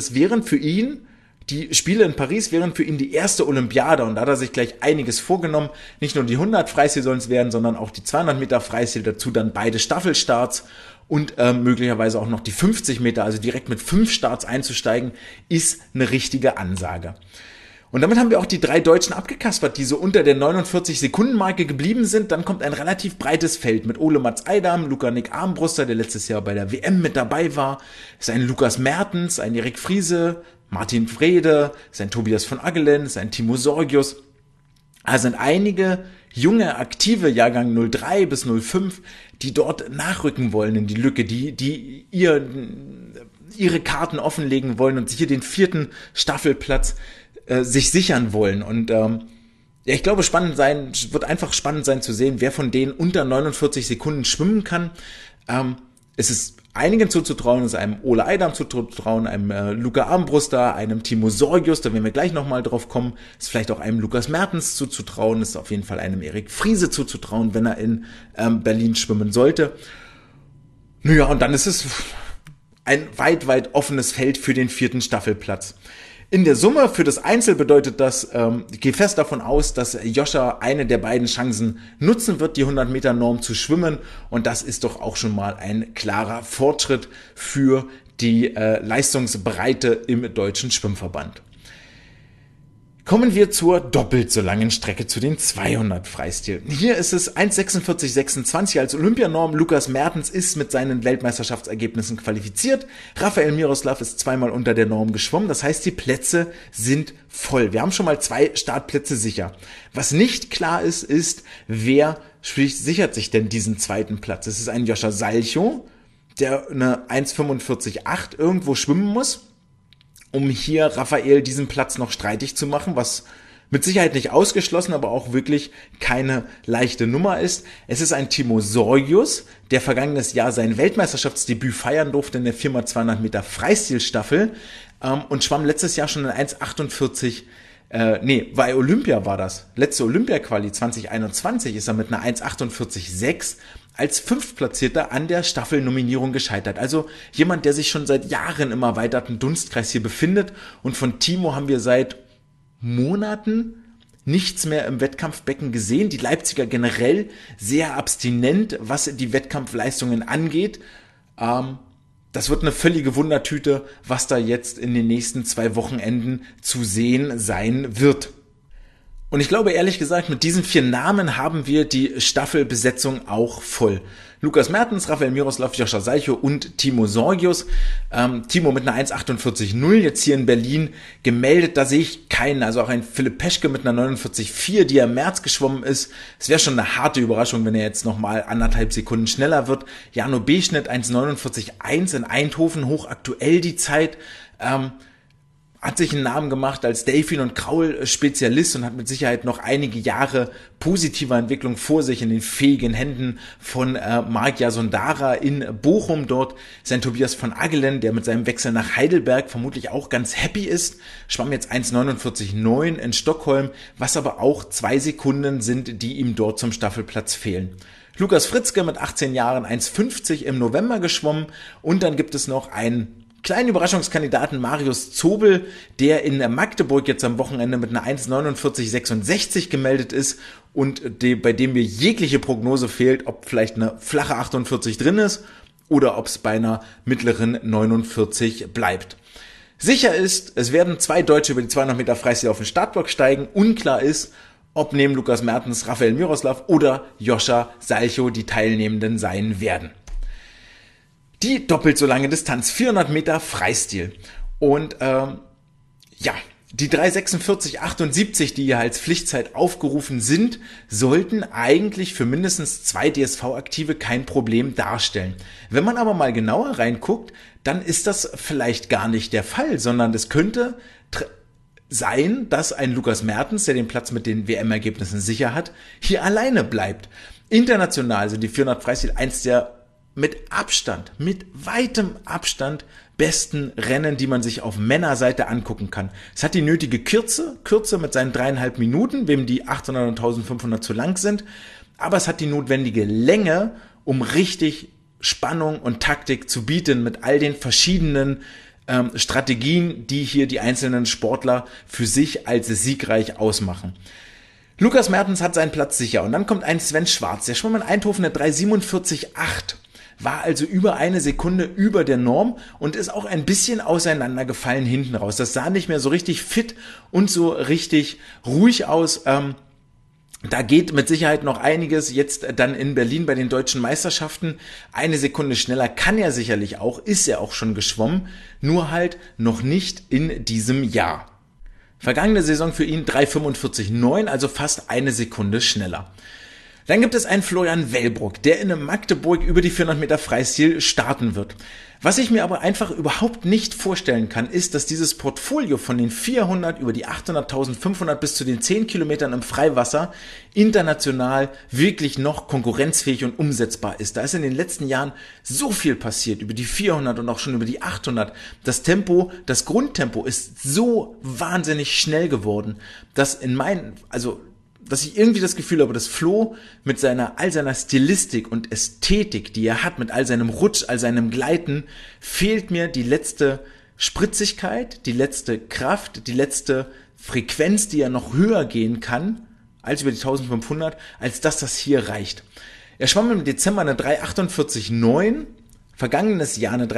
die Spiele in Paris wären für ihn die erste Olympiade. Und da hat er sich gleich einiges vorgenommen. Nicht nur die 100 Freistil sollen es werden, sondern auch die 200 Meter Freistil. Dazu dann beide Staffelstarts und möglicherweise auch noch die 50 Meter. Also direkt mit 5 Starts einzusteigen, ist eine richtige Ansage. Und damit haben wir auch die 3 Deutschen abgekaspert, die so unter der 49-Sekunden-Marke geblieben sind. Dann kommt ein relativ breites Feld mit Ole Mats Eidam, Luca-Nick Armbruster, der letztes Jahr bei der WM mit dabei war. Es ist ein Lukas Mertens, ein Erik Friese, Martin Frede, es ist ein Tobias von Aggelen, es ist ein Timo Sorgius. Also sind einige junge, aktive Jahrgang 03 bis 05, die dort nachrücken wollen in die Lücke, die ihre Karten offenlegen wollen und sich hier den 4. Staffelplatz sich sichern wollen. Und ich glaube, wird einfach spannend sein zu sehen, wer von denen unter 49 Sekunden schwimmen kann. Es ist einigen zuzutrauen, es ist einem Ole Eidam zuzutrauen, einem Luca Armbruster, einem Timo Sorgius, da werden wir gleich nochmal drauf kommen, ist vielleicht auch einem Lukas Mertens zuzutrauen, ist auf jeden Fall einem Erik Friese zuzutrauen, wenn er in Berlin schwimmen sollte. Naja, und dann ist es ein weit, weit offenes Feld für den 4. Staffelplatz. In der Summe für das Einzel bedeutet das, ich gehe fest davon aus, dass Joscha eine der beiden Chancen nutzen wird, die 100-Meter-Norm zu schwimmen. Und das ist doch auch schon mal ein klarer Fortschritt für die Leistungsbreite im Deutschen Schwimmverband. Kommen wir zur doppelt so langen Strecke, zu den 200 Freistil. Hier ist es 1,46,26 als Olympianorm. Lukas Mertens ist mit seinen Weltmeisterschaftsergebnissen qualifiziert. Rafael Miroslav ist zweimal unter der Norm geschwommen. Das heißt, die Plätze sind voll. Wir haben schon mal 2 Startplätze sicher. Was nicht klar ist, wer sichert sich denn diesen 2. Platz? Es ist ein Joscha Salchow, der eine 1,45,8 irgendwo schwimmen muss, um hier Rafael diesen Platz noch streitig zu machen, was mit Sicherheit nicht ausgeschlossen, aber auch wirklich keine leichte Nummer ist. Es ist ein Timo Sorgius, der vergangenes Jahr sein Weltmeisterschaftsdebüt feiern durfte in der 4x200 Meter Freistilstaffel und schwamm letztes Jahr schon in 1,48. Bei Olympia war das. Letzte Olympia-Quali 2021 ist er mit einer 1,48,6 als 5. an der Staffelnominierung gescheitert. Also jemand, der sich schon seit Jahren im erweiterten Dunstkreis hier befindet. Und von Timo haben wir seit Monaten nichts mehr im Wettkampfbecken gesehen. Die Leipziger generell sehr abstinent, was die Wettkampfleistungen angeht. Das wird eine völlige Wundertüte, was da jetzt in den nächsten 2 Wochenenden zu sehen sein wird. Und ich glaube, ehrlich gesagt, mit diesen 4 Namen haben wir die Staffelbesetzung auch voll. Lukas Mertens, Rafael Miroslav, Joscha Salchow und Timo Sorgius. Timo mit einer 1,48,0 jetzt hier in Berlin gemeldet. Da sehe ich keinen. Also auch ein Philipp Peschke mit einer 49,4, die er im März geschwommen ist. Es wäre schon eine harte Überraschung, wenn er jetzt nochmal 1,5 Sekunden schneller wird. Jano B-Schnitt 1,49,1 in Eindhoven, hochaktuell die Zeit. Hat sich einen Namen gemacht als Delfin- und Kraul-Spezialist und hat mit Sicherheit noch einige Jahre positiver Entwicklung vor sich in den fähigen Händen von Marc Jasondara in Bochum. Dort ist ein Tobias von Aggelen, der mit seinem Wechsel nach Heidelberg vermutlich auch ganz happy ist. Schwamm jetzt 1,49,9 in Stockholm, was aber auch 2 Sekunden sind, die ihm dort zum Staffelplatz fehlen. Lukas Fritzke mit 18 Jahren 1,50 im November geschwommen und dann gibt es noch einen kleinen Überraschungskandidaten Marius Zobel, der in Magdeburg jetzt am Wochenende mit einer 1,49,66 gemeldet ist und bei dem mir jegliche Prognose fehlt, ob vielleicht eine flache 48 drin ist oder ob es bei einer mittleren 49 bleibt. Sicher ist, es werden 2 Deutsche über die 200 Meter Freistil auf den Startblock steigen. Unklar ist, ob neben Lukas Mertens, Rafael Miroslav oder Joscha Salchow die Teilnehmenden sein werden. Die doppelt so lange Distanz, 400 Meter Freistil. Und die 3,46,78, die hier als Pflichtzeit aufgerufen sind, sollten eigentlich für mindestens 2 DSV-Aktive kein Problem darstellen. Wenn man aber mal genauer reinguckt, dann ist das vielleicht gar nicht der Fall, sondern es könnte sein, dass ein Lukas Mertens, der den Platz mit den WM-Ergebnissen sicher hat, hier alleine bleibt. International sind die 400 Freistil eins der mit weitem Abstand besten Rennen, die man sich auf Männerseite angucken kann. Es hat die nötige Kürze mit seinen 3,5 Minuten, wem die 800 und 1500 zu lang sind, aber es hat die notwendige Länge, um richtig Spannung und Taktik zu bieten mit all den verschiedenen Strategien, die hier die einzelnen Sportler für sich als siegreich ausmachen. Lukas Mertens hat seinen Platz sicher und dann kommt ein Sven Schwarz, der schwamm in Eindhoven eine 3,47,8, war also über eine Sekunde über der Norm und ist auch ein bisschen auseinandergefallen hinten raus. Das sah nicht mehr so richtig fit und so richtig ruhig aus. Da geht mit Sicherheit noch einiges jetzt dann in Berlin bei den deutschen Meisterschaften. Eine Sekunde schneller kann er sicherlich auch, ist er auch schon geschwommen, nur halt noch nicht in diesem Jahr. Vergangene Saison für ihn 3,45,9, also fast eine Sekunde schneller. Dann gibt es einen Florian Wellbrock, der in Magdeburg über die 400 Meter Freistil starten wird. Was ich mir aber einfach überhaupt nicht vorstellen kann, ist, dass dieses Portfolio von den 400 über die 800, 1500 bis zu den 10 Kilometern im Freiwasser international wirklich noch konkurrenzfähig und umsetzbar ist. Da ist in den letzten Jahren so viel passiert über die 400 und auch schon über die 800. Das Grundtempo ist so wahnsinnig schnell geworden, dass dass ich irgendwie das Gefühl habe, dass Flo mit all seiner Stilistik und Ästhetik, die er hat, mit all seinem Rutsch, all seinem Gleiten, fehlt mir die letzte Spritzigkeit, die letzte Kraft, die letzte Frequenz, die er noch höher gehen kann, als über die 1500, als dass das hier reicht. Er schwamm im Dezember eine 3,48,9, vergangenes Jahr eine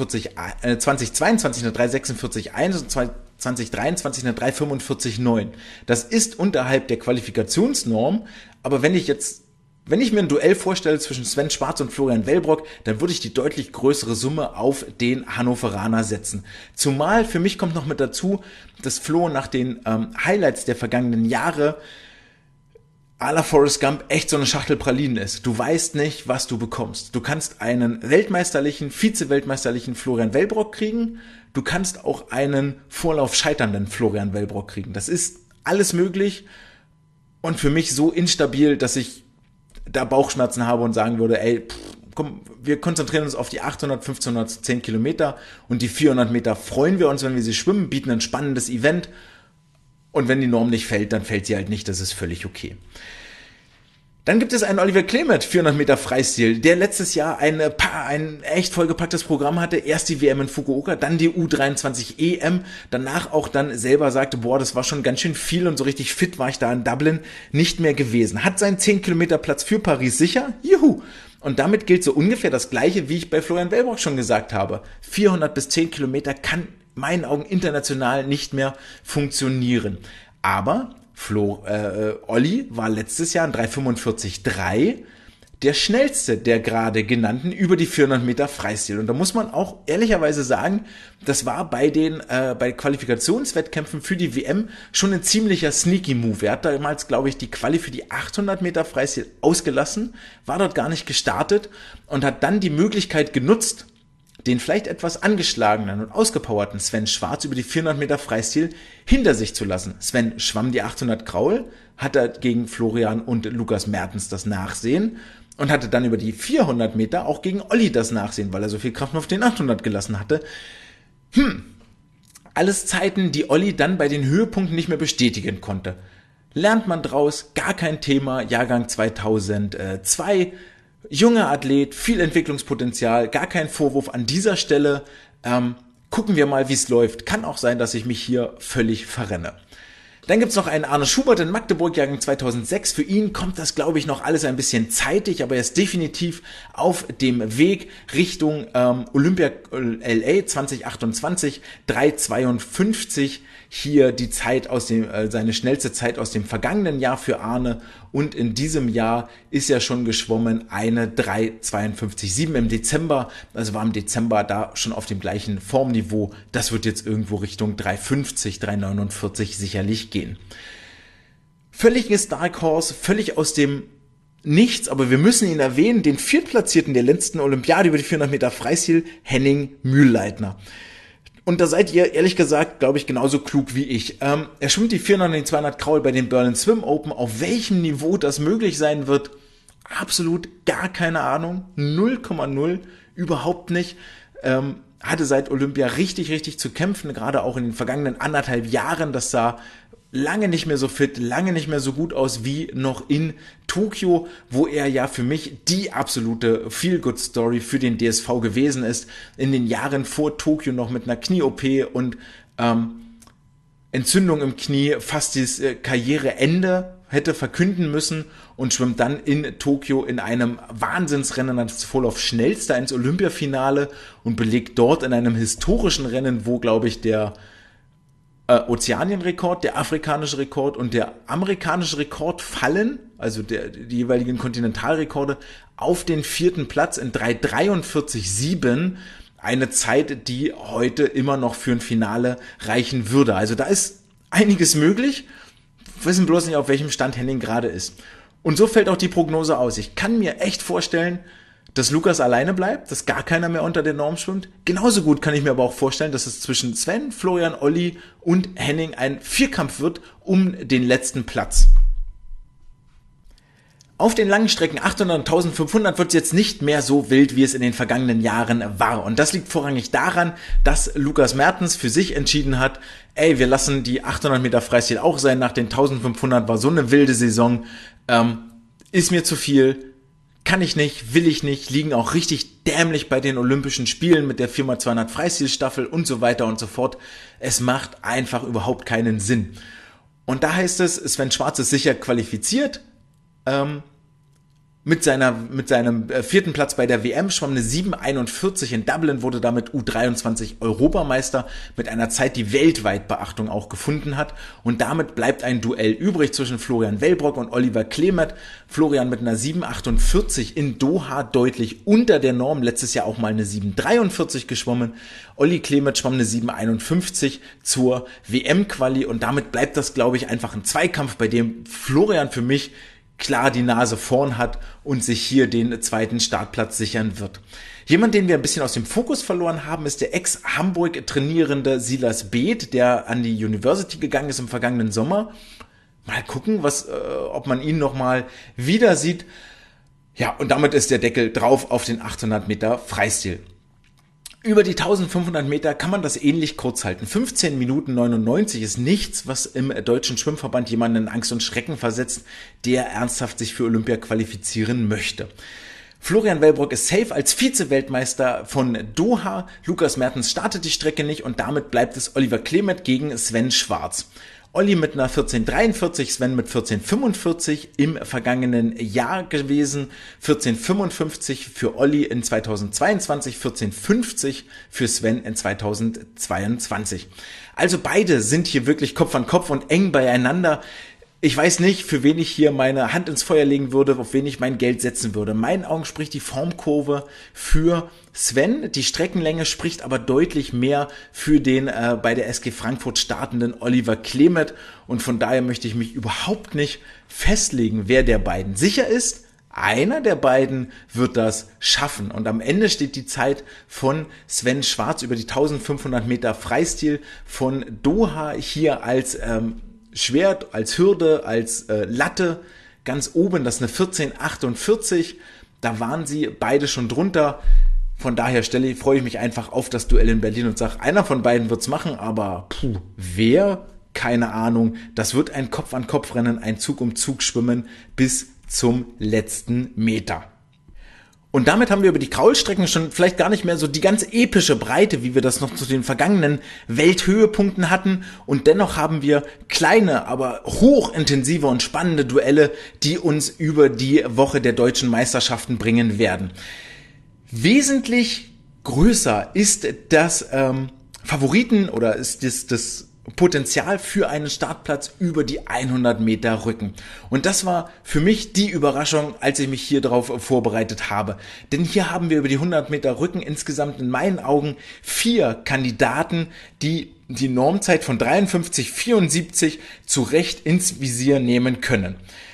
2022 eine 3,46,1 und 2023 eine 3,45,9. Das ist unterhalb der Qualifikationsnorm, aber wenn ich mir ein Duell vorstelle zwischen Sven Schwarz und Florian Wellbrock, dann würde ich die deutlich größere Summe auf den Hannoveraner setzen. Zumal für mich kommt noch mit dazu, dass Flo nach den Highlights der vergangenen Jahre à la Forrest Gump echt so eine Schachtel Pralinen ist. Du weißt nicht, was du bekommst. Du kannst einen Vize-Weltmeisterlichen Florian Wellbrock kriegen. Du kannst auch einen Vorlauf scheiternden Florian Wellbrock kriegen. Das ist alles möglich und für mich so instabil, dass ich da Bauchschmerzen habe und sagen würde, komm, wir konzentrieren uns auf die 800, 1500, 10 Kilometer und die 400 Meter freuen wir uns, wenn wir sie schwimmen, bieten ein spannendes Event. Und wenn die Norm nicht fällt, dann fällt sie halt nicht, das ist völlig okay. Dann gibt es einen Oliver Clement, 400 Meter Freistil, der letztes Jahr ein echt vollgepacktes Programm hatte. Erst die WM in Fukuoka, dann die U23 EM, danach auch dann selber sagte, das war schon ganz schön viel und so richtig fit war ich da in Dublin nicht mehr gewesen. Hat seinen 10 Kilometer Platz für Paris sicher, juhu! Und damit gilt so ungefähr das Gleiche, wie ich bei Florian Wellbrock schon gesagt habe. 400 bis 10 Kilometer kann in meinen Augen international nicht mehr funktionieren. Aber Olli war letztes Jahr in 3,45,3 der schnellste der gerade genannten über die 400 Meter Freistil. Und da muss man auch ehrlicherweise sagen, das war bei Qualifikationswettkämpfen für die WM schon ein ziemlicher sneaky Move. Er hat damals, glaube ich, die Quali für die 800 Meter Freistil ausgelassen, war dort gar nicht gestartet und hat dann die Möglichkeit genutzt, den vielleicht etwas angeschlagenen und ausgepowerten Sven Schwarz über die 400 Meter Freistil hinter sich zu lassen. Sven schwamm die 800 Kraul, hatte gegen Florian und Lukas Mertens das Nachsehen und hatte dann über die 400 Meter auch gegen Olli das Nachsehen, weil er so viel Kraft nur auf den 800 gelassen hatte. Alles Zeiten, die Olli dann bei den Höhepunkten nicht mehr bestätigen konnte. Lernt man draus, gar kein Thema, Jahrgang 2002, junger Athlet, viel Entwicklungspotenzial, gar kein Vorwurf an dieser Stelle. Gucken wir mal, wie es läuft. Kann auch sein, dass ich mich hier völlig verrenne. Dann gibt's noch einen Arne Schubert in Magdeburg, Jahrgang 2006. Für ihn kommt das, glaube ich, noch alles ein bisschen zeitig, aber er ist definitiv auf dem Weg Richtung Olympia LA 2028, 3,52. Hier die Zeit seine schnellste Zeit aus dem vergangenen Jahr für Arne. Und in diesem Jahr ist er schon geschwommen, eine 3,52,7 im Dezember. Also war im Dezember da schon auf dem gleichen Formniveau. Das wird jetzt irgendwo Richtung 3,50, 3,49 sicherlich gehen. Völliges Dark Horse, völlig aus dem Nichts, aber wir müssen ihn erwähnen, den Viertplatzierten der letzten Olympiade über die 400 Meter Freistil, Henning Mühlleitner. Und da seid ihr, ehrlich gesagt, glaube ich, genauso klug wie ich. Er schwimmt die 400 und die 200 Kraul bei den Berlin Swim Open. Auf welchem Niveau das möglich sein wird, absolut gar keine Ahnung. 0,0, überhaupt nicht. Hatte seit Olympia richtig zu kämpfen, gerade auch in den vergangenen 1,5 Jahren. Das sah lange nicht mehr so fit, lange nicht mehr so gut aus wie noch in Tokio, wo er ja für mich die absolute Feel-Good-Story für den DSV gewesen ist. In den Jahren vor Tokio noch mit einer Knie-OP und Entzündung im Knie fast das Karriereende hätte verkünden müssen und schwimmt dann in Tokio in einem Wahnsinnsrennen als Vorlauf schnellster ins Olympiafinale und belegt dort in einem historischen Rennen, wo, glaube ich, der Ozeanienrekord, der afrikanische Rekord und der amerikanische Rekord fallen, also die jeweiligen Kontinentalrekorde, auf den 4. Platz in 3:43,7, eine Zeit, die heute immer noch für ein Finale reichen würde. Also da ist einiges möglich, wissen bloß nicht, auf welchem Stand Henning gerade ist. Und so fällt auch die Prognose aus. Ich kann mir echt vorstellen, dass Lukas alleine bleibt, dass gar keiner mehr unter der Norm schwimmt. Genauso gut kann ich mir aber auch vorstellen, dass es zwischen Sven, Florian, Olli und Henning ein Vierkampf wird um den letzten Platz. Auf den langen Strecken 800 und 1500 wird es jetzt nicht mehr so wild, wie es in den vergangenen Jahren war. Und das liegt vorrangig daran, dass Lukas Mertens für sich entschieden hat, wir lassen die 800 Meter Freistil auch sein. Nach den 1500 war so eine wilde Saison, ist mir zu viel. Kann ich nicht, will ich nicht, liegen auch richtig dämlich bei den Olympischen Spielen mit der 4x200 Freistilstaffel und so weiter und so fort. Es macht einfach überhaupt keinen Sinn. Und da heißt es, Sven Schwarz ist sicher qualifiziert, mit seinem 4. Platz bei der WM, schwamm eine 7:41 in Dublin, wurde damit U23 Europameister mit einer Zeit, die weltweit Beachtung auch gefunden hat. Und damit bleibt ein Duell übrig zwischen Florian Wellbrock und Oliver Klemet. Florian mit einer 7:48 in Doha, deutlich unter der Norm, letztes Jahr auch mal eine 7:43 geschwommen. Olli Klemet schwamm eine 7:51 zur WM-Quali und damit bleibt das, glaube ich, einfach ein Zweikampf, bei dem Florian für mich klar die Nase vorn hat und sich hier den 2. Startplatz sichern wird. Jemand, den wir ein bisschen aus dem Fokus verloren haben, ist der Ex-Hamburg trainierende Silas Beeth, der an die University gegangen ist im vergangenen Sommer. Mal gucken, ob man ihn nochmal wieder sieht. Ja, und damit ist der Deckel drauf auf den 800 Meter Freistil. Über die 1500 Meter kann man das ähnlich kurz halten. 15 Minuten 99 ist nichts, was im Deutschen Schwimmverband jemanden in Angst und Schrecken versetzt, der ernsthaft sich für Olympia qualifizieren möchte. Florian Wellbrock ist safe als Vize-Weltmeister von Doha. Lukas Mertens startet die Strecke nicht und damit bleibt es Oliver Klemet gegen Sven Schwarz. Olli mit einer 14:43, Sven mit 14:45 im vergangenen Jahr gewesen. 14:55 für Olli in 2022, 14:50 für Sven in 2022. Also beide sind hier wirklich Kopf an Kopf und eng beieinander. Ich weiß nicht, für wen ich hier meine Hand ins Feuer legen würde, auf wen ich mein Geld setzen würde. In meinen Augen spricht die Formkurve für Sven. Die Streckenlänge spricht aber deutlich mehr für den bei der SG Frankfurt startenden Oliver Klemet. Und von daher möchte ich mich überhaupt nicht festlegen, wer der beiden sicher ist. Einer der beiden wird das schaffen. Und am Ende steht die Zeit von Sven Schwarz über die 1500 Meter Freistil von Doha hier als Schwert, als Hürde, als Latte ganz oben, das ist eine 14:48, da waren sie beide schon drunter, von daher freue ich mich einfach auf das Duell in Berlin und sage, einer von beiden wird's machen, aber wer? Keine Ahnung, das wird ein Kopf-an-Kopf-Rennen, ein Zug-um-Zug-Schwimmen bis zum letzten Meter. Und damit haben wir über die Kraulstrecken schon vielleicht gar nicht mehr so die ganz epische Breite, wie wir das noch zu den vergangenen Welthöhepunkten hatten. Und dennoch haben wir kleine, aber hochintensive und spannende Duelle, die uns über die Woche der deutschen Meisterschaften bringen werden. Wesentlich größer ist das Favoriten oder ist das Potenzial für einen Startplatz über die 100 Meter Rücken. Und das war für mich die Überraschung, als ich mich hier darauf vorbereitet habe. Denn hier haben wir über die 100 Meter Rücken insgesamt in meinen Augen 4 Kandidaten, die die Normzeit von 53,74 zu Recht ins Visier nehmen können.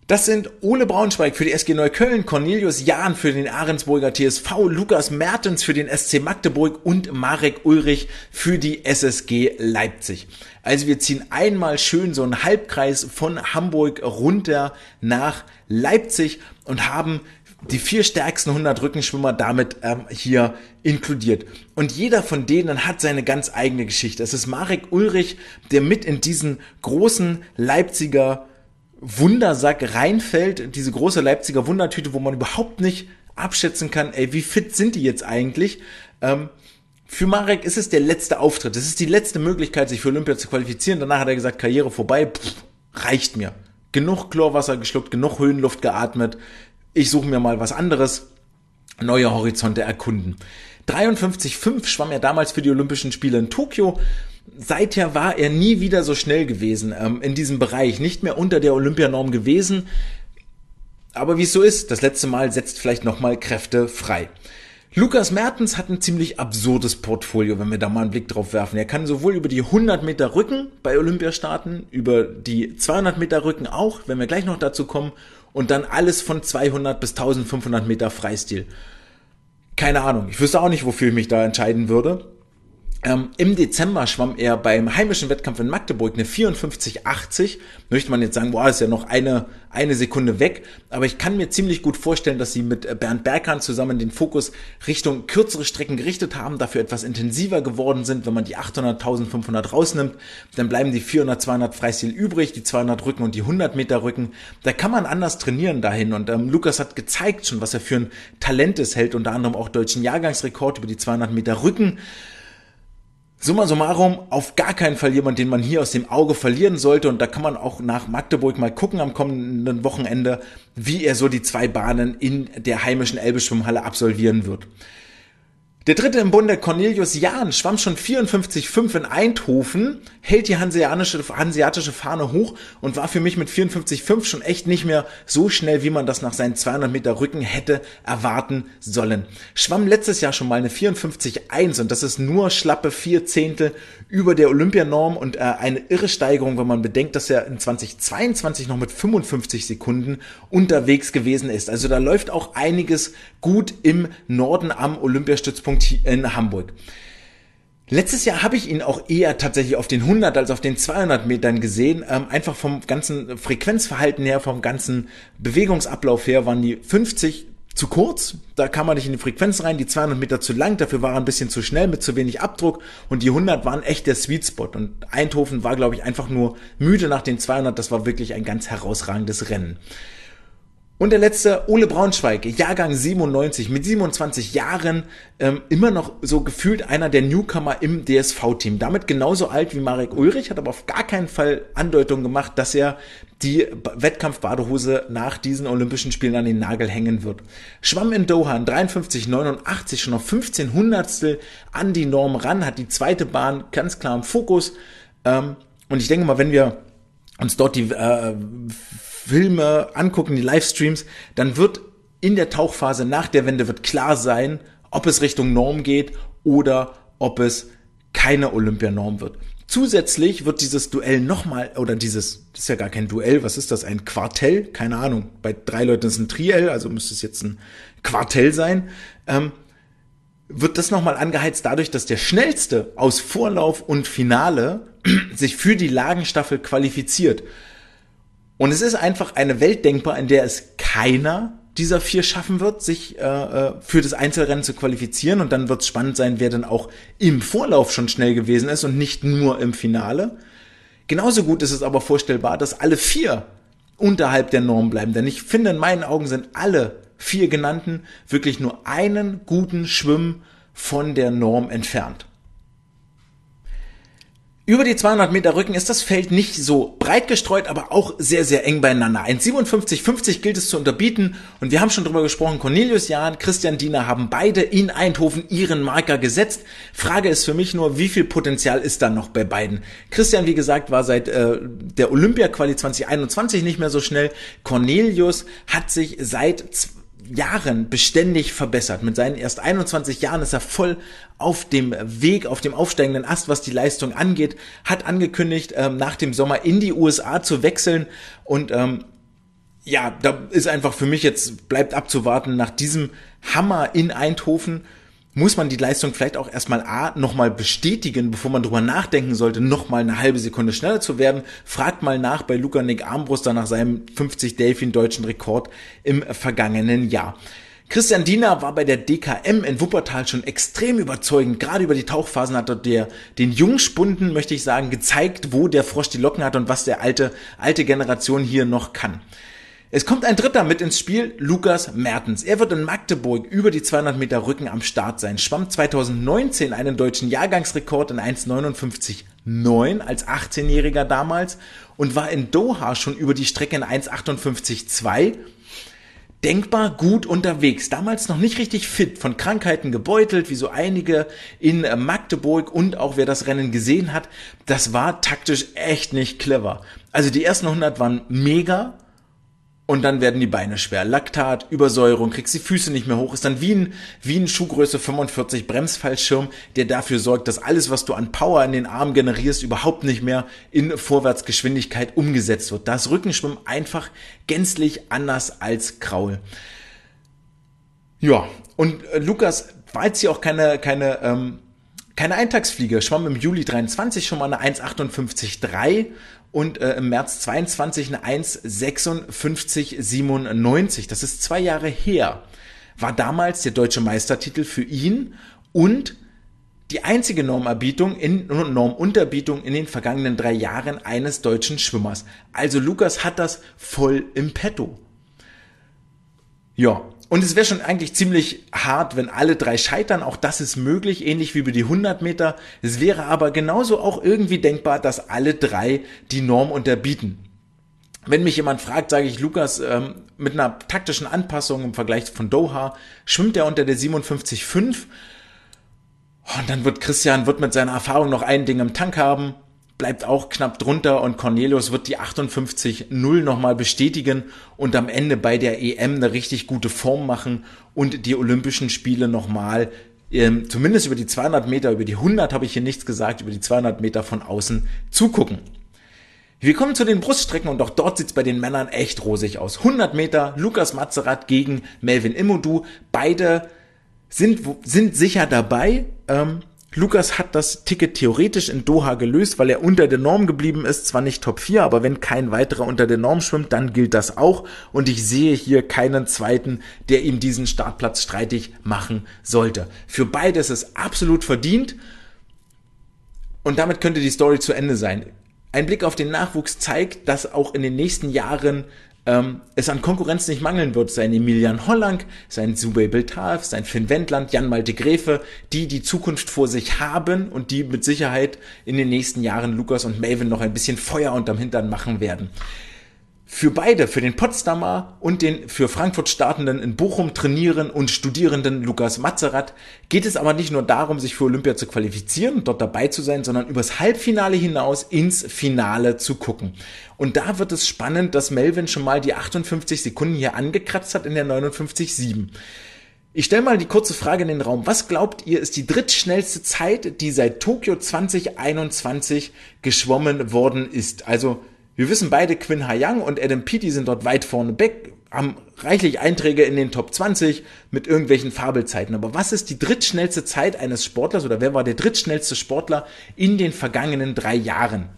Das sind Ole Braunschweig für die SG Neukölln, Cornelius Jahn für den Ahrensburger TSV, Lukas Mertens für den SC Magdeburg und Marek Ulrich für die SSG Leipzig. Also wir ziehen einmal schön so einen Halbkreis von Hamburg runter nach Leipzig und haben die 4 stärksten 100 Rückenschwimmer damit hier inkludiert. Und jeder von denen hat seine ganz eigene Geschichte. Es ist Marek Ulrich, der mit in diesen großen Leipziger Wundersack reinfällt, diese große Leipziger Wundertüte, wo man überhaupt nicht abschätzen kann, wie fit sind die jetzt eigentlich? Für Marek ist es der letzte Auftritt. Es ist die letzte Möglichkeit, sich für Olympia zu qualifizieren. Danach hat er gesagt, Karriere vorbei, reicht mir. Genug Chlorwasser geschluckt, genug Höhenluft geatmet. Ich suche mir mal was anderes, neue Horizonte erkunden. 53,5 schwamm er damals für die Olympischen Spiele in Tokio. Seither war er nie wieder so schnell gewesen in diesem Bereich, nicht mehr unter der Olympianorm gewesen. Aber wie es so ist, das letzte Mal setzt vielleicht nochmal Kräfte frei. Lukas Mertens hat ein ziemlich absurdes Portfolio, wenn wir da mal einen Blick drauf werfen. Er kann sowohl über die 100 Meter Rücken bei Olympia starten, über die 200 Meter Rücken auch, wenn wir gleich noch dazu kommen, und dann alles von 200 bis 1500 Meter Freistil. Keine Ahnung, ich wüsste auch nicht, wofür ich mich da entscheiden würde. Im Dezember schwamm er beim heimischen Wettkampf in Magdeburg eine 54,80. Möchte man jetzt sagen, boah, ist ja noch eine Sekunde weg. Aber ich kann mir ziemlich gut vorstellen, dass sie mit Bernd Berghahn zusammen den Fokus Richtung kürzere Strecken gerichtet haben, dafür etwas intensiver geworden sind. Wenn man die 800, 1500 rausnimmt, dann bleiben die 400, 200 Freistil übrig, die 200 Rücken und die 100 Meter Rücken. Da kann man anders trainieren dahin. Und Lukas hat gezeigt schon, was er für ein Talent ist, hält unter anderem auch deutschen Jahrgangsrekord über die 200 Meter Rücken. Summa summarum, auf gar keinen Fall jemand, den man hier aus dem Auge verlieren sollte. Und da kann man auch nach Magdeburg mal gucken am kommenden Wochenende, wie er so die 2 Bahnen in der heimischen Elbe-Schwimmhalle absolvieren wird. Der dritte im Bunde, Cornelius Jahn, schwamm schon 54,5 in Eindhoven, hält die hanseatische Fahne hoch und war für mich mit 54,5 schon echt nicht mehr so schnell, wie man das nach seinen 200 Meter Rücken hätte erwarten sollen. Schwamm letztes Jahr schon mal eine 54,1 und das ist nur schlappe 4 Zehntel über der Olympianorm und eine irre Steigerung, wenn man bedenkt, dass er in 2022 noch mit 55 Sekunden unterwegs gewesen ist. Also da läuft auch einiges gut im Norden am Olympiastützpunkt in Hamburg. Letztes Jahr habe ich ihn auch eher tatsächlich auf den 100 als auf den 200 Metern gesehen. Einfach vom ganzen Frequenzverhalten her, vom ganzen Bewegungsablauf her waren die 50 zu kurz. Da kam er nicht in die Frequenz rein, die 200 Meter zu lang. Dafür war er ein bisschen zu schnell mit zu wenig Abdruck und die 100 waren echt der Sweet Spot. Und Eindhoven war, glaube ich, einfach nur müde nach den 200. Das war wirklich ein ganz herausragendes Rennen. Und der letzte, Ole Braunschweig, Jahrgang 97, mit 27 Jahren, immer noch so gefühlt einer der Newcomer im DSV-Team. Damit genauso alt wie Marek Ulrich, hat aber auf gar keinen Fall Andeutung gemacht, dass er die Wettkampfbadehose nach diesen Olympischen Spielen an den Nagel hängen wird. Schwamm in Doha in 53,89, schon auf 15 Hundertstel an die Norm ran, hat die zweite Bahn ganz klar im Fokus. Und ich denke mal, wenn wir uns dort die Filme angucken, die Livestreams, dann wird in der Tauchphase nach der Wende wird klar sein, ob es Richtung Norm geht oder ob es keine Olympianorm wird. Zusätzlich wird dieses Duell nochmal, oder das ist ja gar kein Duell, was ist das, ein Quartell? Keine Ahnung, bei 3 Leuten ist ein Triell, also müsste es jetzt ein Quartell sein, wird das nochmal angeheizt dadurch, dass der Schnellste aus Vorlauf und Finale sich für die Lagenstaffel qualifiziert. Und es ist einfach eine Welt denkbar, in der es keiner dieser 4 schaffen wird, sich für das Einzelrennen zu qualifizieren. Und dann wird es spannend sein, wer dann auch im Vorlauf schon schnell gewesen ist und nicht nur im Finale. Genauso gut ist es aber vorstellbar, dass alle 4 unterhalb der Norm bleiben. Denn ich finde, in meinen Augen sind alle 4 genannten wirklich nur einen guten Schwimm von der Norm entfernt. Über die 200 Meter Rücken ist das Feld nicht so breit gestreut, aber auch sehr, sehr eng beieinander. 1,57,50 gilt es zu unterbieten und wir haben schon drüber gesprochen, Cornelius Jahn, Christian Diener haben beide in Eindhoven ihren Marker gesetzt. Frage ist für mich nur, wie viel Potenzial ist da noch bei beiden? Christian, wie gesagt, war seit der Olympia-Quali 2021 nicht mehr so schnell. Cornelius hat sich seit Jahren beständig verbessert. Mit seinen erst 21 Jahren ist er voll auf dem Weg, auf dem aufsteigenden Ast, was die Leistung angeht, hat angekündigt, nach dem Sommer in die USA zu wechseln und Ja, da ist einfach für mich jetzt, bleibt abzuwarten, nach diesem Hammer in Eindhoven muss man die Leistung vielleicht auch erstmal nochmal bestätigen, bevor man drüber nachdenken sollte, nochmal eine halbe Sekunde schneller zu werden. Fragt mal nach bei Luca Nick Armbruster nach seinem 50 Delfin deutschen Rekord im vergangenen Jahr. Christian Diener war bei der DKM in Wuppertal schon extrem überzeugend. Gerade über die Tauchphasen hat er den Jungspunden, möchte ich sagen, gezeigt, wo der Frosch die Locken hat und was der alte Generation hier noch kann. Es kommt ein Dritter mit ins Spiel, Lukas Mertens. Er wird in Magdeburg über die 200 Meter Rücken am Start sein. Schwamm 2019 einen deutschen Jahrgangsrekord in 1,59,9 als 18-Jähriger damals und war in Doha schon über die Strecke in 1,58,2. Denkbar gut unterwegs. Damals noch nicht richtig fit, von Krankheiten gebeutelt, wie so einige in Magdeburg und auch wer das Rennen gesehen hat. Das war taktisch echt nicht clever. Also die ersten 100 waren mega. Und dann werden die Beine schwer. Laktat, Übersäuerung, kriegst die Füße nicht mehr hoch. Ist dann wie ein Schuhgröße 45 Bremsfallschirm, der dafür sorgt, dass alles, was du an Power in den Armen generierst, überhaupt nicht mehr in Vorwärtsgeschwindigkeit umgesetzt wird. Da ist Rückenschwimmen einfach gänzlich anders als Kraul. Ja, und Lukas war jetzt hier auch keine Eintagsfliege. Schwamm im Juli 23 schon mal eine 1,58,3 und im März 22 eine 1,56,97. Das ist 2 Jahre her. War damals der deutsche Meistertitel für ihn und die einzige Normunterbietung in den vergangenen 3 Jahren eines deutschen Schwimmers. Also Lukas hat das voll im Petto. Ja, und es wäre schon eigentlich ziemlich hart, wenn alle 3 scheitern. Auch das ist möglich, ähnlich wie über die 100 Meter. Es wäre aber genauso auch irgendwie denkbar, dass alle 3 die Norm unterbieten. Wenn mich jemand fragt, sage ich, Lukas, mit einer taktischen Anpassung im Vergleich von Doha, schwimmt er unter der 57,5. Und dann wird Christian mit seiner Erfahrung noch ein Ding im Tank haben, bleibt auch knapp drunter und Cornelius wird die 58,0 nochmal bestätigen und am Ende bei der EM eine richtig gute Form machen und die Olympischen Spiele nochmal, zumindest über die 200 Meter, über die 100 habe ich hier nichts gesagt, über die 200 Meter von außen zugucken. Wir kommen zu den Bruststrecken und auch dort sieht's bei den Männern echt rosig aus. 100 Meter, Lukas Matzerath gegen Melvin Imodu, beide sind sicher dabei. Lukas hat das Ticket theoretisch in Doha gelöst, weil er unter der Norm geblieben ist, zwar nicht Top 4, aber wenn kein weiterer unter der Norm schwimmt, dann gilt das auch und ich sehe hier keinen zweiten, der ihm diesen Startplatz streitig machen sollte. Für beide ist es absolut verdient und damit könnte die Story zu Ende sein. Ein Blick auf den Nachwuchs zeigt, dass auch in den nächsten Jahren es an Konkurrenz nicht mangeln wird. Sein Emilian Hollang, sein Subey Beltaev, sein Finn Wendland, Jan-Malte Gräfe, die Zukunft vor sich haben und die mit Sicherheit in den nächsten Jahren Lukas und Melvin noch ein bisschen Feuer unterm Hintern machen werden. Für beide, für den Potsdamer und den für Frankfurt startenden in Bochum trainieren und studierenden Lukas Matzerath geht es aber nicht nur darum, sich für Olympia zu qualifizieren und dort dabei zu sein, sondern übers Halbfinale hinaus ins Finale zu gucken. Und da wird es spannend, dass Melvin schon mal die 58 Sekunden hier angekratzt hat in der 59,7. Ich stelle mal die kurze Frage in den Raum. Was glaubt ihr, ist die drittschnellste Zeit, die seit Tokio 2021 geschwommen worden ist? Also wir wissen beide, Quinn Ha-Yang und Adam Peaty sind dort weit vorne weg, haben reichlich Einträge in den Top 20 mit irgendwelchen Fabelzeiten. Aber was ist die drittschnellste Zeit eines Sportlers oder wer war der drittschnellste Sportler in den vergangenen 3 Jahren?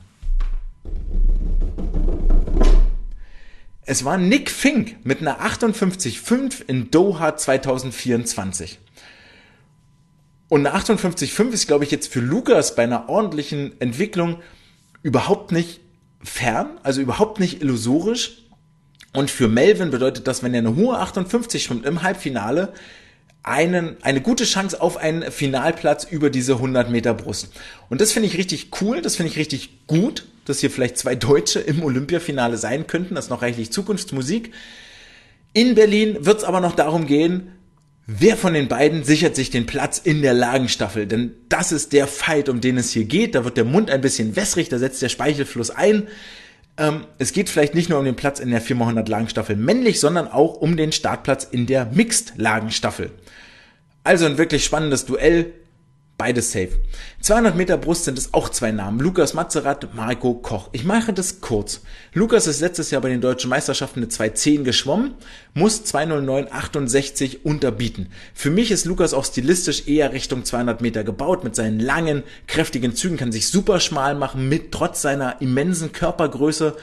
Es war Nick Fink mit einer 58,5 in Doha 2024. Und eine 58,5 ist, glaube ich, jetzt für Lukas bei einer ordentlichen Entwicklung überhaupt nicht fern, also überhaupt nicht illusorisch. Und für Melvin bedeutet das, wenn er eine hohe 58 schwimmt im Halbfinale, eine gute Chance auf einen Finalplatz über diese 100 Meter Brust. Und das finde ich richtig cool, das finde ich richtig gut, dass hier vielleicht 2 Deutsche im Olympiafinale sein könnten. Das ist noch reichlich Zukunftsmusik. In Berlin wird es aber noch darum gehen, wer von den beiden sichert sich den Platz in der Lagenstaffel? Denn das ist der Fight, um den es hier geht. Da wird der Mund ein bisschen wässrig, da setzt der Speichelfluss ein. Es geht vielleicht nicht nur um den Platz in der 4x100 Lagenstaffel männlich, sondern auch um den Startplatz in der Mixed Lagenstaffel. Also ein wirklich spannendes Duell. beides safe. 200 Meter Brust sind es auch zwei Namen. Lukas Matzerath, Marco Koch. Ich mache das kurz. Lukas ist letztes Jahr bei den deutschen Meisterschaften eine 2:10 geschwommen, muss 2:09,68 unterbieten. Für mich ist Lukas auch stilistisch eher Richtung 200 Meter gebaut. Mit seinen langen, kräftigen Zügen kann sich super schmal machen, trotz seiner immensen Körpergröße.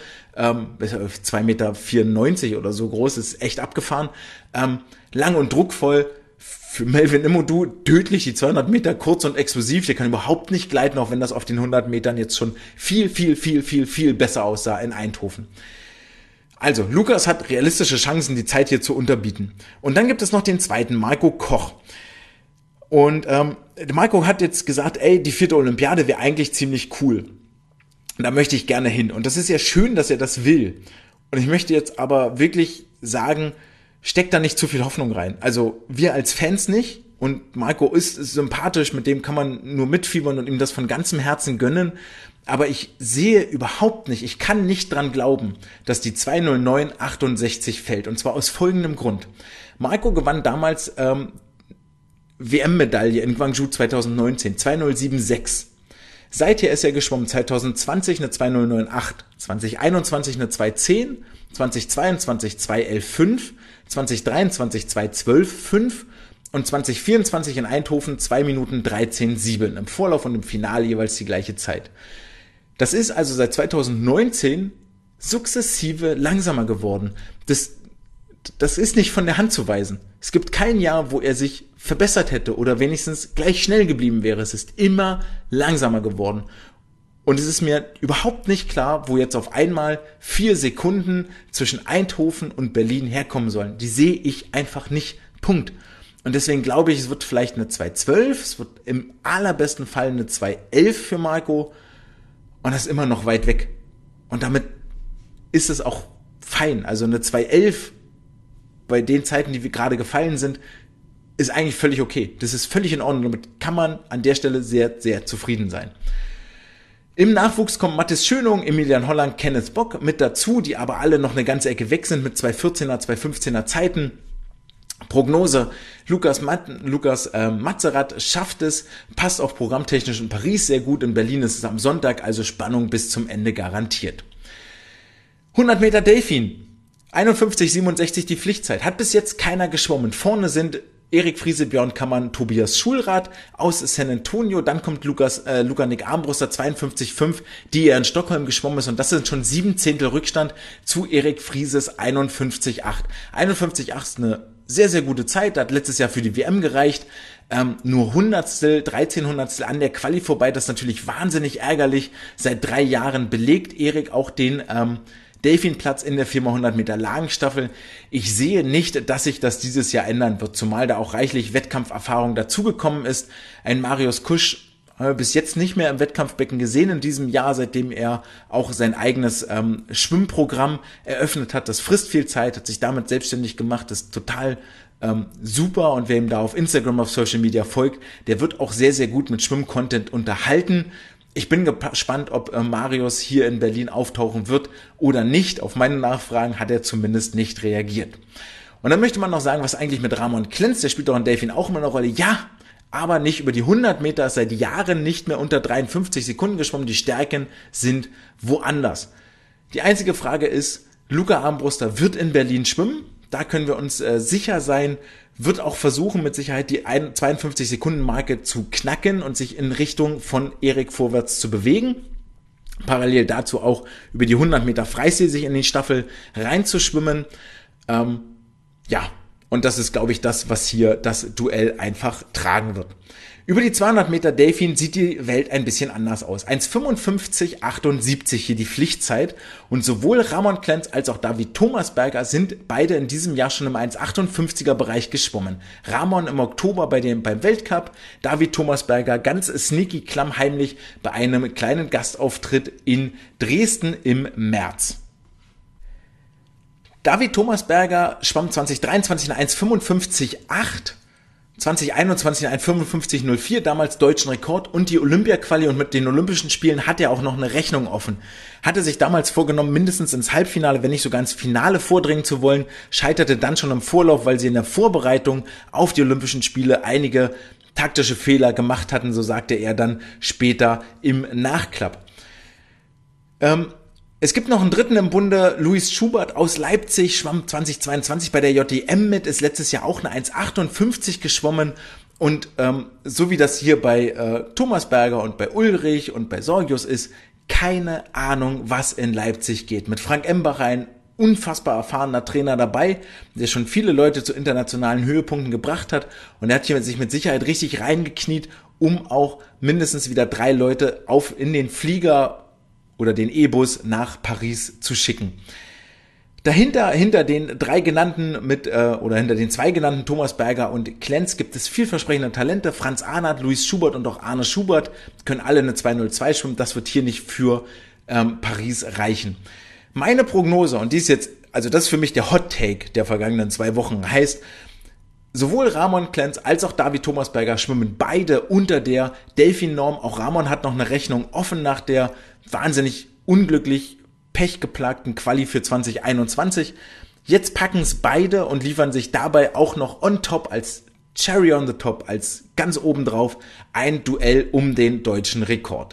2,94 Meter oder so groß, ist echt abgefahren. Lang und druckvoll. Für Melvin Immodu tödlich, die 200 Meter kurz und explosiv. Der kann überhaupt nicht gleiten, auch wenn das auf den 100 Metern jetzt schon viel besser aussah in Eindhoven. Also, Lukas hat realistische Chancen, die Zeit hier zu unterbieten. Und dann gibt es noch den zweiten, Marco Koch. Und Marco hat jetzt gesagt, die 4. Olympiade wäre eigentlich ziemlich cool. Da möchte ich gerne hin. Und das ist ja schön, dass er das will. Und ich möchte jetzt aber wirklich sagen, steckt da nicht zu viel Hoffnung rein. Also wir als Fans nicht. Und Marco ist sympathisch, mit dem kann man nur mitfiebern und ihm das von ganzem Herzen gönnen. Aber ich sehe überhaupt nicht, ich kann nicht dran glauben, dass die 2:09,68 fällt. Und zwar aus folgendem Grund. Marco gewann damals WM-Medaille in Gwangju 2019, 2:07,6. Seither ist er geschwommen 2020 eine 2:09,8, 2021 eine 2:10, 2022 2:11,5, 2023 2:12,5 und 2024 in Eindhoven 2 Minuten 13,7. Im Vorlauf und im Finale jeweils die gleiche Zeit. Das ist also seit 2019 sukzessive langsamer geworden. Das ist nicht von der Hand zu weisen. Es gibt kein Jahr, wo er sich verbessert hätte oder wenigstens gleich schnell geblieben wäre. Es ist immer langsamer geworden. Und es ist mir überhaupt nicht klar, wo jetzt auf einmal 4 Sekunden zwischen Eindhoven und Berlin herkommen sollen. Die sehe ich einfach nicht. Punkt. Und deswegen glaube ich, es wird vielleicht eine 2:12, es wird im allerbesten Fall eine 2:11 für Marco. Und das ist immer noch weit weg. Und damit ist es auch fein. Also eine 2:11 bei den Zeiten, die wir gerade gefallen sind, ist eigentlich völlig okay. Das ist völlig in Ordnung. Damit kann man an der Stelle sehr, sehr zufrieden sein. Im Nachwuchs kommen Mathis Schönung, Emilian Holland, Kenneth Bock mit dazu, die aber alle noch eine ganze Ecke weg sind mit 2:14er, 2:15er Zeiten. Prognose, Lukas Matzerath schafft es, passt auch programmtechnisch in Paris sehr gut, in Berlin ist es am Sonntag, also Spannung bis zum Ende garantiert. 100 Meter Delfin, 51,67 die Pflichtzeit, hat bis jetzt keiner geschwommen. Vorne sind Erik Friese, Björn Kammann, Tobias Schulrath aus San Antonio, dann kommt Luca-Nick Armbruster 52,5, die er in Stockholm geschwommen ist und das sind schon 7 Zehntel Rückstand zu Erik Frieses 51,8. 51,8 ist eine sehr, sehr gute Zeit, hat letztes Jahr für die WM gereicht, nur 13 Hundertstel an der Quali vorbei, das ist natürlich wahnsinnig ärgerlich. Seit 3 Jahren belegt Erik auch den Delfinplatz in der 4x100 Meter Lagenstaffel. Ich sehe nicht, dass sich das dieses Jahr ändern wird, zumal da auch reichlich Wettkampferfahrung dazugekommen ist. Ein Marius Kusch haben wir bis jetzt nicht mehr im Wettkampfbecken gesehen in diesem Jahr, seitdem er auch sein eigenes Schwimmprogramm eröffnet hat. Das frisst viel Zeit, hat sich damit selbstständig gemacht, ist total super und wer ihm da auf Instagram, auf Social Media folgt, der wird auch sehr, sehr gut mit Schwimmcontent unterhalten. Ich bin gespannt, ob Marius hier in Berlin auftauchen wird oder nicht. Auf meine Nachfragen hat er zumindest nicht reagiert. Und dann möchte man noch sagen, was eigentlich mit Ramon Klenz, der spielt doch in Delfin auch immer eine Rolle. Ja, aber nicht über die 100 Meter, ist seit Jahren nicht mehr unter 53 Sekunden geschwommen. Die Stärken sind woanders. Die einzige Frage ist, Luca Armbruster wird in Berlin schwimmen. Da können wir uns sicher sein, wird auch versuchen, mit Sicherheit die 52-Sekunden-Marke zu knacken und sich in Richtung von Erik vorwärts zu bewegen. Parallel dazu auch über die 100 Meter Freistil sich in die Staffel reinzuschwimmen. Und das ist, glaube ich, das, was hier das Duell einfach tragen wird. Über die 200 Meter Delfin sieht die Welt ein bisschen anders aus. 1,55,78 hier die Pflichtzeit und sowohl Ramon Klenz als auch David Thomasberger sind beide in diesem Jahr schon im 1,58er Bereich geschwommen. Ramon im Oktober beim Weltcup, David Thomasberger ganz sneaky klammheimlich bei einem kleinen Gastauftritt in Dresden im März. David Thomasberger schwamm 2023 in 1,55,8, 2021 in 1,55,04, damals deutschen Rekord und die Olympia-Quali und mit den Olympischen Spielen hat er auch noch eine Rechnung offen. Hatte sich damals vorgenommen, mindestens ins Halbfinale, wenn nicht sogar ins Finale vordringen zu wollen, scheiterte dann schon im Vorlauf, weil sie in der Vorbereitung auf die Olympischen Spiele einige taktische Fehler gemacht hatten, so sagte er dann später im Nachklapp. Es gibt noch einen dritten im Bunde, Luis Schubert aus Leipzig, schwamm 2022 bei der JDM mit, ist letztes Jahr auch eine 1,58 geschwommen und so wie das hier bei Thomas Berger und bei Ulrich und bei Sorgius ist, keine Ahnung, was in Leipzig geht. Mit Frank Embacher ein unfassbar erfahrener Trainer dabei, der schon viele Leute zu internationalen Höhepunkten gebracht hat und er hat hier sich mit Sicherheit richtig reingekniet, um auch mindestens wieder 3 Leute in den Flieger oder den E-Bus nach Paris zu schicken. Dahinter, hinter den 2 genannten Thomas Berger und Klenz gibt es vielversprechende Talente. Franz Arnert, Luis Schubert und auch Arne Schubert können alle eine 2:02 schwimmen. Das wird hier nicht für Paris reichen. Meine Prognose, und die ist jetzt, also das ist für mich der Hot Take der vergangenen 2 Wochen, heißt, sowohl Ramon Klenz als auch David Thomas Berger schwimmen beide unter der Delfin-Norm. Auch Ramon hat noch eine Rechnung offen nach der wahnsinnig unglücklich pechgeplagten Quali für 2021. Jetzt packen es beide und liefern sich dabei auch noch on top als Cherry on the top, als ganz obendrauf ein Duell um den deutschen Rekord.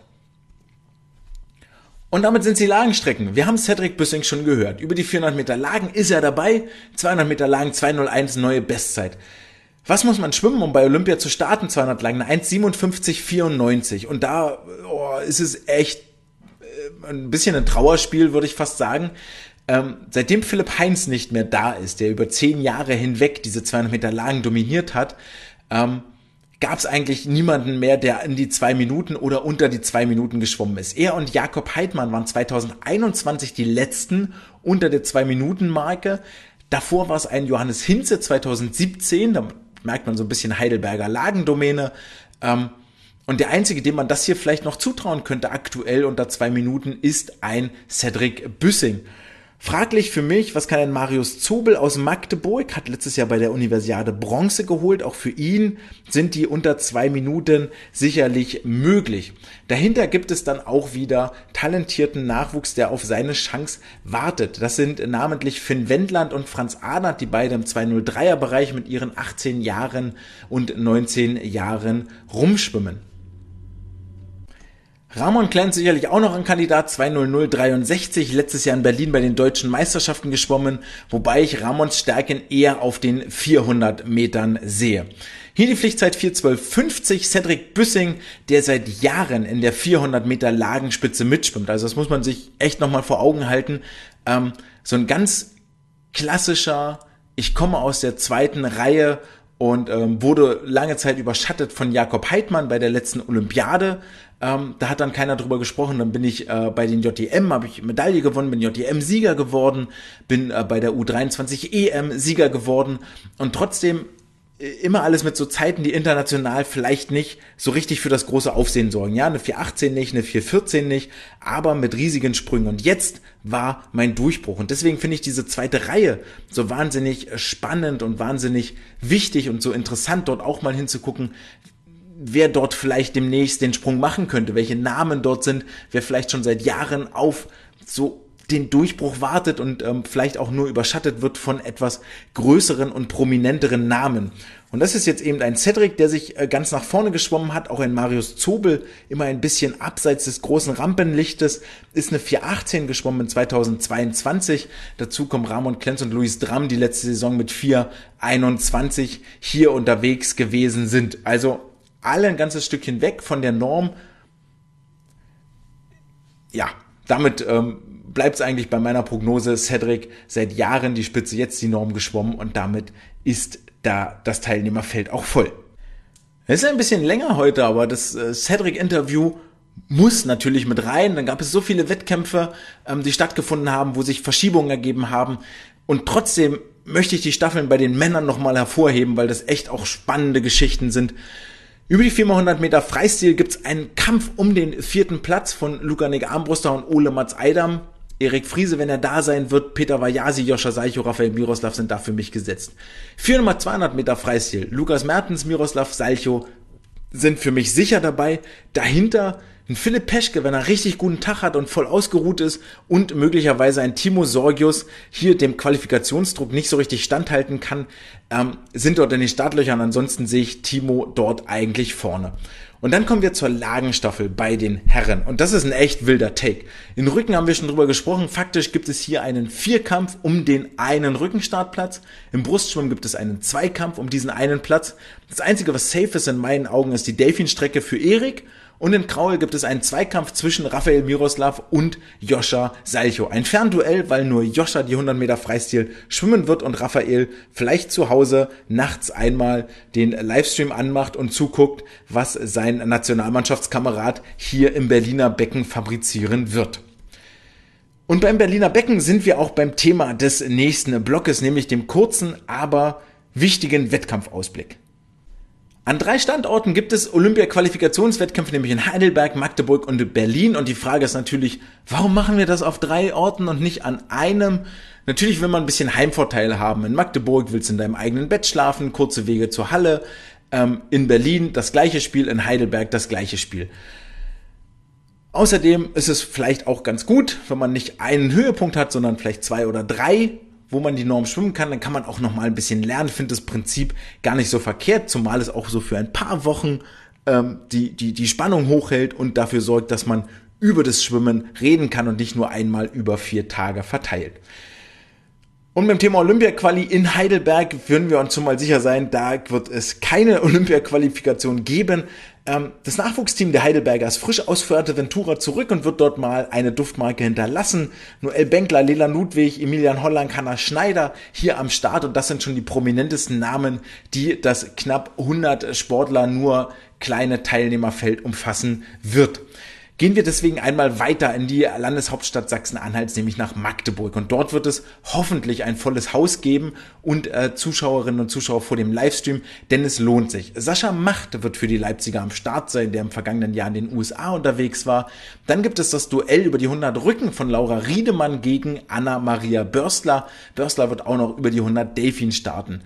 Und damit sind die Lagenstrecken. Wir haben Cedric Büssing schon gehört. Über die 400 Meter Lagen ist er dabei. 200 Meter Lagen 2:01 neue Bestzeit. Was muss man schwimmen, um bei Olympia zu starten? 200 Lagen 1:57,94. Und da ist es echt ein bisschen ein Trauerspiel, würde ich fast sagen. Seitdem Philipp Heinz nicht mehr da ist, der über 10 Jahre hinweg diese 200 Meter Lagen dominiert hat, gab es eigentlich niemanden mehr, der in die 2 Minuten oder unter die 2 Minuten geschwommen ist. Er und Jakob Heidmann waren 2021 die letzten unter der 2-Minuten-Marke. Davor war es ein Johannes Hinze 2017, da merkt man so ein bisschen Heidelberger Lagendomäne. Und der einzige, dem man das hier vielleicht noch zutrauen könnte aktuell unter 2 Minuten, ist ein Cedric Büssing. Fraglich für mich, was kann ein Marius Zobel aus Magdeburg, hat letztes Jahr bei der Universiade Bronze geholt, auch für ihn sind die unter 2 Minuten sicherlich möglich. Dahinter gibt es dann auch wieder talentierten Nachwuchs, der auf seine Chance wartet. Das sind namentlich Finn Wendland und Franz Arnert, die beide im 2:03er Bereich mit ihren 18 Jahren und 19 Jahren rumschwimmen. Ramon Klenz sicherlich auch noch ein Kandidat, 2:00,63, letztes Jahr in Berlin bei den deutschen Meisterschaften geschwommen, wobei ich Ramons Stärken eher auf den 400 Metern sehe. Hier die Pflichtzeit 4:12,50, Cedric Büssing, der seit Jahren in der 400 Meter Lagenspitze mitschwimmt. Also das muss man sich echt nochmal vor Augen halten. So ein ganz klassischer, ich komme aus der 2. Reihe und wurde lange Zeit überschattet von Jakob Heidmann bei der letzten Olympiade. Da hat dann keiner drüber gesprochen. Dann bin ich bei den JDM, habe ich Medaille gewonnen, bin JDM-Sieger geworden, bin bei der U23 EM-Sieger geworden und trotzdem immer alles mit so Zeiten, die international vielleicht nicht so richtig für das große Aufsehen sorgen. Ja, eine 4:18 nicht, eine 4:14 nicht, aber mit riesigen Sprüngen. Und jetzt war mein Durchbruch. Und deswegen finde ich diese 2. Reihe so wahnsinnig spannend und wahnsinnig wichtig und so interessant, dort auch mal hinzugucken, wer dort vielleicht demnächst den Sprung machen könnte, welche Namen dort sind, wer vielleicht schon seit Jahren auf so den Durchbruch wartet und vielleicht auch nur überschattet wird von etwas größeren und prominenteren Namen. Und das ist jetzt eben ein Cedric, der sich ganz nach vorne geschwommen hat, auch ein Marius Zobel, immer ein bisschen abseits des großen Rampenlichtes, ist eine 4:18 geschwommen in 2022. Dazu kommen Ramon Klenz und Luis Dramm, die letzte Saison mit 4:21 hier unterwegs gewesen sind. Also alle ein ganzes Stückchen weg von der Norm. Ja, damit bleibt es eigentlich bei meiner Prognose. Cedric seit Jahren die Spitze, jetzt die Norm geschwommen und damit ist da das Teilnehmerfeld auch voll. Es ist ein bisschen länger heute, aber das Cedric-Interview muss natürlich mit rein. Dann gab es so viele Wettkämpfe, die stattgefunden haben, wo sich Verschiebungen ergeben haben. Und trotzdem möchte ich die Staffeln bei den Männern nochmal hervorheben, weil das echt auch spannende Geschichten sind. Über die 4x100 Meter Freistil gibt's einen Kampf um den 4. Platz von Luca Neg-Armbruster und Ole Mats Eidam. Erik Friese, wenn er da sein wird, Peter Vajasi, Joscha Seicho, Raphael Miroslav sind da für mich gesetzt. 4x200 Meter Freistil, Lukas Mertens, Miroslav Salcho sind für mich sicher dabei. Dahinter ein Philipp Peschke, wenn er richtig guten Tag hat und voll ausgeruht ist und möglicherweise ein Timo Sorgius hier dem Qualifikationsdruck nicht so richtig standhalten kann, sind dort in den Startlöchern. Ansonsten sehe ich Timo dort eigentlich vorne. Und dann kommen wir zur Lagenstaffel bei den Herren. Und das ist ein echt wilder Take. In Rücken haben wir schon drüber gesprochen. Faktisch gibt es hier einen Vierkampf um den einen Rückenstartplatz. Im Brustschwimmen gibt es einen Zweikampf um diesen einen Platz. Das Einzige, was safe ist in meinen Augen, ist die Delfinstrecke für Erik. Und in Kraul gibt es einen Zweikampf zwischen Rafael Miroslav und Joscha Salcho. Ein Fernduell, weil nur Joscha die 100 Meter Freistil schwimmen wird und Rafael vielleicht zu Hause nachts einmal den Livestream anmacht und zuguckt, was sein Nationalmannschaftskamerad hier im Berliner Becken fabrizieren wird. Und beim Berliner Becken sind wir auch beim Thema des nächsten Blockes, nämlich dem kurzen, aber wichtigen Wettkampfausblick. An 3 Standorten gibt es Olympia-Qualifikationswettkämpfe, nämlich in Heidelberg, Magdeburg und Berlin. Und die Frage ist natürlich, warum machen wir das auf 3 Orten und nicht an einem? Natürlich will man ein bisschen Heimvorteil haben. In Magdeburg willst du in deinem eigenen Bett schlafen, kurze Wege zur Halle. In Berlin das gleiche Spiel, in Heidelberg das gleiche Spiel. Außerdem ist es vielleicht auch ganz gut, wenn man nicht einen Höhepunkt hat, sondern vielleicht 2 oder 3, wo man die Norm schwimmen kann, dann kann man auch noch mal ein bisschen lernen. Ich finde das Prinzip gar nicht so verkehrt, zumal es auch so für ein paar Wochen die Spannung hochhält und dafür sorgt, dass man über das Schwimmen reden kann und nicht nur einmal über 4 Tage verteilt. Und beim Thema Olympia-Quali in Heidelberg würden wir uns schon mal sicher sein, da wird es keine Olympia-Qualifikation geben. Das Nachwuchsteam der Heidelberger ist frisch aus Fuerteventura zurück und wird dort mal eine Duftmarke hinterlassen. Noel Benkler, Leland Ludwig, Emilian Holland, Hannah Schneider hier am Start und das sind schon die prominentesten Namen, die das knapp 100 Sportler nur kleine Teilnehmerfeld umfassen wird. Gehen wir deswegen einmal weiter in die Landeshauptstadt Sachsen-Anhalts, nämlich nach Magdeburg. Und dort wird es hoffentlich ein volles Haus geben und Zuschauerinnen und Zuschauer vor dem Livestream, denn es lohnt sich. Sascha Macht wird für die Leipziger am Start sein, der im vergangenen Jahr in den USA unterwegs war. Dann gibt es das Duell über die 100 Rücken von Laura Riedemann gegen Anna-Maria Börstler. Börstler wird auch noch über die 100 Delfin starten.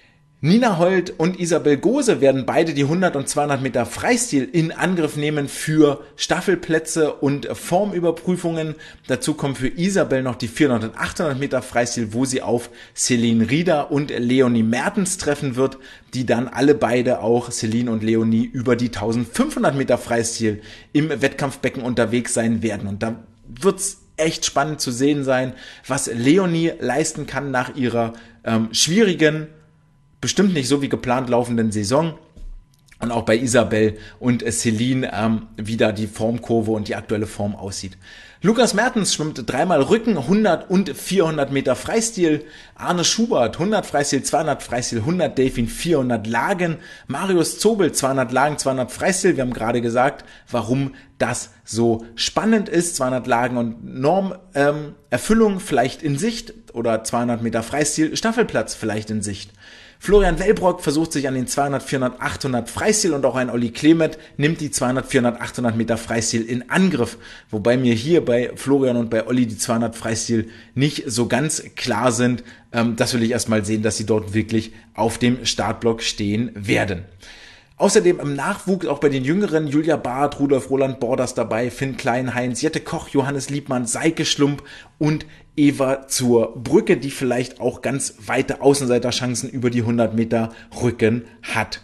Nina Holt und Isabel Gose werden beide die 100 und 200 Meter Freistil in Angriff nehmen für Staffelplätze und Formüberprüfungen. Dazu kommen für Isabel noch die 400 und 800 Meter Freistil, wo sie auf Celine Rieder und Leonie Mertens treffen wird, die dann alle beide auch, Celine und Leonie, über die 1500 Meter Freistil im Wettkampfbecken unterwegs sein werden. Und da wird's echt spannend zu sehen sein, was Leonie leisten kann nach ihrer schwierigen, bestimmt nicht so wie geplant laufenden Saison und auch bei Isabel und Celine wieder die Formkurve und die aktuelle Form aussieht. Lukas Mertens schwimmt 3-mal Rücken, 100 und 400 Meter Freistil. Arne Schubert, 100 Freistil, 200 Freistil, 100 Delfin, 400 Lagen. Marius Zobel, 200 Lagen, 200 Freistil. Wir haben gerade gesagt, warum das so spannend ist. 200 Lagen und Normerfüllung vielleicht in Sicht oder 200 Meter Freistil, Staffelplatz vielleicht in Sicht. Florian Wellbrock versucht sich an den 200, 400, 800 Freistil und auch ein Olli Klemet nimmt die 200, 400, 800 Meter Freistil in Angriff. Wobei mir hier bei Florian und bei Olli die 200 Freistil nicht so ganz klar sind. Das will ich erstmal sehen, dass sie dort wirklich auf dem Startblock stehen werden. Außerdem im Nachwuchs auch bei den Jüngeren Julia Barth, Rudolf Roland Borders dabei, Finn Kleinheinz, Jette Koch, Johannes Liebmann, Seike Schlump und Eva zur Brücke, die vielleicht auch ganz weite Außenseiterchancen über die 100 Meter Rücken hat.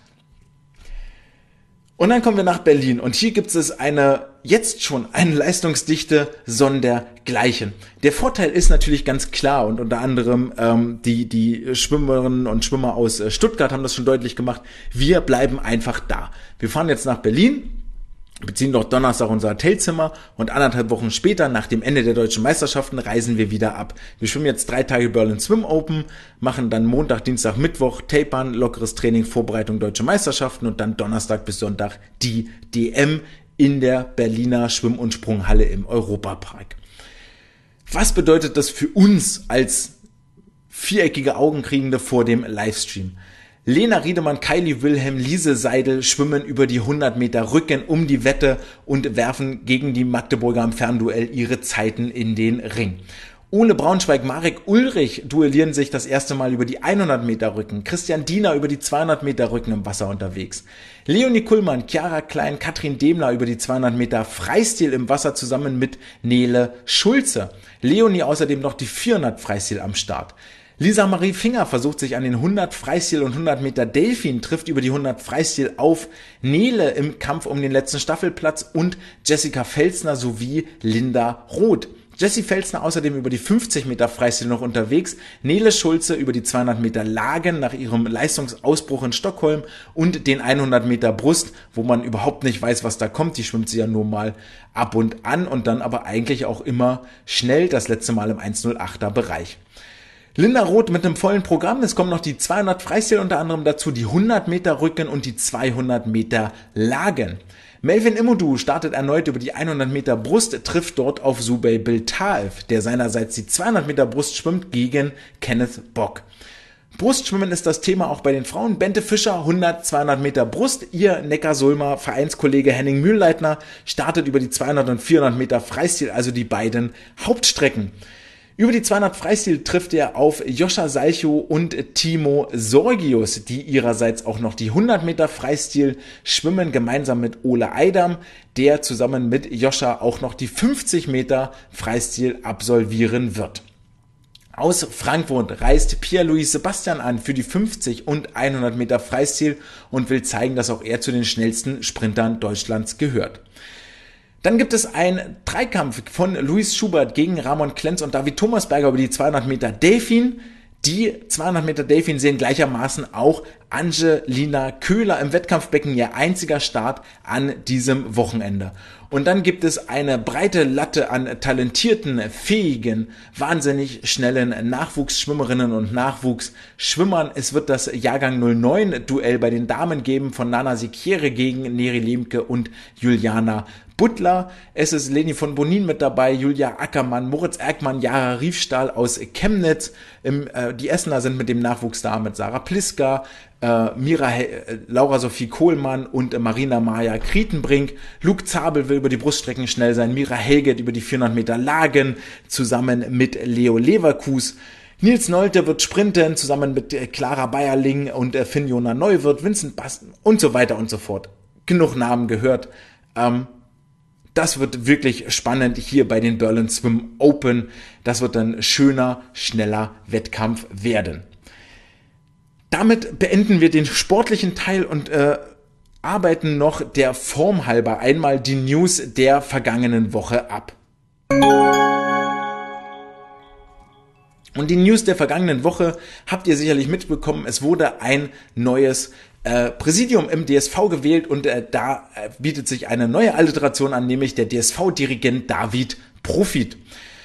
Und dann kommen wir nach Berlin und hier gibt es jetzt schon eine Leistungsdichte sondergleichen. Der Vorteil ist natürlich ganz klar und unter anderem die Schwimmerinnen und Schwimmer aus Stuttgart haben das schon deutlich gemacht. Wir bleiben einfach da. Wir fahren jetzt nach Berlin, beziehen dort Donnerstag unser Hotelzimmer und 1,5 Wochen später, nach dem Ende der deutschen Meisterschaften, reisen wir wieder ab. Wir schwimmen jetzt 3 Tage Berlin Swim Open, machen dann Montag, Dienstag, Mittwoch Tapern, lockeres Training, Vorbereitung deutsche Meisterschaften und dann Donnerstag bis Sonntag die DM in der Berliner Schwimm- und Sprunghalle im Europapark. Was bedeutet das für uns als viereckige Augenkriegende vor dem Livestream? Lena Riedemann, Kylie Wilhelm, Lise Seidel schwimmen über die 100 Meter Rücken um die Wette und werfen gegen die Magdeburger im Fernduell ihre Zeiten in den Ring. Ole Braunschweig, Marek Ulrich duellieren sich das erste Mal über die 100 Meter Rücken. Christian Diener über die 200 Meter Rücken im Wasser unterwegs. Leonie Kullmann, Chiara Klein, Katrin Demler über die 200 Meter Freistil im Wasser zusammen mit Nele Schulze. Leonie außerdem noch die 400 Freistil am Start. Lisa Marie Finger versucht sich an den 100 Freistil und 100 Meter Delfin, trifft über die 100 Freistil auf Nele im Kampf um den letzten Staffelplatz und Jessica Felsner sowie Linda Roth. Jessie Felsner außerdem über die 50 Meter Freistil noch unterwegs, Nele Schulze über die 200 Meter Lagen nach ihrem Leistungsausbruch in Stockholm und den 100 Meter Brust, wo man überhaupt nicht weiß, was da kommt. Die schwimmt sie ja nur mal ab und an und dann aber eigentlich auch immer schnell, das letzte Mal im 1:08er Bereich. Linda Roth mit einem vollen Programm. Es kommen noch die 200 Freistil unter anderem dazu, die 100 Meter Rücken und die 200 Meter Lagen. Melvin Imodu startet erneut über die 100 Meter Brust, trifft dort auf Subey Biltaev, der seinerseits die 200 Meter Brust schwimmt gegen Kenneth Bock. Brustschwimmen ist das Thema auch bei den Frauen. Bente Fischer, 100, 200 Meter Brust. Ihr Neckarsulmer Vereinskollege Henning Mühlleitner startet über die 200 und 400 Meter Freistil, also die beiden Hauptstrecken. Über die 200 Freistil trifft er auf Joscha Salchow und Timo Sorgius, die ihrerseits auch noch die 100 Meter Freistil schwimmen, gemeinsam mit Ole Eidam, der zusammen mit Joscha auch noch die 50 Meter Freistil absolvieren wird. Aus Frankfurt reist Pierre-Louis Sebastian an für die 50 und 100 Meter Freistil und will zeigen, dass auch er zu den schnellsten Sprintern Deutschlands gehört. Dann gibt es einen Dreikampf von Luis Schubert gegen Ramon Klenz und David Thomasberger über die 200 Meter Delfin. Die 200 Meter Delfin sehen gleichermaßen auch Angelina Köhler im Wettkampfbecken, ihr einziger Start an diesem Wochenende. Und dann gibt es eine breite Latte an talentierten, fähigen, wahnsinnig schnellen Nachwuchsschwimmerinnen und Nachwuchsschwimmern. Es wird das Jahrgang 09 Duell bei den Damen geben von Nana Sikiere gegen Neri Lemke und Juliana Butler. Es ist Leni von Bonin mit dabei, Julia Ackermann, Moritz Erkmann, Jara Riefstahl aus Chemnitz. Die Essener sind mit dem Nachwuchs da, mit Sarah Pliska, Laura Sophie Kohlmann und Marina Maja Krietenbrink. Luke Zabel will über die Bruststrecken schnell sein. Mira Helget über die 400 Meter Lagen zusammen mit Leo Leverkus. Nils Nolte wird sprinten zusammen mit Clara Bayerling und Finn-Jona Neuwirth, Vincent Basten und so weiter und so fort. Genug Namen gehört. Das wird wirklich spannend hier bei den Berlin Swim Open. Das wird ein schöner, schneller Wettkampf werden. Damit beenden wir den sportlichen Teil und arbeiten noch der Form halber einmal die News der vergangenen Woche ab. Und die News der vergangenen Woche habt ihr sicherlich mitbekommen. Es wurde ein neues Präsidium im DSV gewählt und da bietet sich eine neue Alliteration an, nämlich der DSV-Dirigent David Profit.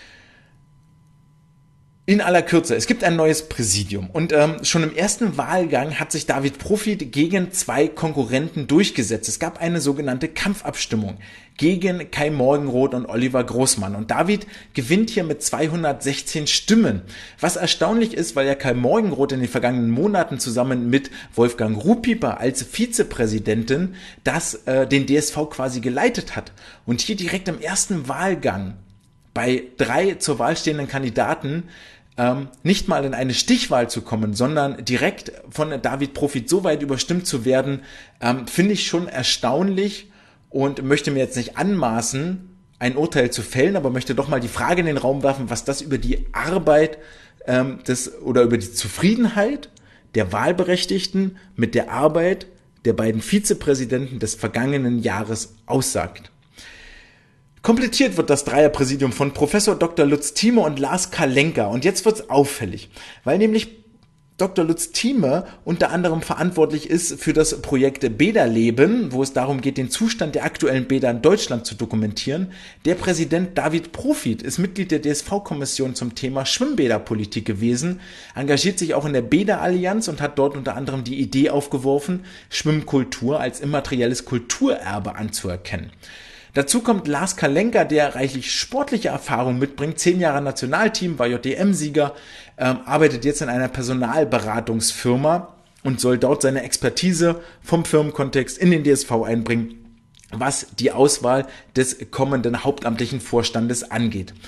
In aller Kürze, es gibt ein neues Präsidium und schon im ersten Wahlgang hat sich David Profit gegen zwei Konkurrenten durchgesetzt. Es gab eine sogenannte Kampfabstimmung gegen Kai Morgenroth und Oliver Großmann und David gewinnt hier mit 216 Stimmen. Was erstaunlich ist, weil ja Kai Morgenroth in den vergangenen Monaten zusammen mit Wolfgang Ruhpieper als Vizepräsidentin den DSV quasi geleitet hat und hier direkt im ersten Wahlgang bei 3 zur Wahl stehenden Kandidaten nicht mal in eine Stichwahl zu kommen, sondern direkt von David Profit so weit überstimmt zu werden, finde ich schon erstaunlich und möchte mir jetzt nicht anmaßen, ein Urteil zu fällen, aber möchte doch mal die Frage in den Raum werfen, was das über die Arbeit oder über die Zufriedenheit der Wahlberechtigten mit der Arbeit der beiden Vizepräsidenten des vergangenen Jahres aussagt. Komplettiert wird das Dreierpräsidium von Professor Dr. Lutz Thieme und Lars Kalenka. Und jetzt wird's auffällig, weil nämlich Dr. Lutz Thieme unter anderem verantwortlich ist für das Projekt Bäderleben, wo es darum geht, den Zustand der aktuellen Bäder in Deutschland zu dokumentieren. Der Präsident David Profit ist Mitglied der DSV-Kommission zum Thema Schwimmbäderpolitik gewesen, engagiert sich auch in der Bäderallianz und hat dort unter anderem die Idee aufgeworfen, Schwimmkultur als immaterielles Kulturerbe anzuerkennen. Dazu kommt Lars Kalenka, der reichlich sportliche Erfahrung mitbringt, 10 Jahre Nationalteam, war JDM-Sieger, arbeitet jetzt in einer Personalberatungsfirma und soll dort seine Expertise vom Firmenkontext in den DSV einbringen, was die Auswahl des kommenden hauptamtlichen Vorstandes angeht.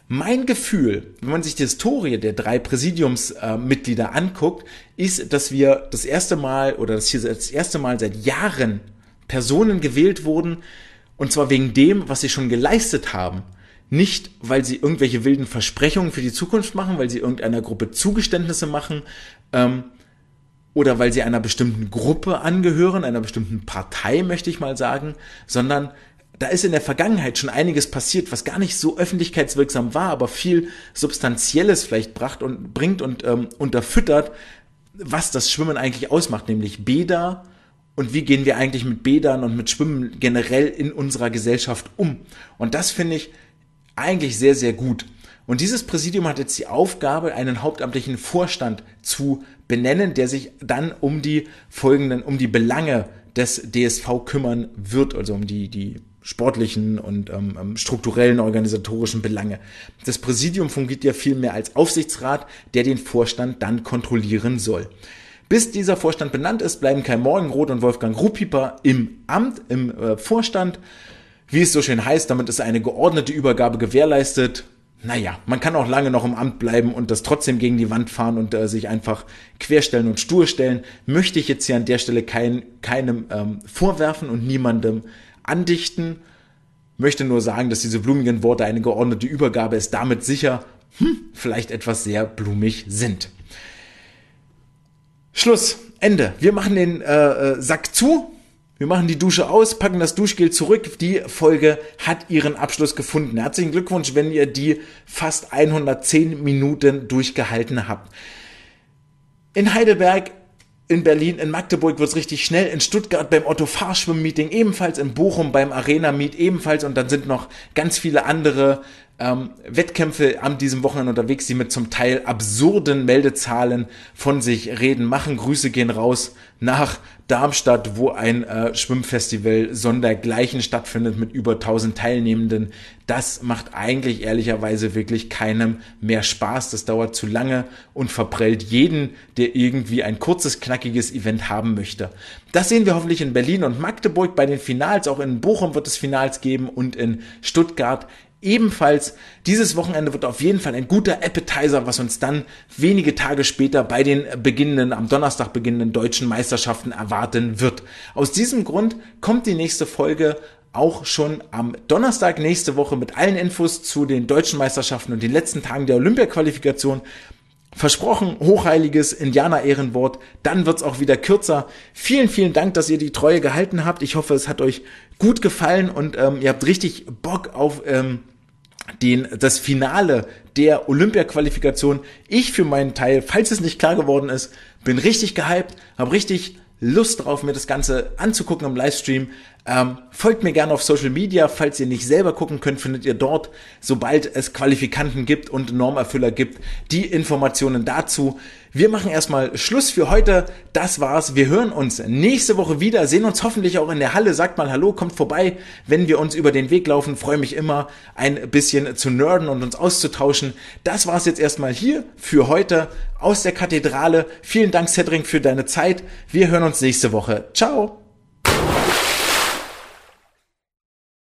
Mein Gefühl, wenn man sich die Historie der 3 Präsidiumsmitglieder anguckt, ist, dass wir das erste Mal seit Jahren Personen gewählt wurden, und zwar wegen dem, was sie schon geleistet haben. Nicht, weil sie irgendwelche wilden Versprechungen für die Zukunft machen, weil sie irgendeiner Gruppe Zugeständnisse machen, oder weil sie einer bestimmten Gruppe angehören, einer bestimmten Partei, möchte ich mal sagen, sondern da ist in der Vergangenheit schon einiges passiert, was gar nicht so öffentlichkeitswirksam war, aber viel Substanzielles vielleicht bringt und unterfüttert, was das Schwimmen eigentlich ausmacht, nämlich Bäder und wie gehen wir eigentlich mit Bädern und mit Schwimmen generell in unserer Gesellschaft um. Und das finde ich eigentlich sehr, sehr gut. Und dieses Präsidium hat jetzt die Aufgabe, einen hauptamtlichen Vorstand zu benennen, der sich dann um die Belange des DSV kümmern wird, also um die sportlichen und strukturellen, organisatorischen Belange. Das Präsidium fungiert ja vielmehr als Aufsichtsrat, der den Vorstand dann kontrollieren soll. Bis dieser Vorstand benannt ist, bleiben Kai Morgenroth und Wolfgang Ruppieper im Amt, im Vorstand. Wie es so schön heißt, damit ist eine geordnete Übergabe gewährleistet. Naja, man kann auch lange noch im Amt bleiben und das trotzdem gegen die Wand fahren und sich einfach querstellen und stur stellen. Möchte ich jetzt hier an der Stelle keinem vorwerfen und niemandem andichten. Möchte nur sagen, dass diese blumigen Worte, eine geordnete Übergabe, ist damit sicher vielleicht etwas sehr blumig sind. Schluss, Ende. Wir machen den Sack zu. Wir machen die Dusche aus, packen das Duschgel zurück. Die Folge hat ihren Abschluss gefunden. Herzlichen Glückwunsch, wenn ihr die fast 110 Minuten durchgehalten habt. In Heidelberg, in Berlin, in Magdeburg wird es richtig schnell, in Stuttgart beim Otto-Fahr-Schwimm-Meeting ebenfalls, in Bochum beim Arena-Meet ebenfalls und dann sind noch ganz viele andere Wettkämpfe an diesem Wochenende unterwegs, die mit zum Teil absurden Meldezahlen von sich reden. Grüße gehen raus nach Darmstadt, wo ein Schwimmfestival sondergleichen stattfindet mit über 1000 Teilnehmenden. Das macht eigentlich ehrlicherweise wirklich keinem mehr Spaß. Das dauert zu lange und verprellt jeden, der irgendwie ein kurzes, knackiges Event haben möchte. Das sehen wir hoffentlich in Berlin und Magdeburg bei den Finals. Auch in Bochum wird es Finals geben und in Stuttgart ebenfalls. Dieses Wochenende wird auf jeden Fall ein guter Appetizer, was uns dann wenige Tage später bei den am Donnerstag beginnenden deutschen Meisterschaften erwarten wird. Aus diesem Grund kommt die nächste Folge auch schon am Donnerstag nächste Woche mit allen Infos zu den deutschen Meisterschaften und den letzten Tagen der Olympia-Qualifikation. Versprochen, hochheiliges Indianer-Ehrenwort, dann wird's auch wieder kürzer. Vielen, vielen Dank, dass ihr die Treue gehalten habt. Ich hoffe, es hat euch gut gefallen und ihr habt richtig Bock auf das Finale der Olympia-Qualifikation. Ich für meinen Teil, falls es nicht klar geworden ist, bin richtig gehypt, habe richtig Lust drauf, mir das Ganze anzugucken im Livestream. Folgt mir gerne auf Social Media. Falls ihr nicht selber gucken könnt, findet ihr dort, sobald es Qualifikanten gibt und Normerfüller gibt, die Informationen dazu. Wir machen erstmal Schluss für heute. Das war's. Wir hören uns nächste Woche wieder, sehen uns hoffentlich auch in der Halle. Sagt mal Hallo, kommt vorbei, wenn wir uns über den Weg laufen. Freue mich immer, ein bisschen zu nerden und uns auszutauschen. Das war's jetzt erstmal hier für heute aus der Kathedrale. Vielen Dank, Cedric, für deine Zeit. Wir hören uns nächste Woche. Ciao!